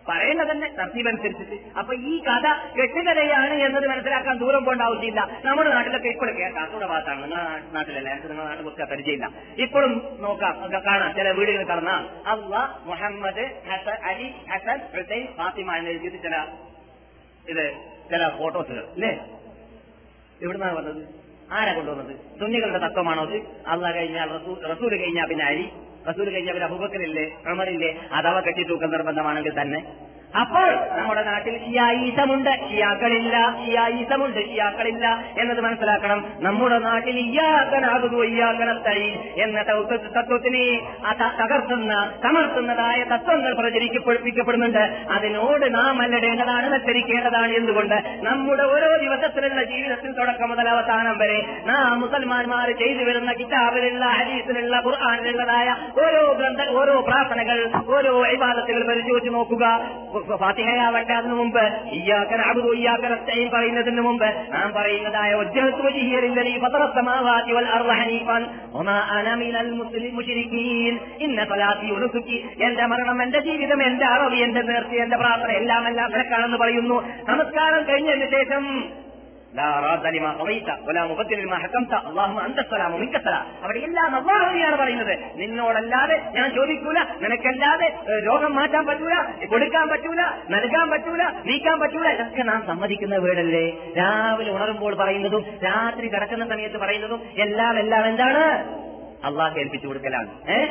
പറയുന്നത് തന്നെ തർത്തീബനുസരിച്ചിട്ട്. അപ്പൊ ഈ കഥ കെട്ടുകഥയാണ് എന്നത് മനസ്സിലാക്കാൻ ദൂരം പോകേണ്ട ആവശ്യമില്ല. നമ്മുടെ നാട്ടിലൊക്കെ ഇപ്പോഴും കാസർഗോഡ് ഭാഗത്താണ്, നിങ്ങളുടെ നാട്ടിലല്ല, എനിക്ക് നിങ്ങളുടെ നാട്ടിൽ കുറിച്ച് പരിചയമില്ല. ഇപ്പോഴും നോക്കാം, കാണാം, ചില വീടുകൾ കടന്നാൽ അള്ളാ മുഹമ്മദ് ഹസൻ അലി ഹസൻ ഹുസൈൻ ഫാത്തിമ എന്ന് എഴുതിയിട്ട് ചില ഇത് ചില ഫോട്ടോസുകൾ അല്ലേ. എവിടുന്നാണ് വന്നത്? ആരാ കൊണ്ടുവന്നത്? സുന്നികളുടെ തത്വമാണോ അത്? അള്ളാഹ് കഴിഞ്ഞാൽ റസൂൽ, റസൂൽ കഴിഞ്ഞാൽ പിന്നെ അലി, റസൂൽ കഴിഞ്ഞാൽ പിന്നെ അബൂബക്കറില്ലേ, ഉമറില്ലേ, അഥവാ കെട്ടി തൂക്കം നിർബന്ധമാണെങ്കിൽ തന്നെ. അപ്പോൾ നമ്മുടെ നാട്ടിൽ ഷിയായിസമുണ്ട്, ഷിയാക്കളില്ല, ഷിയായിസമുണ്ട്, ഷിയാക്കളില്ല എന്നത് മനസ്സിലാക്കണം. നമ്മുടെ നാട്ടിൽ ഇയ്യാക്കനഅബ്ദു വഇയ്യാക്കനസ്തഈൻ എന്ന തത്വത്തിനെ തകർത്തുന്ന തമർത്തുന്നതായ തത്വങ്ങൾ പ്രചരിക്കപ്പെടുന്നുണ്ട്. അതിനോട് നാം അല്ലടേണ്ടതാണ്, മത്സരിക്കേണ്ടതാണ്. എന്തുകൊണ്ട്? നമ്മുടെ ഓരോ ദിവസത്തിലുള്ള ജീവിതത്തിൽ തുടക്കം മുതൽ അവസാനം വരെ നാം മുസൽമാന്മാർ ചെയ്തു വരുന്ന കിതാബിലുള്ള, ഹദീസിലുള്ള, ഖുർആനിലുള്ളതായ ഓരോ ഗ്രന്ഥ ഓരോ പ്രാർത്ഥനകൾ, ഓരോ ഇബാദത്തുകൾ പരിശോധിച്ച് നോക്കുക. ഫാത്തിഹയാവട്ടെ, അതിനു മുമ്പ് ഇയ്യാക നഅ്ബുദു വഇയ്യാക നസ്തഈൻ പറയുന്നതിന് മുമ്പ് നാം പറയുന്നതായ വജ്ജഹതു വജ്ഹിയ ലില്ലദീ ഫതറ അസ്സമാവാതി വൽ അർള ഹനീഫൻ വമാ അന മിനൽ മുശ്രികീൻ ഇന്ന സലാത്തി വനുസുകി, എന്റെ മരണം, എന്റെ ജീവിതം, എന്റെ അറവ്, എന്റെ നേർച്ച, എന്റെ പ്രാർത്ഥന എല്ലാം എല്ലാം നിനക്കാണെന്ന് പറയുന്നു. നമസ്കാരം കഴിഞ്ഞതിന് ശേഷം അവിടെയെല്ലാം അല്ലാഹുവിനെയാണ് പറയുന്നത്. നിന്നോടല്ലാതെ ഞാൻ ചോദിക്കൂല, നിനക്കല്ലാതെ രോഗം മാറ്റാൻ പറ്റൂല, കൊടുക്കാൻ പറ്റൂല, നൽകാൻ പറ്റൂല, നീക്കാൻ പറ്റൂല. ഇതൊക്കെ നാം സമ്മതിക്കുന്ന വീടല്ലേ? രാവിലെ ഉണരുമ്പോൾ പറയുന്നതും രാത്രി കിടക്കുന്ന സമയത്ത് പറയുന്നതും എല്ലാം എല്ലാം എന്താണ്? അള്ളാഹ് ഏൽപ്പിച്ചു കൊടുക്കലാണ്.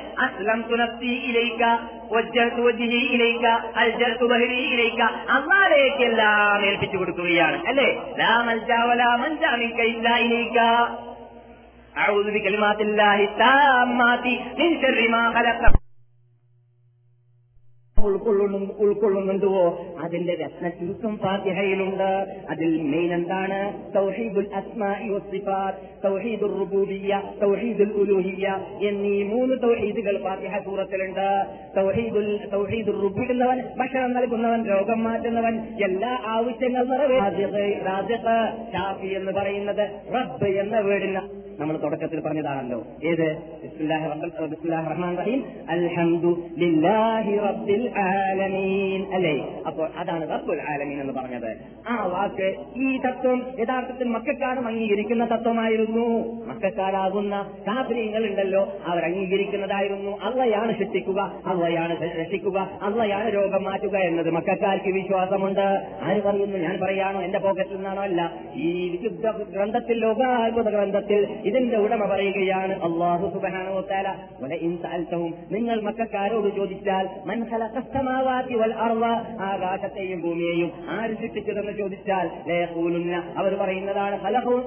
അള്ളാഹിലേക്കെല്ലാം ഏൽപ്പിച്ചു കൊടുക്കുകയാണ് അല്ലേ? ലാ മൽജാ വലാ മൻജാ മിൻക ഇല്ലാ ഇലൈക അഊദു ബികലിമാത്തില്ലാഹി താമ്മാതി മിൻ ശർരി മാ ഖലഖ. ഉൾക്കൊള്ളുന്നുണ്ടോ? അതിന്റെ രത്നചുരുക്കം ഫാത്തിഹയിലുണ്ട്. അതിൽ മെയിൻ എന്താണ്? തൗഹീദുൽ അസ്മാഇ വസ്സിഫാത്ത്, തൗഹീദുർ റുബൂബിയ്യ, തൗഹീദുൽ ഉലൂഹിയ്യ എന്നീ മൂന്ന് തൗഹീദുകൾ ഫാത്തിഹ സൂറത്തിലുണ്ട്. തൗഹീദുൽ തൗഹീദുർ റുബൂബിന്നവൻ, ഭക്ഷണം നൽകുന്നവൻ, രോഗം മാറ്റുന്നവൻ, എല്ലാ ആവശ്യങ്ങൾ നിറവേറ്റുന്നവൻ. ഷാഫി എന്ന് പറയുന്നത് റബ്ബ് എന്ന വീടിന് നമ്മൾ തുടക്കത്തിൽ പറഞ്ഞതാണല്ലോ. ഏത്? ബിസ്മില്ലാഹിർ റഹ്മാനിർ റഹീം, അൽഹംദുലില്ലാഹി റബ്ബിൽ ആലമീൻ അല്ലേ? അപ്പോൾ അതാണ് റബ്ബുൽ ആലമീൻ എന്ന് പറഞ്ഞത്. ആ വാക്ക്, ഈ തത്വം യഥാർത്ഥത്തിൽ മക്കക്കാരും അംഗീകരിക്കുന്ന തത്വമായിരുന്നു. മക്കക്കാരാകുന്ന കാഫിരീങ്ങൾ ഉണ്ടല്ലോ, അവർ അംഗീകരിക്കുന്നതായിരുന്നു. അള്ളയാണ് സൃഷ്ടിക്കുക, അള്ളയാണ് രക്ഷിക്കുക, അള്ളയാണ് രോഗം മാറ്റുക എന്നത് മക്കക്കാർക്ക് വിശ്വാസമുണ്ട്. ആര് പറയുന്നു? ഞാൻ പറയാണോ? എന്റെ പോക്കറ്റിൽ നിന്നാണോ? അല്ല. ഈ വിശുദ്ധ ഗ്രന്ഥത്തിൽ, ലോകാത്ഭുത ഗ്രന്ഥത്തിൽ ഇതിന്റെ ഉടമ പറയുകയാണ് അല്ലാഹു സുബ്ഹാനഹു വ തആല, വലഇൻ സഅൽതഹും, നിങ്ങൾ മക്കക്കാരോട് ചോദിച്ചാൽ, മൻ ഖലഖസ് സമാവാതി വൽ അർള, ആകാശത്തെയും ഭൂമിയെയും ആര് സൃഷ്ടിച്ചതെന്ന് ചോദിച്ചാൽ, ലയഖൂലുന്ന, അവർ പറയുന്നതാണ് ഖലഖു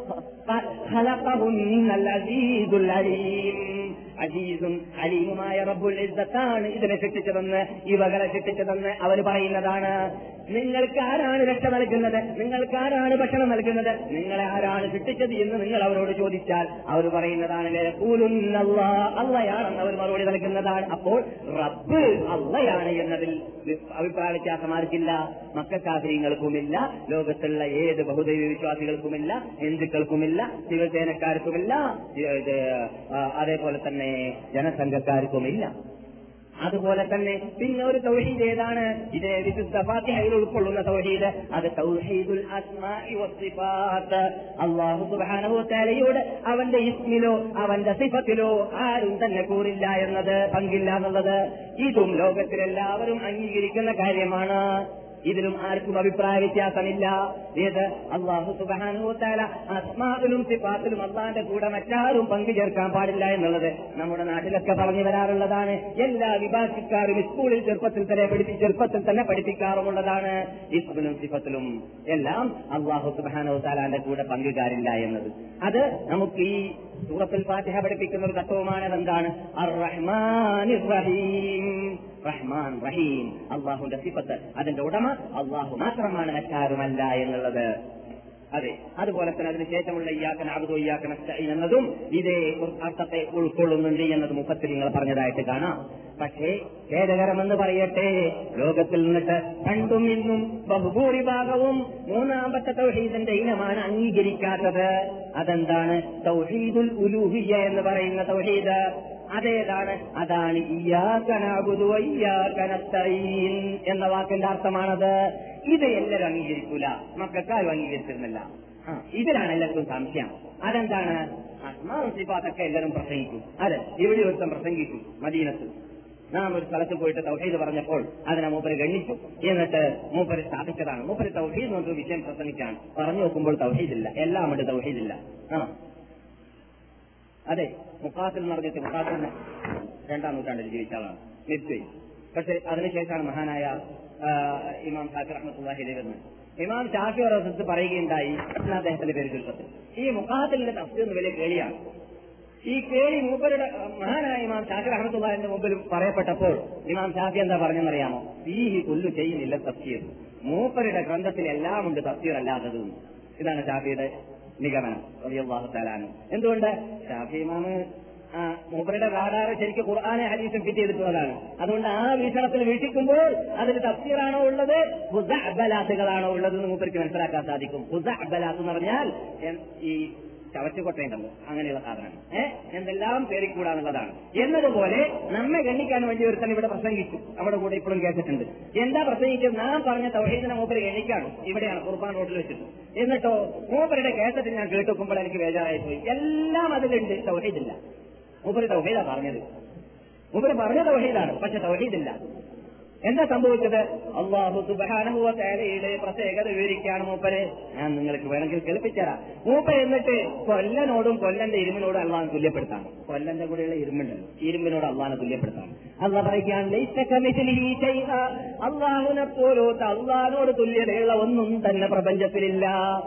ഖലഖഹുന്നൽ അസീസുൽ അലീം, അസീസും അലീമുമായ റബ്ബുൽ ഇസ്സത്താണ് ഇതിനെ സൃഷ്ടിച്ചതെന്ന്, ഇവകളെ സൃഷ്ടിച്ചതെന്ന് അവർ പറയുന്നതാണ്. നിങ്ങൾക്ക് ആരാണ് രക്ഷ നൽകുന്നത്? നിങ്ങൾക്ക് ആരാണ് ഭക്ഷണം നൽകുന്നത്? നിങ്ങളെ ആരാണ് സൃഷ്ടിച്ചത് എന്ന് നിങ്ങൾ അവരോട് ചോദിച്ചാൽ അവർ പറയുന്നതാണ് അള്ളയാണെന്ന് അവർ മറുപടി നൽകുന്നതാണ്. അപ്പോൾ റബ്ബ് അള്ളയാണ് എന്നതിൽ അഭിപ്രായ വ്യത്യാസം ആർക്കില്ല? മക്കക്കാഫിരീങ്ങൾക്കുമില്ല, ലോകത്തുള്ള ഏത് ബഹുദൈവ വിശ്വാസികൾക്കുമില്ല, ഹിന്ദുക്കൾക്കുമില്ല, ശിവസേനക്കാർക്കുമില്ല, അതേപോലെ തന്നെ ജനസംഘക്കാർക്കുമില്ല. അതുപോലെ തന്നെ പിന്നെ ഒരു തൗഹീദ് ഏതാണ്? ഇതേ വിശുദ്ധ ഫാത്തിഹയിൽ ഉൾക്കൊള്ളുന്ന തൗഹീദ്, അത് തൗഹീദുൽ അസ്മാഇ വസ്സിഫാത്ത്. അല്ലാഹു സുബ്ഹാനഹു വ തആലയോട് അവന്റെ ഇസ്മിലോ അവന്റെ സിഫത്തിലോ ആരും തന്നെ കൂറില്ല എന്നത്, പങ്കില്ല എന്നുള്ളത്, ഇതും ലോകത്തിലെല്ലാവരും അംഗീകരിക്കുന്ന കാര്യമാണ്. ഇതിലും ആർക്കും അഭിപ്രായ വ്യത്യാസമില്ല. ഏത്? അല്ലാഹു സുബ്ഹാനഹു വ തആല അസ്മാഇലും സിഫാത്തിലും അല്ലാഹുവിന്റെ കൂടെ മറ്റാരും പങ്കു ചേർക്കാൻ പാടില്ല എന്നുള്ളത് നമ്മുടെ നാട്ടിലൊക്കെ പറഞ്ഞു വരാറുള്ളതാണ്. എല്ലാ വിഭാഗക്കാരും സ്കൂളിൽ ചെറുപ്പത്തിൽ തന്നെ പഠിപ്പി ചെറുപ്പത്തിൽ തന്നെ പഠിപ്പിക്കാറുമുള്ളതാണ്. ഇസ്മിലും സിഫത്തിലും എല്ലാം അല്ലാഹു സുബ്ഹാനഹു വ തആലയുടെ കൂടെ പങ്കുകാരില്ല എന്നത്. അത് നമുക്ക് ഈ സൂറത്തുൽ ഫാത്തിഹ പഠിപ്പിക്കുന്ന ഒരു തത്വമാണ്. എന്താണ്? അർ റഹ്മാനിർ റഹീം. റഹ്മാൻ, റഹീം, അള്ളാഹുന്റെ സിഫത്ത്, അതിന്റെ ഉടമ അള്ളാഹു മാത്രമാണ്, മറ്റാരുമല്ല എന്നുള്ളത്. അതെ. അതുപോലെ തന്നെ അതിനുശേഷമുള്ള ഇയ്യാക നഅ്ബുദു വഇയ്യാക നസ്തഈൻ എന്നതും ഇതേ അർത്ഥത്തെ ഉൾക്കൊള്ളുന്നുണ്ട് എന്നത് മുഫസ്സിറുകൾ പറഞ്ഞതായിട്ട് കാണാം. പക്ഷേ ഖേദകരമെന്ന് പറയട്ടെ, ലോകത്തിൽ നിന്നിട്ട് പണ്ടും ഇന്നും ബഹുഭൂരിഭാഗവും മൂന്നാമത്തെ തൗഹീദിന്റെ ഇനമാണ് അംഗീകരിക്കാത്തത്. അതെന്താണ്? തൗഹീദുൽ ഉലൂഹിയ്യ എന്ന് പറയുന്ന തൗഹീദ്. അതേതാണ്? അതാണ് ഇയ്യാക നഅ്ബുദു വ ഇയ്യാക നസ്തഈൻ എന്ന വാക്കിന്റെ അർത്ഥമാണത്. ഇത് എല്ലാവരും അംഗീകരിക്കൂല, മക്കൾക്കാരും അംഗീകരിച്ചിരുന്നില്ല. ഇതിലാണ് എല്ലാവർക്കും സംശയം. അതെന്താണ്? അസ്മാഉ സിഫാത്തൊക്കെ എല്ലാവരും പ്രസംഗിക്കും. അതെ, ഇവിടെ ഒരുത്തം പ്രസംഗിക്കും മദീനത്ത്. നാം ഒരു സ്ഥലത്ത് പോയിട്ട് തൗഹീദ് പറഞ്ഞപ്പോൾ അതിനെ മൂപ്പര് ഗണ്ണിച്ചു. എന്നിട്ട് മൂപ്പര് സ്ഥാപിച്ചതാണ്. മൂപ്പര് തൗഹീദ് എന്നൊരു വിഷയം പ്രസംഗിച്ചാണ്. പറഞ്ഞു നോക്കുമ്പോൾ തൗഹീദില്ല, എല്ലാം ഉണ്ട് തൗഹീദില്ല. ആ അതെ, മുഖാത്തിൽ എന്ന് പറഞ്ഞിട്ട് മുഖാത്തിൽ രണ്ടാം നൂറ്റാണ്ടിൽ ജീവിച്ച ആളാണ്, മരിച്ചുപോയി. പക്ഷെ അതിനുശേഷമാണ് മഹാനായ ഇമാം ഷാഫി റഹ്മത്തുള്ളാഹി അലൈഹി വരുന്നത്. ഇമാം ഷാഫി റഹ്മത്ത് പറയുകയുണ്ടായി, അദ്ദേഹത്തിന്റെ പേര് ചുരുക്കത്തിൽ, ഈ മുഖാത്തിലിന്റെ തഫ്സീർ എന്ന് വലിയ കേളിയാണ്. ഈ കേളി മൂപ്പരുടെ മഹാനായ ഇമാം ഷാഫി റഹ്മത്തുള്ളാഹിന്റെ മുമ്പിൽ പറയപ്പെട്ടപ്പോൾ ഇമാം ഷാഫി എന്താ പറഞ്ഞെന്നറിയാമോ? ഫീഹി കുല്ലു ശൈഇൻ തഫ്സീർ. മൂപ്പരുടെ ഗ്രന്ഥത്തിൽ എല്ലാം ഉണ്ട്, തഫ്സീർ അല്ലാത്തത്. ഇതാണ് ഷാഫിയുടെ നിഗമനം റളിയല്ലാഹു തആല അൻഹു. എന്തുകൊണ്ട്? ഷാഫി ഇമാമ് മൂപ്പരുടെ റാഡാറ് ശരിക്കും ഖുർആനെ ഹദീസും ഫിറ്റ് ചെയ്തിട്ടുള്ളതാണ്. അതുകൊണ്ട് ആ വീക്ഷണത്തിൽ വീക്ഷിക്കുമ്പോൾ അതിൽ തഫ്സീറാണോ ഉള്ളത്, ഖുസഅബലാത്തുകളാണോ ഉള്ളത് എന്ന് മൂപ്പർക്ക് മനസ്സിലാക്കാൻ സാധിക്കും. ഖുസഅബലാത്ത് എന്ന് പറഞ്ഞാൽ ഈ ചവച്ചുകൊട്ടയുണ്ടല്ലോ, അങ്ങനെയുള്ള സാധനമാണ്. ഏഹ് എന്തെല്ലാം പേരിക്കൂടാന്നുള്ളതാണ്. എന്നതുപോലെ നമ്മെ ഗണ്ണിക്കാൻ വേണ്ടി ഒരുത്തൻ ഇവിടെ പ്രസംഗിച്ചു, അവിടെ കൂടെ ഇപ്പോഴും കേട്ടിട്ടുണ്ട്. എന്താ പ്രസംഗിച്ചത്? നാം പറഞ്ഞ തൗഹീദിനെ മൂപ്പര് ഗണ്ണിക്കാണ്. ഇവിടെയാണ് ഖുർബാൻ റോഡിൽ വെച്ചിട്ട്. എന്നിട്ടോ മൂപ്പരുടെ കേസത്തിൽ ഞാൻ കേട്ടുക്കുമ്പോൾ എനിക്ക് ബേജാറായി പോയി. എല്ലാം അതിലുണ്ട്, തൗഹീദില്ല. മൂപ്പര് തൗഹീദാ പറഞ്ഞത്, മൂപ്പര് പറഞ്ഞ തൗഹീദാണ്, പക്ഷെ തൗഹീദില്ല. എന്താ സംഭവിച്ചത്? അല്ലാഹു സുബ്ഹാനഹു വ തആലയുടെ പ്രത്യേകത വിവരിക്കുകയാണ് മൂപ്പര്. ഞാൻ നിങ്ങൾക്ക് വേണമെങ്കിൽ കേൾപ്പിച്ചുതരാം. മൂപ്പര് എന്നിട്ട് കൊല്ലനോടും കൊല്ലന്റെ ഇരുമ്പിനോടും അള്ളാഹനെ തുല്യപ്പെടുത്താണ്. കൊല്ലന്റെ കൂടെയുള്ള ഇരുമ്പുണ്ടല്ലോ, ഇരുമ്പിനോട് അള്ളാഹനെ തുല്യപ്പെടുത്താണ്. അള്ളാഹ് പറയുകയാണ്, അള്ളാഹുനെ പോലോട്ട് അള്ളാഹിനോട് തുല്യതയുള്ള ഒന്നും തന്നെ പ്രപഞ്ചത്തിലില്ല.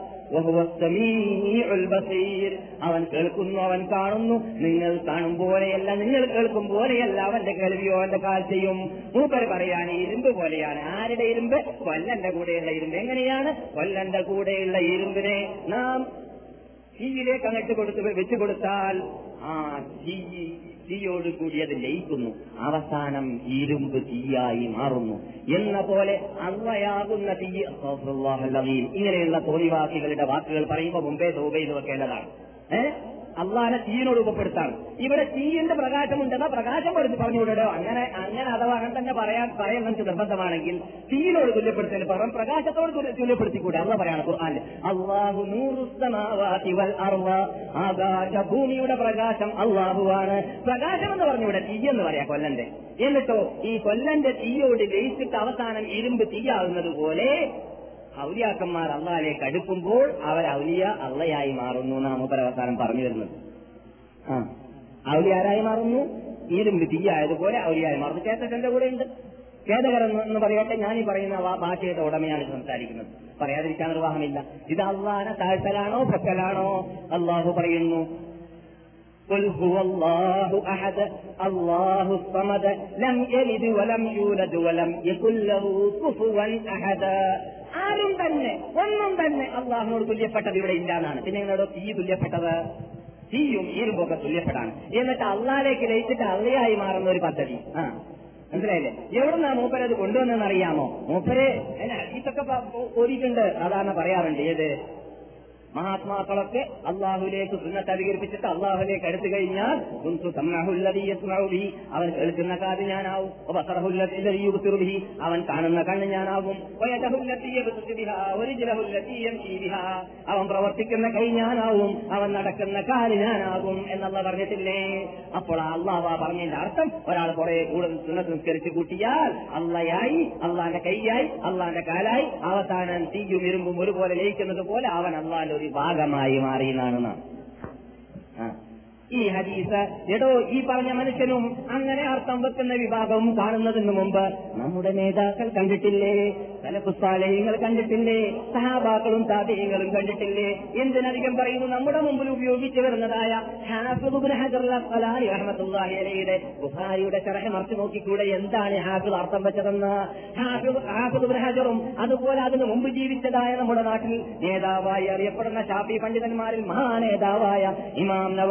അവൻ കേൾക്കുന്നു, അവൻ കാണുന്നു. നിങ്ങൾ കാണും പോലെയല്ല, നിങ്ങൾ കേൾക്കും പോലെയല്ല അവന്റെ കേൾവിയോ അവന്റെ കാഴ്ചയും. മൂപ്പര് പറയാണ് ഇരുമ്പ് പോലെയാണ്. ആരുടെ ഇരുമ്പ്? കൊല്ലന്റെ കൂടെയുള്ള ഇരുമ്പ്. എങ്ങനെയാണ്? കൊല്ലന്റെ കൂടെയുള്ള ഇരുമ്പിനെ നാം തീയിലേക്ക് അങ്ങട്ട് കൊടുത്ത് വെച്ചു കൊടുത്താൽ ആ തീ തീയോട് കൂടി അത് ലയിക്കുന്നു, അവസാനം ഇരുമ്പ് തീയായി മാറുന്നു. എന്ന പോലെ അള്ളയാകുന്ന തീ. ഇങ്ങനെയുള്ള തോന്നിവാസികളുടെ വാക്കുകൾ പറയുമ്പോൾ മുമ്പേ തൗബ ചെയ്ത് വെക്കേണ്ടതാണ്. ഏഹ് അള്ളാനെ തീയിനോട് ഉപപ്പെടുത്താണ്. ഇവിടെ തീയിന്റെ പ്രകാശമുണ്ടെന്നാ പ്രകാശം കൊടുത്ത് പറഞ്ഞുവിടോ. അങ്ങനെ അങ്ങനെ അഥവാ അങ്ങനെ തന്നെ പറയാൻ പറയാൻ നമുക്ക് നിർബന്ധമാണെങ്കിൽ തീയിനോട് തുല്യപ്പെടുത്തതിന് പകരം പ്രകാശത്തോട് തുല്യപ്പെടുത്തിക്കൂടെ? അള്ളാഹ് പറയാണ് ഖുർആനിൽ, അല്ലാഹു നൂറുസ് സമാവാതി വൽ അർള. ആകാശ ഭൂമിയുടെ പ്രകാശം അള്ളാഹുവാണ്. പ്രകാശം എന്ന് പറഞ്ഞുവിടെ തീ എന്ന് പറയാ കൊല്ലന്റെ. എന്നിട്ടോ ഈ കൊല്ലന്റെ തീയോട് ലയിച്ചിട്ട് അവസാനം ഇരുമ്പ് തീയാകുന്നത് പോലെ ഔലിയാക്കന്മാർ അള്ളാഹിലേക്ക് അടുക്കുമ്പോൾ അവർ ഔലിയ അള്ളയായി മാറുന്നു എന്നാണ് മൂപ്പര് അവസാനം പറഞ്ഞു വരുന്നത്. ആ ഔലിയാരായി മാറുന്നു, ഇരുമ്പ് തീയായതുപോലെ ഔലിയായി മാറുന്നു. കേസന്റെ കൂടെ ഉണ്ട്. ഖേദകരം എന്ന് പറയട്ടെ, ഞാൻ ഈ പറയുന്ന ഭാഷയുടെ ഉടമയാണ് സംസാരിക്കുന്നത്, പറയാതിരിക്കാൻ നിർവാഹമില്ല. ഇത് അള്ളാഹിനെ താഴ്ത്തലാണോ പൊക്കലാണോ? അള്ളാഹു പറയുന്നു, ഖുൽ ഹുവല്ലാഹു അഹദ് അല്ലാഹു സമദ് ലം യലിദ് വലം യൂലദ് വലം യകുൽ ലഹു കുഫുവൻ അഹദ്. ആരും തന്നെ ഒന്നും തന്നെ അള്ളാഹുനോട് തുല്യപ്പെട്ടത് ഇവിടെ ഇല്ലാന്നാണ്. പിന്നെ നിങ്ങളോട് തീ തുല്യപ്പെട്ടത്? തീയും ഇരുമ്പൊക്കെ തുല്യപ്പെടാണ്. എന്നിട്ട് അള്ളാഹിലേക്ക് ലയിച്ചിട്ട് അള്ളയായി മാറുന്ന ഒരു പദ്ധതി. ആ മനസ്സിലായില്ലേ? എവിടുന്നാ മൂപ്പര് അത് കൊണ്ടുവന്നെന്ന് അറിയാമോ? മൂപ്പര് ഇതൊക്കെ ഓടിയിട്ടുണ്ട്, സാധാരണ പറയാറുണ്ട്. ഏത് മഹാത്മാക്കളൊക്കെ അള്ളാഹുലേക്ക് സുന്നത്ത് അധികരിപ്പിച്ചിട്ട് അള്ളാഹുലേക്ക് അടുത്തു കഴിഞ്ഞാൽ അവൻ കേൾക്കുന്ന കാത് ഞാനാവും, അവൻ കാണുന്ന കണ്ണ് ഞാനാകും, അവൻ പ്രവർത്തിക്കുന്ന കൈ ഞാനാവും, അവൻ നടക്കുന്ന കാല് ഞാനാകും എന്നുള്ള പറഞ്ഞിട്ടില്ലേ? അപ്പോൾ അള്ളാഹ് പറഞ്ഞതിന്റെ അർത്ഥം ഒരാൾ കുറെ കൂടുതൽ സുന്നത്ത് നിസ്കരിച്ച് കൂട്ടിയാൽ അള്ളയായി, അള്ളാന്റെ കൈയായി, അള്ളാന്റെ കാലായി, അവസാനം തീയും ഇരുമ്പും ഒരുപോലെ ലയിക്കുന്നത് പോലെ അവൻ അള്ളാന്റെ ഒരു ഭാഗമായി മാറിയെന്നാണ്. ഈ ഹദീസ് എടോ ഈ പറഞ്ഞ മനുഷ്യനും അങ്ങനെ അർത്ഥം വെക്കുന്ന വിഭാഗവും കാണുന്നതിന് മുമ്പ് നമ്മുടെ നേതാക്കൾ കണ്ടിട്ടില്ലേ? സലഫുസ്സാലിഹീങ്ങൾ കണ്ടിട്ടില്ലേ? സഹാബാക്കളും താബിഈങ്ങളും കണ്ടിട്ടില്ലേ? എന്തിനധികം പറയുന്നു, നമ്മുടെ മുമ്പിൽ ഉപയോഗിച്ചു വരുന്നതായ ഹാഫിദ് ഇബ്നു ഹജർ അൽ-അസ്ഖലാനി റഹ്മത്തുള്ളാഹി അലൈഹിയുടെ ബുഖാരിയുടെ ശറഹ് മറിച്ച് നോക്കിക്കൂടെ? എന്താണ് ഹാഫിദ് അർത്ഥം വെച്ചതെന്ന്? ഹാഫിദ് ഹാഫിദ് ഇബ്നു ഹജറും അതുപോലെ അതിന് മുമ്പ് ജീവിച്ചതായ നമ്മുടെ നാട്ടിൽ നേതാവായി അറിയപ്പെടുന്ന ശാഫി പണ്ഡിതന്മാരിൽ മഹാനേതാവായ ഇമാം നവവി റഹ്മത്തുള്ളാഹി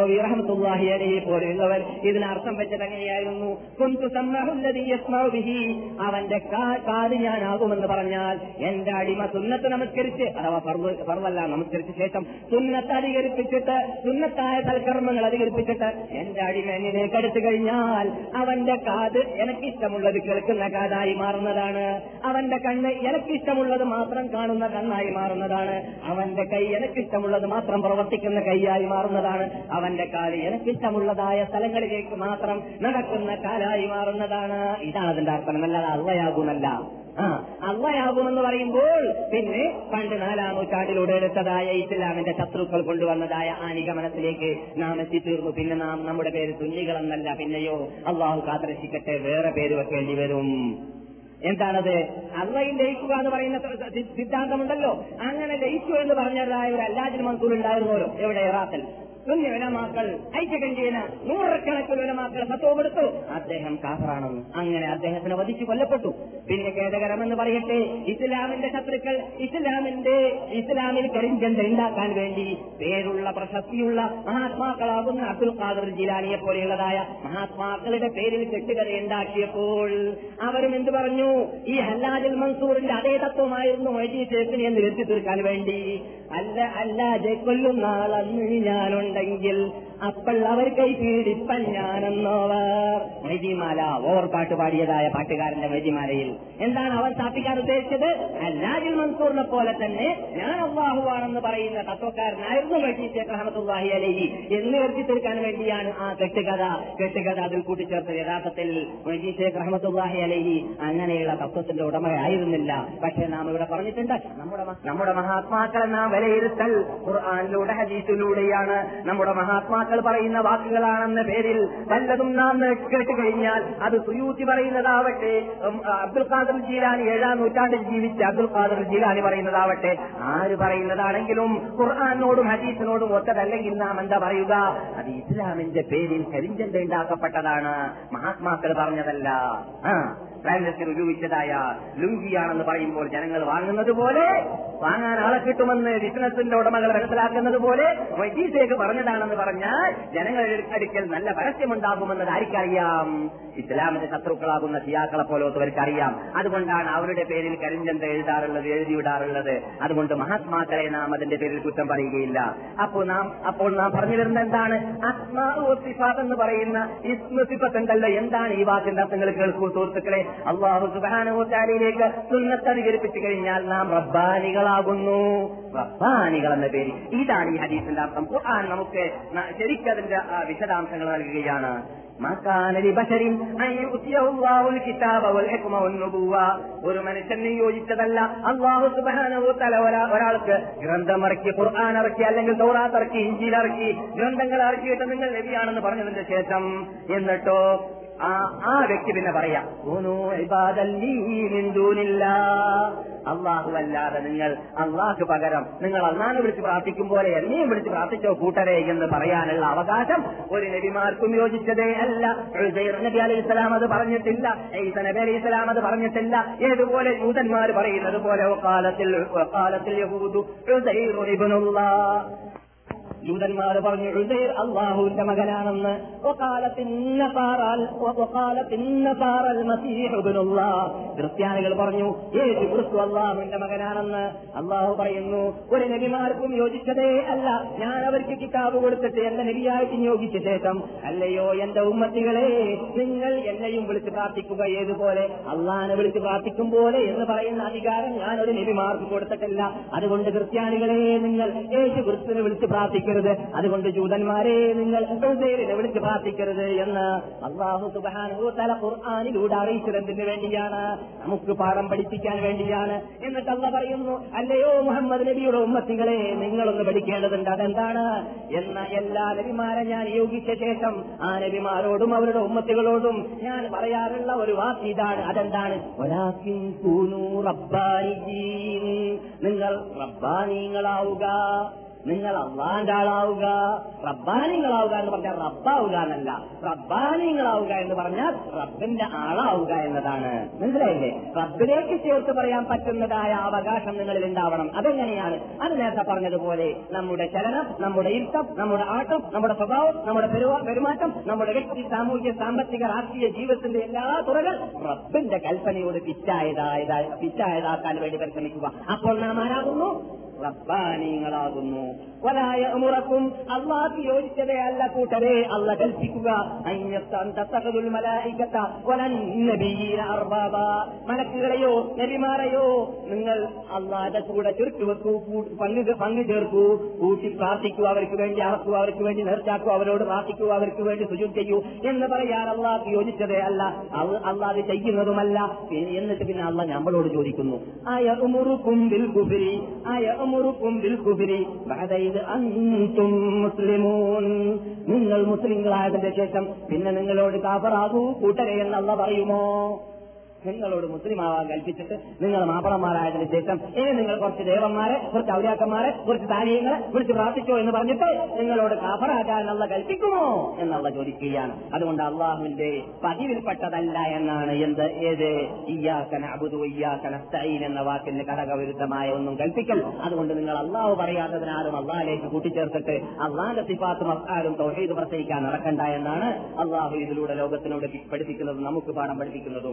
റഹ്മത്തുള്ളാഹി അലൈഹി പോലെയുള്ളവർ ഇതിനർത്ഥം വെച്ചത് എങ്ങനെയായിരുന്നു? കുന്തു സമ്മഉല്ലദീ യസ്മഉ ബിഹി, അവന്റെ കാത് ഞാനാകുമെന്ന് പറഞ്ഞാൽ എന്റെ അടിമ സുന്നത്ത് നമസ്കരിച്ച്, അഥവാ ഫർളല്ല നമസ്കരിച്ച ശേഷം സുന്നത്ത് അധികരിപ്പിച്ചിട്ട്, സുന്നത്തായ സൽക്കർമ്മങ്ങൾ അധികരിപ്പിച്ചിട്ട് എന്റെ അടിമ എന്നിലേക്ക് അടുത്തു കഴിഞ്ഞാൽ അവന്റെ കാത് എനിക്കിഷ്ടമുള്ളത് കേൾക്കുന്ന കാതായി മാറുന്നതാണ്. അവന്റെ കണ്ണ് എനിക്കിഷ്ടമുള്ളത് മാത്രം കാണുന്ന കണ്ണായി മാറുന്നതാണ്. അവന്റെ കൈ എനിക്കിഷ്ടമുള്ളത് മാത്രം പ്രവർത്തിക്കുന്ന കൈയായി മാറുന്നതാണ്. അവന്റെ കാല് എനിക്കിഷ്ടമുള്ളതായ സ്ഥലങ്ങളിലേക്ക് മാത്രം നടക്കുന്ന കാലായി മാറുന്നതാണ്. ഇതാണ് അതിന്റെ അർത്ഥം. അല്ലാതെ അള്ളയാകുമല്ല. ആ അള്ളയാകുമെന്ന് പറയുമ്പോൾ പിന്നെ പണ്ട് നാലാം നൂറ്റാണ്ടിലൂടെ എടുത്തതായ ഇസ്ലാമിന്റെ ശത്രുക്കൾ കൊണ്ടുവന്നതായ ആ നിഗമനത്തിലേക്ക് നാം എത്തിത്തീർന്നു. പിന്നെ നാം നമ്മുടെ പേര് സുന്നികളെന്നല്ല, പിന്നെയോ അള്ളാഹു കാത്തുരക്ഷിക്കട്ടെ വേറെ പേര് വെക്കേണ്ടി വരും. എന്താണത്? അള്ളയും ലയിക്കുക എന്ന് പറയുന്ന സിദ്ധാന്തമുണ്ടല്ലോ. അങ്ങനെ ലയിച്ചു എന്ന് പറഞ്ഞതായ ഒരു അല്ലാജിൽ മൻസൂർ ഉണ്ടായിരുന്നല്ലോ, എവിടെ? ഇറാഖിൽ. കുഞ്ഞു ഉലമാക്കൾ ഐക്യകണ്ഠേന നൂറുകണക്കിന് ഉലമാക്കൾ ഫത്വ കൊടുത്തു അദ്ദേഹം കാഫറാണെന്ന്. അങ്ങനെ അദ്ദേഹത്തിന് വധിച്ചു കൊല്ലപ്പെട്ടു. പിന്നെ ഖേദകരമെന്ന് പറയട്ടെ, ഇസ്ലാമിന്റെ ശത്രുക്കൾ ഇസ്ലാമിന്റെ ഇസ്ലാമിൽ കരിഞ്ചന്ത ഉണ്ടാക്കാൻ വേണ്ടി പേരുള്ള പ്രശസ്തിയുള്ള മഹാത്മാക്കളാകുന്ന അബ്ദുൽ ഖാദിർ ജിലാനിയെ പോലെയുള്ളതായ മഹാത്മാക്കളുടെ പേരിൽ കെട്ടുകഥ ഉണ്ടാക്കിയപ്പോൾ അവരും എന്ത് പറഞ്ഞു? ഈ ഹല്ലാജുൽ മൻസൂറിന്റെ അതേ തത്വമായിരുന്നു മൊയ്തീൻ ഷേഖിനെ എന്ന് വരുത്തി തീർക്കാൻ വേണ്ടി. അല്ല അല്ലാതെ കൊല്ലുന്ന ആളന്ന് ഞാനുണ്ടെങ്കിൽ അപ്പോൾ അവർ കൈ പീഡിപ്പൻ ഞാനെന്നോവർ. മൈജിമാല ഓവർപാട്ട് പാടിയതായ പാട്ടുകാരന്റെ മൈജിമാലയിൽ എന്താണ് അവർ സ്ഥാപിക്കാൻ ഉദ്ദേശിച്ചത്? ഹല്ലാജുൽ മൻസൂറിനെ പോലെ തന്നെ ഞാൻ അല്ലാഹുവാണെന്ന് പറയുന്ന തത്വക്കാരനായിരുന്നു മൊയ്തീൻ ഷേഖ് റഹ്മത്തുള്ളാഹി അലൈഹി എന്ന് വരുത്തി തീർക്കാൻ വേണ്ടിയാണ് ആ കെട്ടുകഥ കെട്ടുകഥ അതിൽ കൂട്ടിച്ചേർത്തത്. യഥാർത്ഥത്തിൽ മൊയ്തീൻ ഷേഖ് റഹ്മത്തുള്ളാഹി അലൈഹി അങ്ങനെയുള്ള തത്വത്തിന്റെ ഉടമയായിരുന്നില്ല. പക്ഷെ നാം ഇവിടെ പറഞ്ഞിട്ടുണ്ട്, നമ്മുടെ നമ്മുടെ മഹാത്മാക്കളെ നാം വിലയിരുത്തൽ ഖുർആനിലൂടെ ഹദീസിലൂടെയാണ്. നമ്മുടെ മഹാത്മാക്കൾ പറയുന്ന വാക്കുകളാണെന്ന പേരിൽ വല്ലതും നാം കേട്ട് കഴിഞ്ഞാൽ അത് സുയൂത്തി പറയുന്നതാവട്ടെ, അബ്ദുൽ ഖാദിർ ജീലാനി ഏഴാം നൂറ്റാണ്ടിൽ ജീവിച്ച അബ്ദുൽ ഖാദിർ ജീലാനി പറയുന്നതാവട്ടെ, ആര് പറയുന്നതാണെങ്കിലും ഖുർആനോടും ഹദീസിനോടും ഒത്തതല്ലെങ്കിൽ നാം എന്താ പറയുക? അത് ഇസ്ലാമിന്റെ പേരിൽ കരിഞ്ചന്ത ഉണ്ടാക്കപ്പെട്ടതാണ്, മഹാത്മാക്കൾ പറഞ്ഞതല്ല. ആ ബ്രാൻഡസിൽ ഉപയോഗിച്ചതായ ലുങ്കിയാണെന്ന് പറയുമ്പോൾ ജനങ്ങൾ വാങ്ങുന്നത് പോലെ, വാങ്ങാൻ ആളെ കിട്ടുമെന്ന് ബിസിനസിന്റെ ഉടമകൾ മനസ്സിലാക്കുന്നത് പോലെ മൊയ്തീൻ ഷേഖ് പറഞ്ഞതാണെന്ന് പറഞ്ഞാൽ ജനങ്ങളുടെ അടുക്കൽ നല്ല പരസ്യമുണ്ടാകുമെന്നത് ആർക്കറിയാം? ഇസ്ലാമിന്റെ ശത്രുക്കളാകുന്ന ഷിയാക്കളെ പോലത്തവർക്കറിയാം. അതുകൊണ്ടാണ് അവരുടെ പേരിൽ കരിഞ്ചന്ത എഴുതാറുള്ളത്, എഴുതിവിടാറുള്ളത്. അതുകൊണ്ട് മഹാത്മാക്കളെ നാം അതിന്റെ പേരിൽ കുറ്റം പറയുകയില്ല. അപ്പോൾ നാം അപ്പോൾ നാം പറഞ്ഞു വരുന്നത് എന്താണ്? അസ്മാ വ സിഫാത്ത് എന്ന് പറയുന്ന ഇസ്മ സിഫത്ത് ഉണ്ടല്ലോ, എന്താണ് ഈ വാക്കിന്റെ അർത്ഥങ്ങൾ കേൾക്കൂ സുഹൃത്തുക്കളെ. അല്ലാഹു സുബ്ഹാനഹു വ തആലയിലേക്ക് സുന്നത്ത് അധികരിപ്പിച്ചു കഴിഞ്ഞാൽ നാം റബ്ബാനികളാകുന്നു. റബ്ബാനികൾ എന്ന പേര്, ഇതാണ് ഈ ഹദീസിന്റെ അർത്ഥം. ഖുർആൻ നമുക്ക് ശരിക്കതിന്റെ വിശദാംശങ്ങൾ നൽകുകയാണ്. ഒരു മനുഷ്യന് യോജിച്ചതല്ല അല്ലാഹു സുബ്ഹാനഹു വ തആല ഒരാൾക്ക് ഗ്രന്ഥം ഇറക്കി, ഖുർആൻ ഇറക്കി, അല്ലെങ്കിൽ തൗറാത്ത് ഇറക്കി, ഇൻജീൽ ഇറക്കി, ഗ്രന്ഥങ്ങൾ ഇറക്കിയിട്ട് നിങ്ങൾ നബിയാണെന്ന് പറഞ്ഞതിന്റെ ശേഷം എന്നിട്ടോ ആ വ്യക്തി പിന്നെ പറയാം അള്ളാഹു അല്ലാതെ നിങ്ങൾ അള്ളാഹു പകരം നിങ്ങൾ അള്ളാഹനെ വിളിച്ച് പ്രാർത്ഥിക്കും പോലെ എന്നെയും വിളിച്ച് പ്രാർത്ഥിച്ചോ കൂട്ടരെ എന്ന് പറയാനുള്ള അവകാശം ഒരു നബിമാർക്കും യോജിച്ചതേ അല്ല. ഉസൈർ നബി അലൈഹി സ്വലാം അത് പറഞ്ഞിട്ടില്ല, ഈസ നബി അലൈഹി സ്വലാം അത് പറഞ്ഞിട്ടില്ല. ഏതുപോലെ യൂതന്മാർ പറയുന്നത് പോലെ വഖാലത്തിൽ വഖാലത്തിൽ യഹൂദു ഉസൈർ ഇബ്നുല്ലാഹ്, യൂതന്മാർ പറഞ്ഞു ഉസൈർ അല്ലാഹുവിന്റെ മകനാണെന്ന്. ക്രിസ്ത്യാനികൾ പറഞ്ഞു യേശു ക്രിസ്തു അല്ലാഹുവിന്റെ മകനാണെന്ന്. അല്ലാഹു പറയുന്നു ഒരു നബിമാർക്കും യോജിച്ചതേ അല്ല. ഞാൻ അവർക്ക് കിതാബ് കൊടുത്തിട്ട് എന്റെ നബിയായിട്ട് നിയോഗിച്ച ശേഷം അല്ലയോ എന്റെ ഉമ്മത്തികളെ നിങ്ങൾ എന്നെയും വിളിച്ച് പ്രാർത്ഥിക്കുക, ഏതുപോലെ അള്ളാഹനെ വിളിച്ച് പ്രാർത്ഥിക്കും പോലെ എന്ന് പറയുന്ന അധികാരം ഞാൻ ഒരു നബിമാർക്ക് കൊടുത്തിട്ടില്ല. അതുകൊണ്ട് ക്രിസ്ത്യാനികളെ നിങ്ങൾ യേശു ക്രിസ്തുവിനെ വിളിച്ച് പ്രാർത്ഥിക്കും, അതുകൊണ്ട് ജൂതന്മാരെ നിങ്ങൾ ഉസൈറിനെ വിളിച്ച് പ്രാർത്ഥിക്കരുത് എന്ന് അല്ലാഹു സുബ്ഹാനഹു വ തആല ഖുർആനിലൂടെ അറിയിച്ചതിന് വേണ്ടിയാണ്, നമുക്ക് പാഠം പഠിപ്പിക്കാൻ വേണ്ടിയാണ്. എന്നിട്ട് അല്ലാഹു പറയുന്നു അല്ലയോ മുഹമ്മദ് നബിയുടെ ഉമ്മത്തികളെ നിങ്ങളൊന്ന് പഠിക്കേണ്ടതുണ്ട്. അതെന്താണ്? എന്ന എല്ലാ നബിമാരെ ഞാൻ നിയോഗിച്ച ശേഷം ആ നബിമാരോടും അവരുടെ ഉമ്മത്തികളോടും ഞാൻ പറയാറുള്ള ഒരു വാക്ക് ഇതാണ്. അതെന്താണ്? വലാകിൻ കൂനൂ റബ്ബാനിയീൻ, നിങ്ങൾ റബ്ബാനികളാവുക. നിങ്ങൾ അള്ളാന്റെ ആളാവുക. റബ്ബാനിങ്ങളാവുക എന്ന് പറഞ്ഞാൽ റബ്ബാവുക എന്നല്ല, റബ്ബാനിങ്ങളാവുക എന്ന് പറഞ്ഞാൽ റബ്ബിന്റെ ആളാവുക എന്നതാണ്. മനസ്സിലായില്ലേ? റബ്ബിലേക്ക് ചേർത്ത് പറയാൻ പറ്റുന്നതായ അവകാശം നിങ്ങളിൽ ഉണ്ടാവണം. അതെങ്ങനെയാണ്? അത് നേരത്തെ പറഞ്ഞതുപോലെ നമ്മുടെ ചലനം, നമ്മുടെ ഇരുത്തം, നമ്മുടെ ആട്ടം, നമ്മുടെ സ്വഭാവം, നമ്മുടെ പെരുമാറ്റം, നമ്മുടെ വ്യക്തി സാമൂഹ്യ സാമ്പത്തിക രാഷ്ട്രീയ ജീവിതത്തിന്റെ എല്ലാ തുറകൾ റബ്ബിന്റെ കൽപ്പനയോട് പിച്ചായതായ പിച്ചായതാക്കാൻ വേണ്ടി പരിശ്രമിക്കുക. അപ്പോൾ നാം ആരാകുന്നു? റബ്ബാനിങ്ങളാകുന്നു. വലായ ഉമുറക്കും അള്ളാഹ് യോജിച്ചതേ അല്ല കൂട്ടരെ അല്ല കൽപ്പിക്കുക. മലക്കുകളെയോ നബിമാരെയോ നിങ്ങൾ അള്ളാഹുടെ കൂടെ ചുരുക്കി വെക്കൂ, പങ്കു പങ്കു ചേർക്കൂ, കൂട്ടി പ്രാർത്ഥിക്കൂ, അവർക്ക് വേണ്ടി അറക്കൂ, അവർക്ക് വേണ്ടി നേർച്ചാക്കൂ, അവരോട് പ്രാർത്ഥിക്കൂ, അവർക്ക് വേണ്ടി സുജൂദ് ചെയ്യൂ എന്ന് പറയാൻ അള്ളാഹ് യോജിച്ചതേ അല്ല, അള്ളാഹ് ചെയ്യുന്നതുമല്ല. എന്നിട്ട് പിന്നെ അള്ളാഹ് നമ്മളോട് ചോദിക്കുന്നു, ആയ ഉമുറുക്കും ബിൽ കുഫ്രി ആയ ഉമുറുക്കും ബിൽ കുഫ്രി ബഅദ ഇദ് അൻതും മുസ്ലിമൂൻ. നിങ്ങൾ മുസ്ലിങ്ങളായതിന്റെ ശേഷം പിന്നെ നിങ്ങളോട് കാഫറാകൂ കൂട്ടരെ എന്ന് അള്ളാഹ് പറയുമോ? നിങ്ങളോട് മുസ്ലിം ആവാൻ കൽപ്പിച്ചിട്ട് നിങ്ങൾ മാപ്പളന്മാരായതിനു ശേഷം ഇനി നിങ്ങൾ കുറച്ച് ദേവന്മാരെ, കുറച്ച് ഔലിയാക്കന്മാരെ, കുറച്ച് താരീയങ്ങളെ വിളിച്ച് പ്രാർത്ഥിച്ചോ എന്ന് പറഞ്ഞിട്ട് നിങ്ങളോട് കാഫറാക്കാൻ അള്ള കൽപ്പിക്കുമോ എന്നുള്ള ചോദിക്കുകയാണ്. അതുകൊണ്ട് അള്ളാഹുവിന്റെ പതിവിൽപ്പെട്ടതല്ല എന്നാണ് എന്ത് ഏത് ഇയ്യാക നഅ്ബുദു വഇയ്യാക നസ്തഈൻ എന്ന വാക്കിന് ഘടകവിരുദ്ധമായ ഒന്നും കൽപ്പിക്കൽ. അതുകൊണ്ട് നിങ്ങൾ അള്ളാഹു പറയാത്തതിനാലും അള്ളാഹിലേക്ക് കൂട്ടിച്ചേർത്തിട്ട് അള്ളാഹിന്റെ സിഫാത്തും അഫ്ആലും തൗഹീദ് പ്രസംഗിക്കാൻ നടക്കണ്ട എന്നാണ് അള്ളാഹു ഇതിലൂടെ ലോകത്തിനോട് പഠിപ്പിക്കുന്നതും നമുക്ക് പാഠം പഠിപ്പിക്കുന്നതും.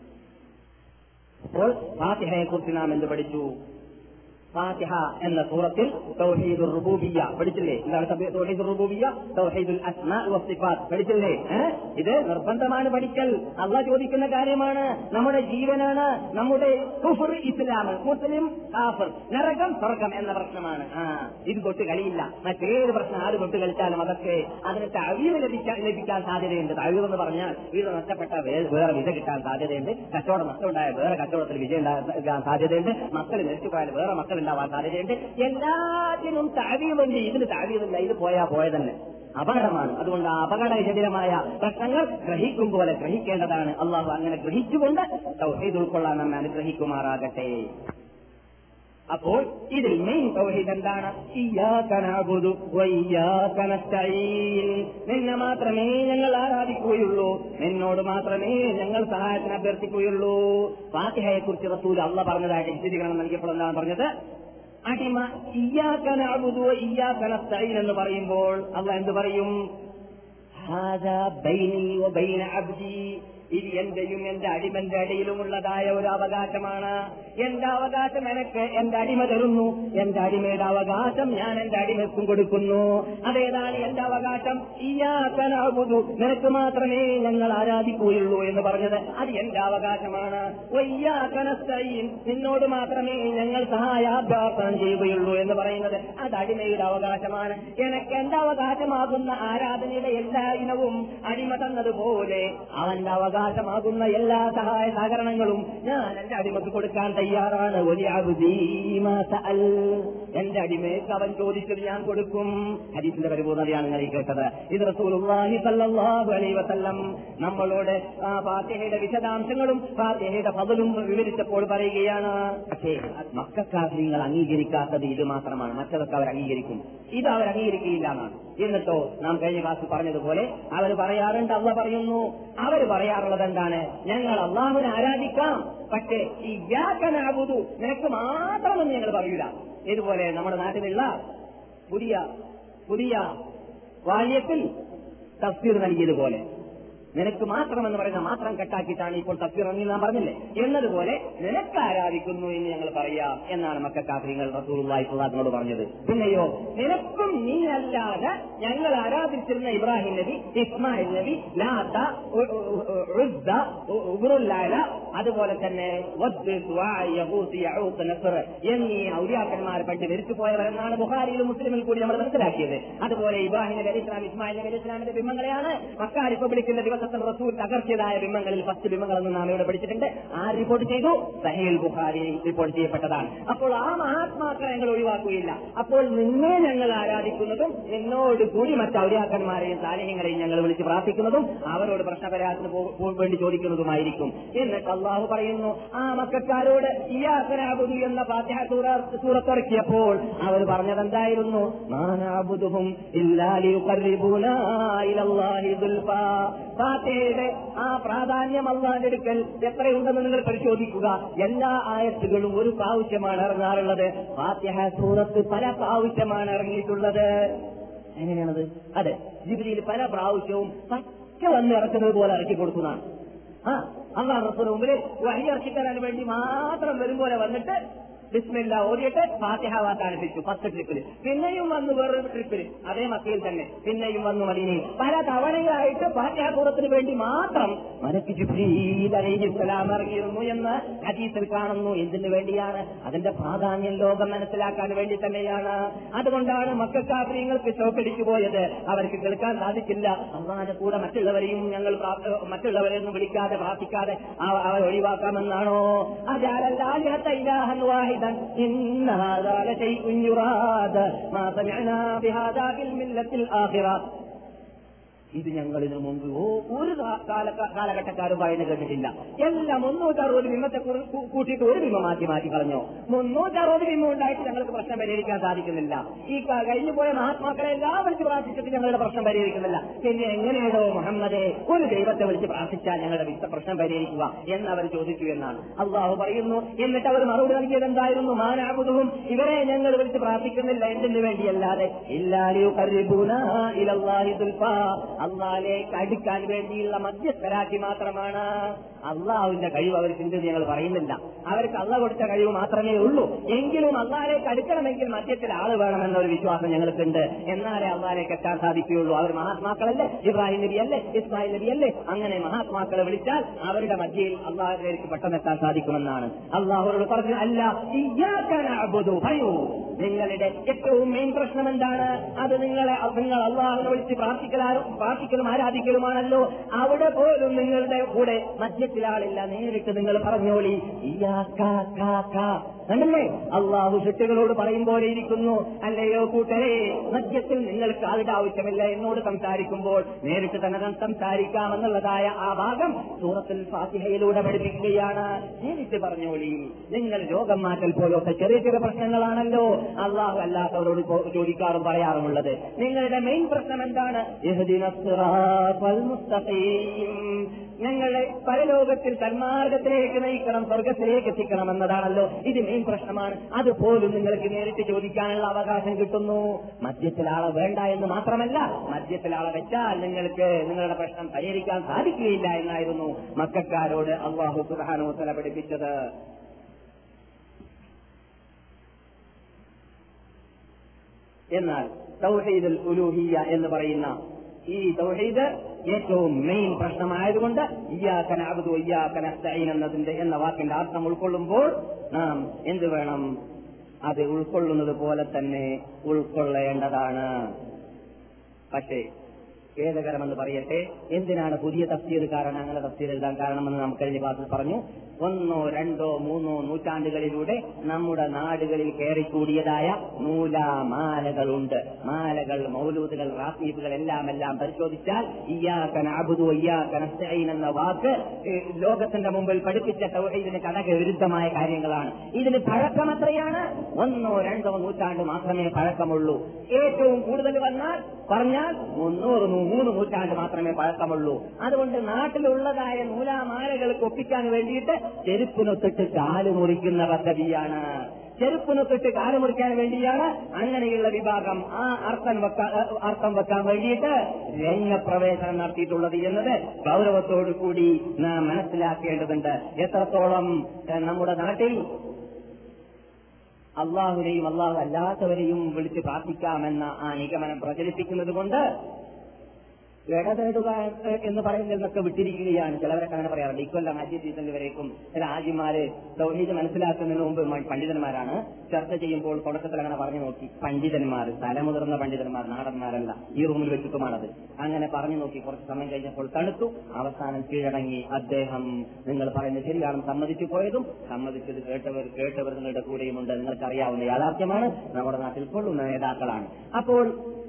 അപ്പോൾ ഫാത്തിഹയെ കുറിച്ച് നാം എന്ത് പഠിച്ചു? ഫാത്തിഹ എന്ന സൂറത്തിൽ തൗഹീദുർ റുബൂബിയ്യ പഠിച്ചില്ലേ? എന്താണ് തൗഹീദുർ റുബൂബിയ്യ? തൗഹീദുൽ അസ്മാ വസ്സിഫാത്ത് പഠിച്ചില്ലേ? ഇത് നിർബന്ധമാണ് പഠിക്കൽ. അള്ളാഹ് ചോദിക്കുന്ന കാര്യമാണ്. നമ്മുടെ ജീവനാണ്, നമ്മുടെ കുഫ്ർ ഇസ്ലാം, മുസ്ലിം കാഫിർ, നരകം സ്വർഗം എന്ന പ്രശ്നമാണ്. ആ ഇത് തൊട്ട് കളിയില്ല. മറ്റേത് പ്രശ്നം ആര് തൊട്ട് കളിച്ചാലും അതൊക്കെ അതിന് തഅവീൽ ലഭിക്കാൻ ലഭിക്കാൻ സാധ്യതയുണ്ട്. തഅവീൽ എന്ന് പറഞ്ഞാൽ വീട് നഷ്ടപ്പെട്ട വേറെ വിജ കിട്ടാൻ സാധ്യതയുണ്ട്, കച്ചവടം നഷ്ടമുണ്ടായ വേറെ കച്ചവടത്തിൽ വിജയം ഉണ്ടാകാൻ സാധ്യതയുണ്ട്, മക്കൾ മരിച്ചുപോയാൽ വേറെ മക്കൾ ഉണ്ടാവാൻ സാധ്യതയുണ്ട്. എല്ലാത്തിനും തഅവീലുണ്ട്. ഇതിന് തഅവീലില്ല, ഇത് പോയാ പോയതന്നെ അപകടമാണ്. അതുകൊണ്ട് ആ അപകടജനകമായ പ്രശ്നങ്ങൾ ഗ്രഹിക്കും പോലെ ഗ്രഹിക്കേണ്ടതാണ്. അള്ളാഹു അങ്ങനെ ഗ്രഹിച്ചുകൊണ്ട് തൗഹീദ് ഉൾക്കൊള്ളാൻ നമ്മെ അനുഗ്രഹിക്കുമാറാകട്ടെ. അപ്പോൾ ഇതിൽ മെയിൻ തൗഹീദ് എന്താണ്? ഇയ്യാക നഅ്ബുദു വഇയ്യാക നസ്തഈൻ. നിന്നെ മാത്രമേ ഞങ്ങൾ ആരാധിക്കുകയുള്ളൂ, നിന്നോട് മാത്രമേ ഞങ്ങൾ സഹായത്തിന് അഭ്യർത്ഥിക്കുകയുള്ളൂ. ഫാത്തിഹയെ കുറിച്ച് റസൂൽ അള്ളാഹ് പറഞ്ഞതായിട്ട് വിശദീകരണം നൽകിയപ്പോൾ എന്താണ് പറഞ്ഞത്? അടിമ ഇയ്യാക നഅ്ബുദു വഇയ്യാക നസ്തഈൻ എന്ന് പറയുമ്പോൾ അള്ളാഹ് എന്ത് പറയും? ഹാദാ ബൈനി വബൈന അബ്ദി. ഇത് എന്റെയും എന്റെ അടിമന്റെ ഇടയിലുമുള്ളതായ ഒരു അവകാശമാണ്. എന്റെ അവകാശം എനിക്ക് എന്റെ അടിമ തരുന്നു, എന്റെ അടിമയുടെ അവകാശം ഞാൻ എന്റെ അടിമക്കും കൊടുക്കുന്നു. അതേതാണ് എന്റെ അവകാശം? ഇയ്യാക നഅ്ബുദു, നിനക്ക് മാത്രമേ ഞങ്ങൾ ആരാധിക്കുകയുള്ളൂ എന്ന് പറഞ്ഞത് അത് എന്റെ അവകാശമാണ്. വഇയ്യാക നസ്തഈൻ, നിന്നോട് മാത്രമേ ഞങ്ങൾ സഹായാഭ്യർത്ഥന ചെയ്യുകയുള്ളൂ എന്ന് പറയുന്നത് അത് അടിമയുടെ അവകാശമാണ്. എനിക്ക് എന്റെ അവകാശമാകുന്ന ആരാധനയുടെ എല്ലാ ഇനവും അടിമ തന്നതുപോലെ അവന്റെ അവകാശം അവകാശമാകുന്ന എല്ലാ സഹായ സഹകരണങ്ങളും ഞാൻ എന്റെ അടിമക്ക് കൊടുക്കാൻ തയ്യാറാണ്. എന്റെ അടിമയ്ക്ക് അവൻ ചോദിച്ചത് ഞാൻ കൊടുക്കും. ഹദീസിന്റെ പരിപൂർണതയാണ് നിങ്ങൾ കേട്ടത്. ഇത് റസൂലുള്ളാഹി സ്വല്ലല്ലാഹു അലൈഹി വസല്ലം നമ്മളോട് ഫാത്തിഹയുടെ വിശദാംശങ്ങളും ഫാത്തിഹയുടെ ഫളലും വിവരിച്ചപ്പോൾ പറയുകയാണ്. പക്ഷേ മക്കക്കാർ നിങ്ങൾ അംഗീകരിക്കാത്തത് ഇത് മാത്രമാണ്, മറ്റതൊക്കെ അവർ അംഗീകരിക്കും, ഇത് അവർ അംഗീകരിക്കുകയില്ല എന്നാണ്. എന്നിട്ടോ നാം കഴിഞ്ഞ ക്ലാസ്സിൽ പറഞ്ഞതുപോലെ അവർ പറയാറുണ്ട്, അള്ളാഹ് പറയുന്നു, അവർ പറയാറുള്ളത് എന്താണ്? ഞങ്ങൾ അള്ളാഹുവിനെ ആരാധിക്കാം, പക്ഷേ ഇയ്യാക നഅ്ബുദു, നിനക്ക് മാത്രമെന്ന് ഞങ്ങൾ പറയൂല. ഇതുപോലെ നമ്മുടെ നാട്ടിലുള്ള പുതിയ പുതിയ വാല്യത്തിൽ തഫ്സീർ നൽകിയതുപോലെ നിനക്ക് മാത്രമെന്ന് പറയുന്ന മാത്രം കെട്ടാക്കിയിട്ടാണ് ഇപ്പോൾ തഫ്സീർ എന്ന് നാം പറഞ്ഞില്ലേ, എന്നതുപോലെ നിനക്ക് ആരാധിക്കുന്നു എന്ന് ഞങ്ങൾ പറയാം എന്നാണ് മക്കക്കാഫിങ്ങൾ റസൂലുള്ളാഹി സ്വല്ലല്ലാഹു അലൈഹി വസല്ലം പറഞ്ഞത്. പിന്നെയോ നിനക്കും നീ അല്ലാതെ ഞങ്ങൾ ആരാധിച്ചിരുന്ന ഇബ്രാഹിം നബി, ഇസ്മായിൽ നബി, ലാത്ത, ഉസ്സ, ഉബറുല്ലാല, അതുപോലെ തന്നെ എന്നീ ഔലിയാക്കന്മാരെ പറ്റി മരിച്ചുപോയവരെന്നാണ് ബുഖാരിയിലും മുസ്ലിമിൽ കൂടി നമ്മൾ മനസ്സിലാക്കിയത്. അതുപോലെ ഇബ്രാഹിം നബി അലൈഹി ഇസ്ലാം, ഇസ്മായിൽ നബി അലൈഹി ഇസ്ലാമിന്റെ ബിംബങ്ങളെയാണ് മക്ക റിപ്പബ്ലിക്കിന്റെ ദിവസം റസൂൽ തകർച്ചതായ ബിംബങ്ങളിൽ ഫസ്റ്റ് ബിംബങ്ങളെന്ന് നാം ഇവിടെ പഠിച്ചിട്ടുണ്ട്. ആ റിപ്പോർട്ട് ചെയ്തു, സഹീഹുൽ ബുഖാരി റിപ്പോർട്ട് ചെയ്യപ്പെട്ടതാണ്. അപ്പോൾ ആ മഹാത്മാക്കളെ ഞങ്ങൾ ഒഴിവാക്കുകയില്ല. അപ്പോൾ നിന്നെ ഞങ്ങൾ ആരാധിക്കുന്നതും എന്നോട് ഒരിക്കൽ കൂടി മറ്റ് ഔലിയാക്കന്മാരെയും സാലിഹ്യങ്ങളെയും ഞങ്ങൾ വിളിച്ച് പ്രാർത്ഥിക്കുന്നതും അവരോട് പ്രശ്നപരിഹാരത്തിന് വേണ്ടി ചോദിക്കുന്നതുമായിരിക്കും. എന്നിട്ട് അള്ളാഹു പറയുന്നു, ആ മക്കക്കാരോട് ഇയ്യാക നഅ്ബുദു എന്ന ഫാത്തിഹ സൂറത്തിറക്കിയപ്പോൾ അവർ പറഞ്ഞതെന്തായിരുന്നു? മാ നഅ്ബുദുഹും ഇല്ലാ ലിയുഖർരിബൂനാ ഇലല്ലാഹി സുൽഫാ. ഫാത്തിഹയുടെ ആ പ്രാധാന്യം അള്ളാന്റെ അടുക്കൽ എത്രയുണ്ടെന്ന് നിങ്ങൾ പരിശോധിക്കുക. എല്ലാ ആയത്തുകളും ഒരു പ്രാവശ്യമാണ് ഇറങ്ങാറുള്ളത്. ഫാത്തിഹ സൂറത്ത് പല പ്രാവശ്യമാണ് ഇറങ്ങിയിട്ടുള്ളത്. എങ്ങനെയാണത്? അതെ, ജിബ്രീൽ പല പ്രാവശ്യവും പച്ച വന്ന് ഇറക്കുന്നത് പോലെ ഇറക്കി കൊടുക്കുന്നതാണ്. ആ അള്ളാഹു റസൂലിന്റെ മുമ്പിൽ വഹി ഇറക്കിത്തരാൻ വേണ്ടി മാത്രം വരും പോലെ വന്നിട്ട് ബിസ്മില്ലാ ഓതിയിട്ട് ഫാത്തിഹ വാക്കാനിപ്പിച്ചു പത്ത് ട്രിപ്പിൽ. പിന്നെയും വന്നു വേറൊരു ട്രിപ്പിൽ അതേ മക്കയിൽ തന്നെ, പിന്നെയും വന്നു മദീനയിൽ. പല തവണയായിട്ട് ഫാത്തിഹ സൂറത്തിന് വേണ്ടി മാത്രം മലക്ക് ജിബ്രീൽ അലൈഹിസ്സലാം ഇറങ്ങിയിരുന്നു എന്ന് ഹദീസിൽ കാണുന്നു. എന്തിനു വേണ്ടിയാണ്? അതിന്റെ പ്രാധാന്യം ലോകം മനസ്സിലാക്കാൻ വേണ്ടി തന്നെയാണ്. അതുകൊണ്ടാണ് മക്കക്കാഫിങ്ങൾക്ക് ഷോക്കടിച്ചു പോയത്. അവർക്ക് കേൾക്കാൻ സാധിക്കില്ല. അള്ളാന്റെ കൂടെ മറ്റുള്ളവരെയും ഞങ്ങൾ മറ്റുള്ളവരെയൊന്നും വിളിക്കാതെ പ്രാർത്ഥിക്കാതെ അവർ ഒഴിവാക്കാമെന്നാണോ? അജഅലല്ലാഹ إن هذا لشيء يراد ما سمعنا بهذا في الملة الآخرة. ഇത് ഞങ്ങൾ ഇതിനു മുമ്പ് ഒരു കാലഘട്ടക്കാരും പറയുന്നത് കേട്ടിട്ടില്ല. എല്ലാം മുന്നൂറ്റി അറുപത് ബിംബത്തെ കൂട്ടിയിട്ട് ഒരു ബിംബം മാറ്റി മാറ്റി കളഞ്ഞോ. മുന്നൂറ്റി അറുപത് ബിംബം ഉണ്ടായിട്ട് ഞങ്ങൾക്ക് പ്രശ്നം പരിഹരിക്കാൻ സാധിക്കുന്നില്ല. ഈ കഴിഞ്ഞു പോയ മഹാത്മാക്കളെ എല്ലാം വിളിച്ച് പ്രാർത്ഥിച്ചിട്ട് ഞങ്ങളുടെ പ്രശ്നം പരിഹരിക്കുന്നില്ല. പിന്നെ എങ്ങനെയാണോ മുഹമ്മദെ ഒരു ദൈവത്തെ വിളിച്ച് പ്രാർത്ഥിച്ചാൽ ഞങ്ങളുടെ പ്രശ്നം പരിഹരിക്കുക എന്നവർ ചോദിച്ചു എന്നാണ് അള്ളാഹു പറയുന്നു. എന്നിട്ട് അവർ മറുപടി നൽകിയത് എന്തായിരുന്നു? മാ നഅ്ബുദുഹും, ഇവരെ ഞങ്ങൾ വിളിച്ച് പ്രാർത്ഥിക്കുന്നില്ല എന്തിനു വേണ്ടിയല്ലാതെ ഇല്ലാ ലിയുഖർരിബൂനാ ഇലല്ലാഹി സുൽഫാ, അള്ളാഹിലേക്ക് അടുക്കാൻ വേണ്ടിയുള്ള മധ്യസ്ഥരാക്കി മാത്രമാണ്. അള്ളാഹുവിന്റെ കഴിവ് അവർ ചിന്തിച്ച് ഞങ്ങൾ പറയുന്നില്ല. അവർക്ക് അള്ളാഹ് കൊടുത്ത കഴിവ് മാത്രമേ ഉള്ളൂ. എങ്കിലും അള്ളാഹിലേക്ക് അടുക്കണമെങ്കിൽ മധ്യത്തിൽ ആള് വേണമെന്നൊരു വിശ്വാസം ഞങ്ങൾക്കുണ്ട്. എന്നാലേ അള്ളാഹിലേക്ക് എത്താൻ സാധിക്കുകയുള്ളൂ. അവർ മഹാത്മാക്കളല്ലേ? ഇബ്രാഹിം നബി അല്ലേ? ഇസ്മായിൽ നബി അല്ലേ? അങ്ങനെ മഹാത്മാക്കളെ വിളിച്ചാൽ അവരുടെ മധ്യയിൽ അള്ളാഹിലേക്ക് പെട്ടെന്ന് എത്താൻ സാധിക്കുമെന്നാണ് അള്ളാഹുവോട് പറഞ്ഞു. അല്ല, ഇയ്യാക നഅ്ബുദു, പറയൂ, നിങ്ങളുടെ ഏറ്റവും മെയിൻ പ്രശ്നം എന്താണ്? അത് നിങ്ങളെ നിങ്ങൾ അള്ളാഹുവിനെ വിളിച്ച് പ്രാർത്ഥിക്കലാരും പ്രാർത്ഥിക്കലും ആരാധിക്കലുമാണല്ലോ. അവിടെ പോലും നിങ്ങളുടെ കൂടെ മധ്യത്തിലാളില്ല. നേരിട്ട് നിങ്ങൾ പറഞ്ഞോളി കണ്ടല്ലേ? അള്ളാഹു ശിക്ഷകളോട് പറയും പോലെ ഇരിക്കുന്നു. അല്ലയോ കൂട്ടരെ, മധ്യത്തിൽ നിങ്ങൾക്ക് ആളുടെ ആവശ്യമില്ല. എന്നോട് സംസാരിക്കുമ്പോൾ നേരിട്ട് തന്നെ സംസാരിക്കാമെന്നുള്ളതായ ആ ഭാഗം സൂറത്തുൽ ഫാത്തിഹയിലൂടെ പഠിപ്പിക്കുകയാണ്. നേരിട്ട് പറഞ്ഞോളി. നിങ്ങൾ രോഗം മാറ്റൽ പോലൊക്കെ ചെറിയ ചെറിയ പ്രശ്നങ്ങളാണല്ലോ അള്ളാഹു അല്ലാത്തവരോട് ചോദിക്കാറും പറയാറുമുള്ളത്. നിങ്ങളുടെ മെയിൻ പ്രശ്നം എന്താണ്? ഞങ്ങളെ പരലോകത്തിൽ സന്മാർഗത്തിലേക്ക് നയിക്കണം, സ്വർഗത്തിലേക്ക് എത്തിക്കണം എന്നതാണല്ലോ ഇത് മെയിൻ പ്രശ്നമാണ്. അതുപോലും നിങ്ങൾക്ക് നേരിട്ട് ചോദിക്കാനുള്ള അവകാശം കിട്ടുന്നു. മധ്യത്തിൽ ആളെ വേണ്ട എന്ന് മാത്രമല്ല, മധ്യത്തിൽ ആളെ വെച്ചാൽ നിങ്ങൾക്ക് നിങ്ങളുടെ പ്രശ്നം പരിഹരിക്കാൻ സാധിക്കുകയില്ല എന്നായിരുന്നു മക്കക്കാരോട് അല്ലാഹു സുബ്ഹാനഹു വ തആല പഠിപ്പിച്ചത്. എന്നാൽ തൗഹീദുൽ ഉലൂഹിയ്യ എന്ന് പറയുന്ന ഈ തൗഹീദ് ഏറ്റവും മെയിൻ പ്രശ്നമായതുകൊണ്ട് ഇയ്യാക നഅ്ബുദു വഇയ്യാക നസ്തഈൻ എന്നതിന്റെ എന്ന വാക്കിന്റെ അർത്ഥം ഉൾക്കൊള്ളുമ്പോൾ നാം എന്ത് വേണം? അത് ഉൾക്കൊള്ളുന്നത് പോലെ തന്നെ ഉൾക്കൊള്ളേണ്ടതാണ്. പക്ഷേ ഖേദകരമെന്ന് പറയട്ടെ, എന്തിനാണ് പുതിയ തഫ്സീർ കാരണം അങ്ങനെ തഫ്സീർ എഴുതാൻ കാരണമെന്ന് നമുക്ക് കഴിഞ്ഞ ക്ലാസ്സിൽ പറഞ്ഞു. ഒന്നോ രണ്ടോ മൂന്നോ നൂറ്റാണ്ടുകളിലൂടെ നമ്മുടെ നാടുകളിൽ കയറിക്കൂടിയതായ നൂലാമാലകളുണ്ട്. മാലകൾ, മൗലൂദുകൾ, റാസീബുകൾ എല്ലാം എല്ലാം പരിശോധിച്ചാൽ ഇയ്യാക നഅ്ബുദു വഇയ്യാക നസ്തഈൻ എന്ന വാക്ക് ലോകത്തിന്റെ മുമ്പിൽ പഠിപ്പിച്ച തൗഹീദിന് കടക വിരുദ്ധമായ കാര്യങ്ങളാണ്. ഇതിന് പഴക്കം എത്രയാണ്? ഒന്നോ രണ്ടോ നൂറ്റാണ്ട് മാത്രമേ പഴക്കമുള്ളൂ. ഏറ്റവും കൂടുതൽ വന്നാൽ പറഞ്ഞാൽ മുന്നൂറ് മൂന്ന് നൂറ്റാണ്ട് മാത്രമേ പഴക്കമുള്ളൂ. അതുകൊണ്ട് നാട്ടിലുള്ളതായ നൂലാമാലകൾക്ക് ഒപ്പിക്കാൻ വേണ്ടിയിട്ട് ചെരുപ്പിനൊത്തിട്ട് കാല് മുറിക്കുന്ന പദ്ധതിയാണ്. ചെരുപ്പിനൊത്തിട്ട് കാല് മുറിക്കാൻ വേണ്ടിയാണ് അങ്ങനെയുള്ള വിഭാഗം ആ അർത്ഥം വെക്കാൻ അർത്ഥം വെക്കാൻ വേണ്ടിയിട്ട് രംഗപ്രവേശനം നടത്തിയിട്ടുള്ളത് എന്നത് ഗൗരവത്തോടു കൂടി നാം മനസ്സിലാക്കേണ്ടതുണ്ട്. എത്രത്തോളം നമ്മുടെ നാട്ടിൽ അള്ളാഹുവിനെയും അള്ളാഹു അല്ലാത്തവരെയും വിളിച്ച് പ്രാർത്ഥിക്കാമെന്ന ആ നിഗമനം പ്രചരിപ്പിക്കുന്നത് കൊണ്ട് ഇടതേടുക എന്ന് പറയുന്നതൊക്കെ വിട്ടിരിക്കുകയാണ്. ചിലവരൊക്കെ അങ്ങനെ പറയാറുണ്ട്. ഇക്കൊല്ലം ഹജ്ജ് സീസണിൽ വരേക്കും ചില ഹാജിമാര് തൗഹീദ് മനസ്സിലാക്കുന്നതിന് മുമ്പ് പണ്ഡിതന്മാരാണ് ചർച്ച ചെയ്യുമ്പോൾ തുടക്കത്തിൽ അങ്ങനെ പറഞ്ഞു നോക്കി. പണ്ഡിതന്മാർ, തലമുതിർന്ന പണ്ഡിതന്മാർ, നാടന്മാരല്ല, ഈ റൂമിൽ വെച്ചിട്ടുമാണത്. അങ്ങനെ പറഞ്ഞു നോക്കി. കുറച്ച് സമയം കഴിഞ്ഞപ്പോൾ തണുത്തു. അവസാനം കീഴടങ്ങി അദ്ദേഹം നിങ്ങൾ പറയുന്നത് ശരിയാണെന്ന് സമ്മതിച്ചു പോയതും സമ്മതിച്ചത് കേട്ടവർ കേട്ടവർ നിങ്ങളുടെ കൂടെയുമുണ്ട്. നിങ്ങൾക്കറിയാവുന്ന യാഥാർത്ഥ്യമാണ്. നമ്മുടെ നാട്ടിൽ കൊള്ളുന്ന നേതാക്കളാണ്. അപ്പോൾ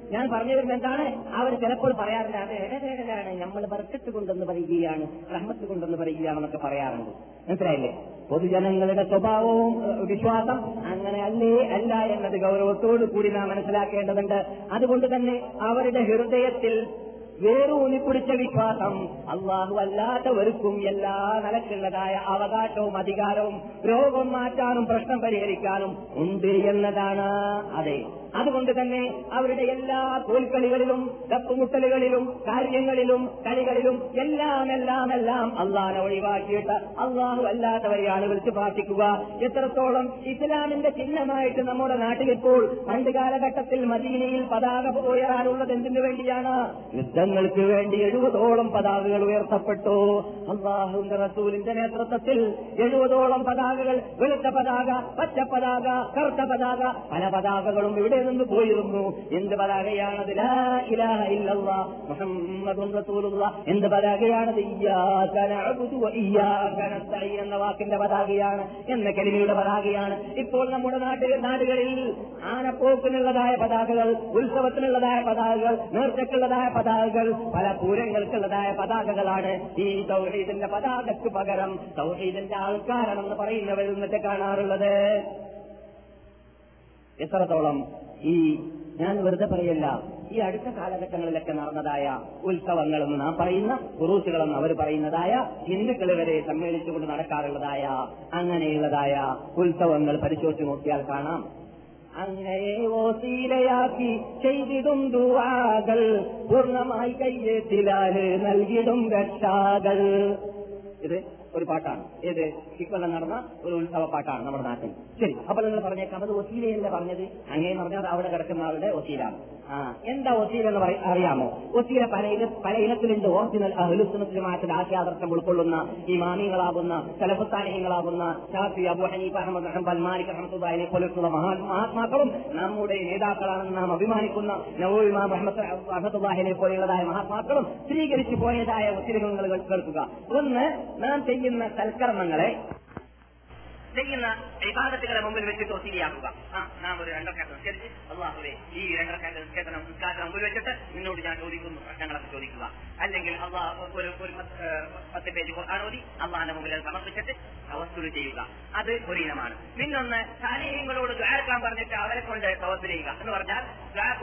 ഞാൻ പറഞ്ഞു വരുന്നത് എന്താണ്, അവർ ചിലപ്പോൾ പറയാറില്ല അത് ഇടവേടലാണ്, നമ്മൾ ബർക്കത്ത് കൊണ്ടെന്ന് പറയുകയാണ്, റഹ്മത്ത് കൊണ്ടെന്ന് പറയുകയാണെന്നൊക്കെ പറയാറുണ്ട്. മനസ്സിലായില്ലേ? പൊതുജനങ്ങളുടെ സ്വഭാവവും വിശ്വാസം അങ്ങനെ അല്ലേ അല്ല എന്നത് ഗൗരവത്തോടു കൂടി നാം മനസ്സിലാക്കേണ്ടതുണ്ട്. അതുകൊണ്ട് തന്നെ അവരുടെ ഹൃദയത്തിൽ വേറൂന്നിപ്പിടിച്ച വിശ്വാസം അള്ളാഹു അല്ലാത്തവർക്കും എല്ലാ നിലക്കുള്ളതായ അവകാശവും അധികാരവും രോഗം മാറ്റാനും പ്രശ്നം പരിഹരിക്കാനും ഉണ്ട് എന്നതാണ്. അതെ, അതുകൊണ്ട് തന്നെ അവരുടെ എല്ലാ കോൽക്കളികളിലും തപ്പുമുട്ടലുകളിലും കാര്യങ്ങളിലും കളികളിലും എല്ലാം എല്ലാം എല്ലാം അള്ളാഹനെ ഒഴിവാക്കിയിട്ട് അള്ളാഹു അല്ലാത്തവരെയാണ് വിളിച്ചു പ്രാർത്ഥിക്കുക. എത്രത്തോളം ഇസ്ലാമിന്റെ ചിഹ്നമായിട്ട് നമ്മുടെ നാട്ടിലിപ്പോൾ പണ്ട് കാലഘട്ടത്തിൽ മദീനയിൽ പതാക ഉയരാനുള്ളത് എന്തിനു വേണ്ടിയാണ്? യുദ്ധങ്ങൾക്ക് വേണ്ടി എഴുപതോളം പതാകകൾ ഉയർത്തപ്പെട്ടു. അള്ളാഹുവിന്റെ റസൂലിന്റെ നേതൃത്വത്തിൽ എഴുപതോളം പതാകകൾ, വെളുത്ത പതാക, പച്ച പതാക, കറുത്ത പതാക, പല പതാകകളും ഇവിടെ നിന്ന് പോയിരുന്നു. എന്ത് പതാകയാണത്? ലാ ഇലാഹ ഇല്ലല്ലാഹ് മുഹമ്മദുർ റസൂലുള്ളാഹ്. എന്ത് പതാകയാണത്? ഇയ്യാക നഅ്ബുദു വ ഇയ്യാക നസ്തഈൻ എന്ന വാക്കിന്റെ പതാകയാണ്, എന്ന കലിമയുടെ പതാകയാണ്. ഇപ്പോൾ നമ്മുടെ നാട്ടിൽ നാടുകളിൽ ആനപ്പോക്കിനുള്ളതായ പതാകകൾ, ഉത്സവത്തിനുള്ളതായ പതാകകൾ, നേർച്ചക്കുള്ളതായ പതാകകൾ, പല പൂരങ്ങൾക്കുള്ളതായ പതാകകളാണ്. ഈ തൗഹീദിന്റെ പതാകക്ക് പകരം തൗഹീദിന്റെ ആൾക്കാരാണെന്ന് പറയുന്നവർ ഇന്നത്തെ കാണാറുള്ളത്. എത്രത്തോളം ഈ ഞാൻ വെറുതെ പറയല്ല, ഈ അടുത്ത കാലഘട്ടങ്ങളിലൊക്കെ നടന്നതായ ഉത്സവങ്ങളെന്ന് നാം പറയുന്ന ഉറൂസുകളെന്ന് അവർ പറയുന്നതായ ഹിന്ദുക്കൾ വരെ സമ്മേളിച്ചുകൊണ്ട് നടക്കാറുള്ളതായ അങ്ങനെയുള്ളതായ ഉത്സവങ്ങൾ പരിശോധിച്ച് നോക്കിയാൽ കാണാം. അങ്ങനെ ഓസീലയാക്കി ചെയ്തിടും ദുആകൾ പൂർണ്ണമായി കയ്യേറ്റിലാല് നൽകിടും രക്ഷാകൾ. ഇത് ഒരു പാട്ടാണ്. ഏത്? ഇക്കൊല്ലം നടന്ന ഒരു ഉത്സവ പാട്ടാണ് നമ്മുടെ നാട്ടിൽ. ശരി, അപ്പൊ നിങ്ങൾ പറഞ്ഞേക്കാം അത് വസീലയല്ല പറഞ്ഞത്. അങ്ങനെ പറഞ്ഞാൽ അവിടെ കിടക്കുന്ന ആളുടെ വസീലാണ്. ആ എന്താ വസീല എന്ന് അറിയാമോ? വസീല പല പല ഇനത്തിലുണ്ട്. ഓറിജിനൽ അഹ്ലുസുന്നത്ത് ജമാഅത്തിന്റെ ആശയാദർശം ഉൾക്കൊള്ളുന്ന ഇമാമികളാകുന്ന സലഫുത്താലിഹീങ്ങളാകുന്ന Shafi, Abu Hanifa, Ahmad, Hanbal, Malik റഹ്മത്തുള്ളാഹിനെ പോലെയുള്ള മഹാത്മാക്കളും നമ്മുടെ നേതാക്കളാണെന്ന് നാം അഭിമാനിക്കുന്ന നവവി ഇമാം റഹ്മത്തുള്ളാഹിനെ പോലെയുള്ളതായ മഹാത്മാക്കളും സ്വീകരിച്ചു പോയതായ വസീലകൾ കേൾക്കുക. ഒന്ന്, നാം ചെയ്യുന്ന സൽക്കർമ്മങ്ങളെ ചെയ്യുന്ന ഇബാദത്തുകളെ മുമ്പിൽ വെച്ചിട്ട് വസീലയാക്കുക. ആ നാം ഒരു രണ്ടരക്കാലത്ത് നിസ്കരിച്ച് അല്ലാഹുവേ ഈ രണ്ടരക്കാലത്ത് നിസ്കാരം നിസ്കാരം മുമ്പിൽ വെച്ചിട്ട് നിന്നോട് ഞാൻ ചോദിക്കുന്നു പ്രശ്നങ്ങളൊക്കെ ചോദിക്കുക. അല്ലെങ്കിൽ അള്ളാഹ് ഒരു ഒരു പത്ത് പേജ് ഖുർആൻ ഓതി അള്ളാഹിന്റെ മുമ്പിൽ സമർപ്പിച്ചിട്ട് തവസ്സുൽ ചെയ്യുക. അത് ഒരു ഇനമാണ്. പിന്നൊന്ന് സാലിഹീങ്ങളോട് ദുആ ചെയ്യാൻ പറഞ്ഞിട്ട് അവരെ കൊണ്ട് തവസ്സുൽ ചെയ്യുക എന്ന് പറഞ്ഞാൽ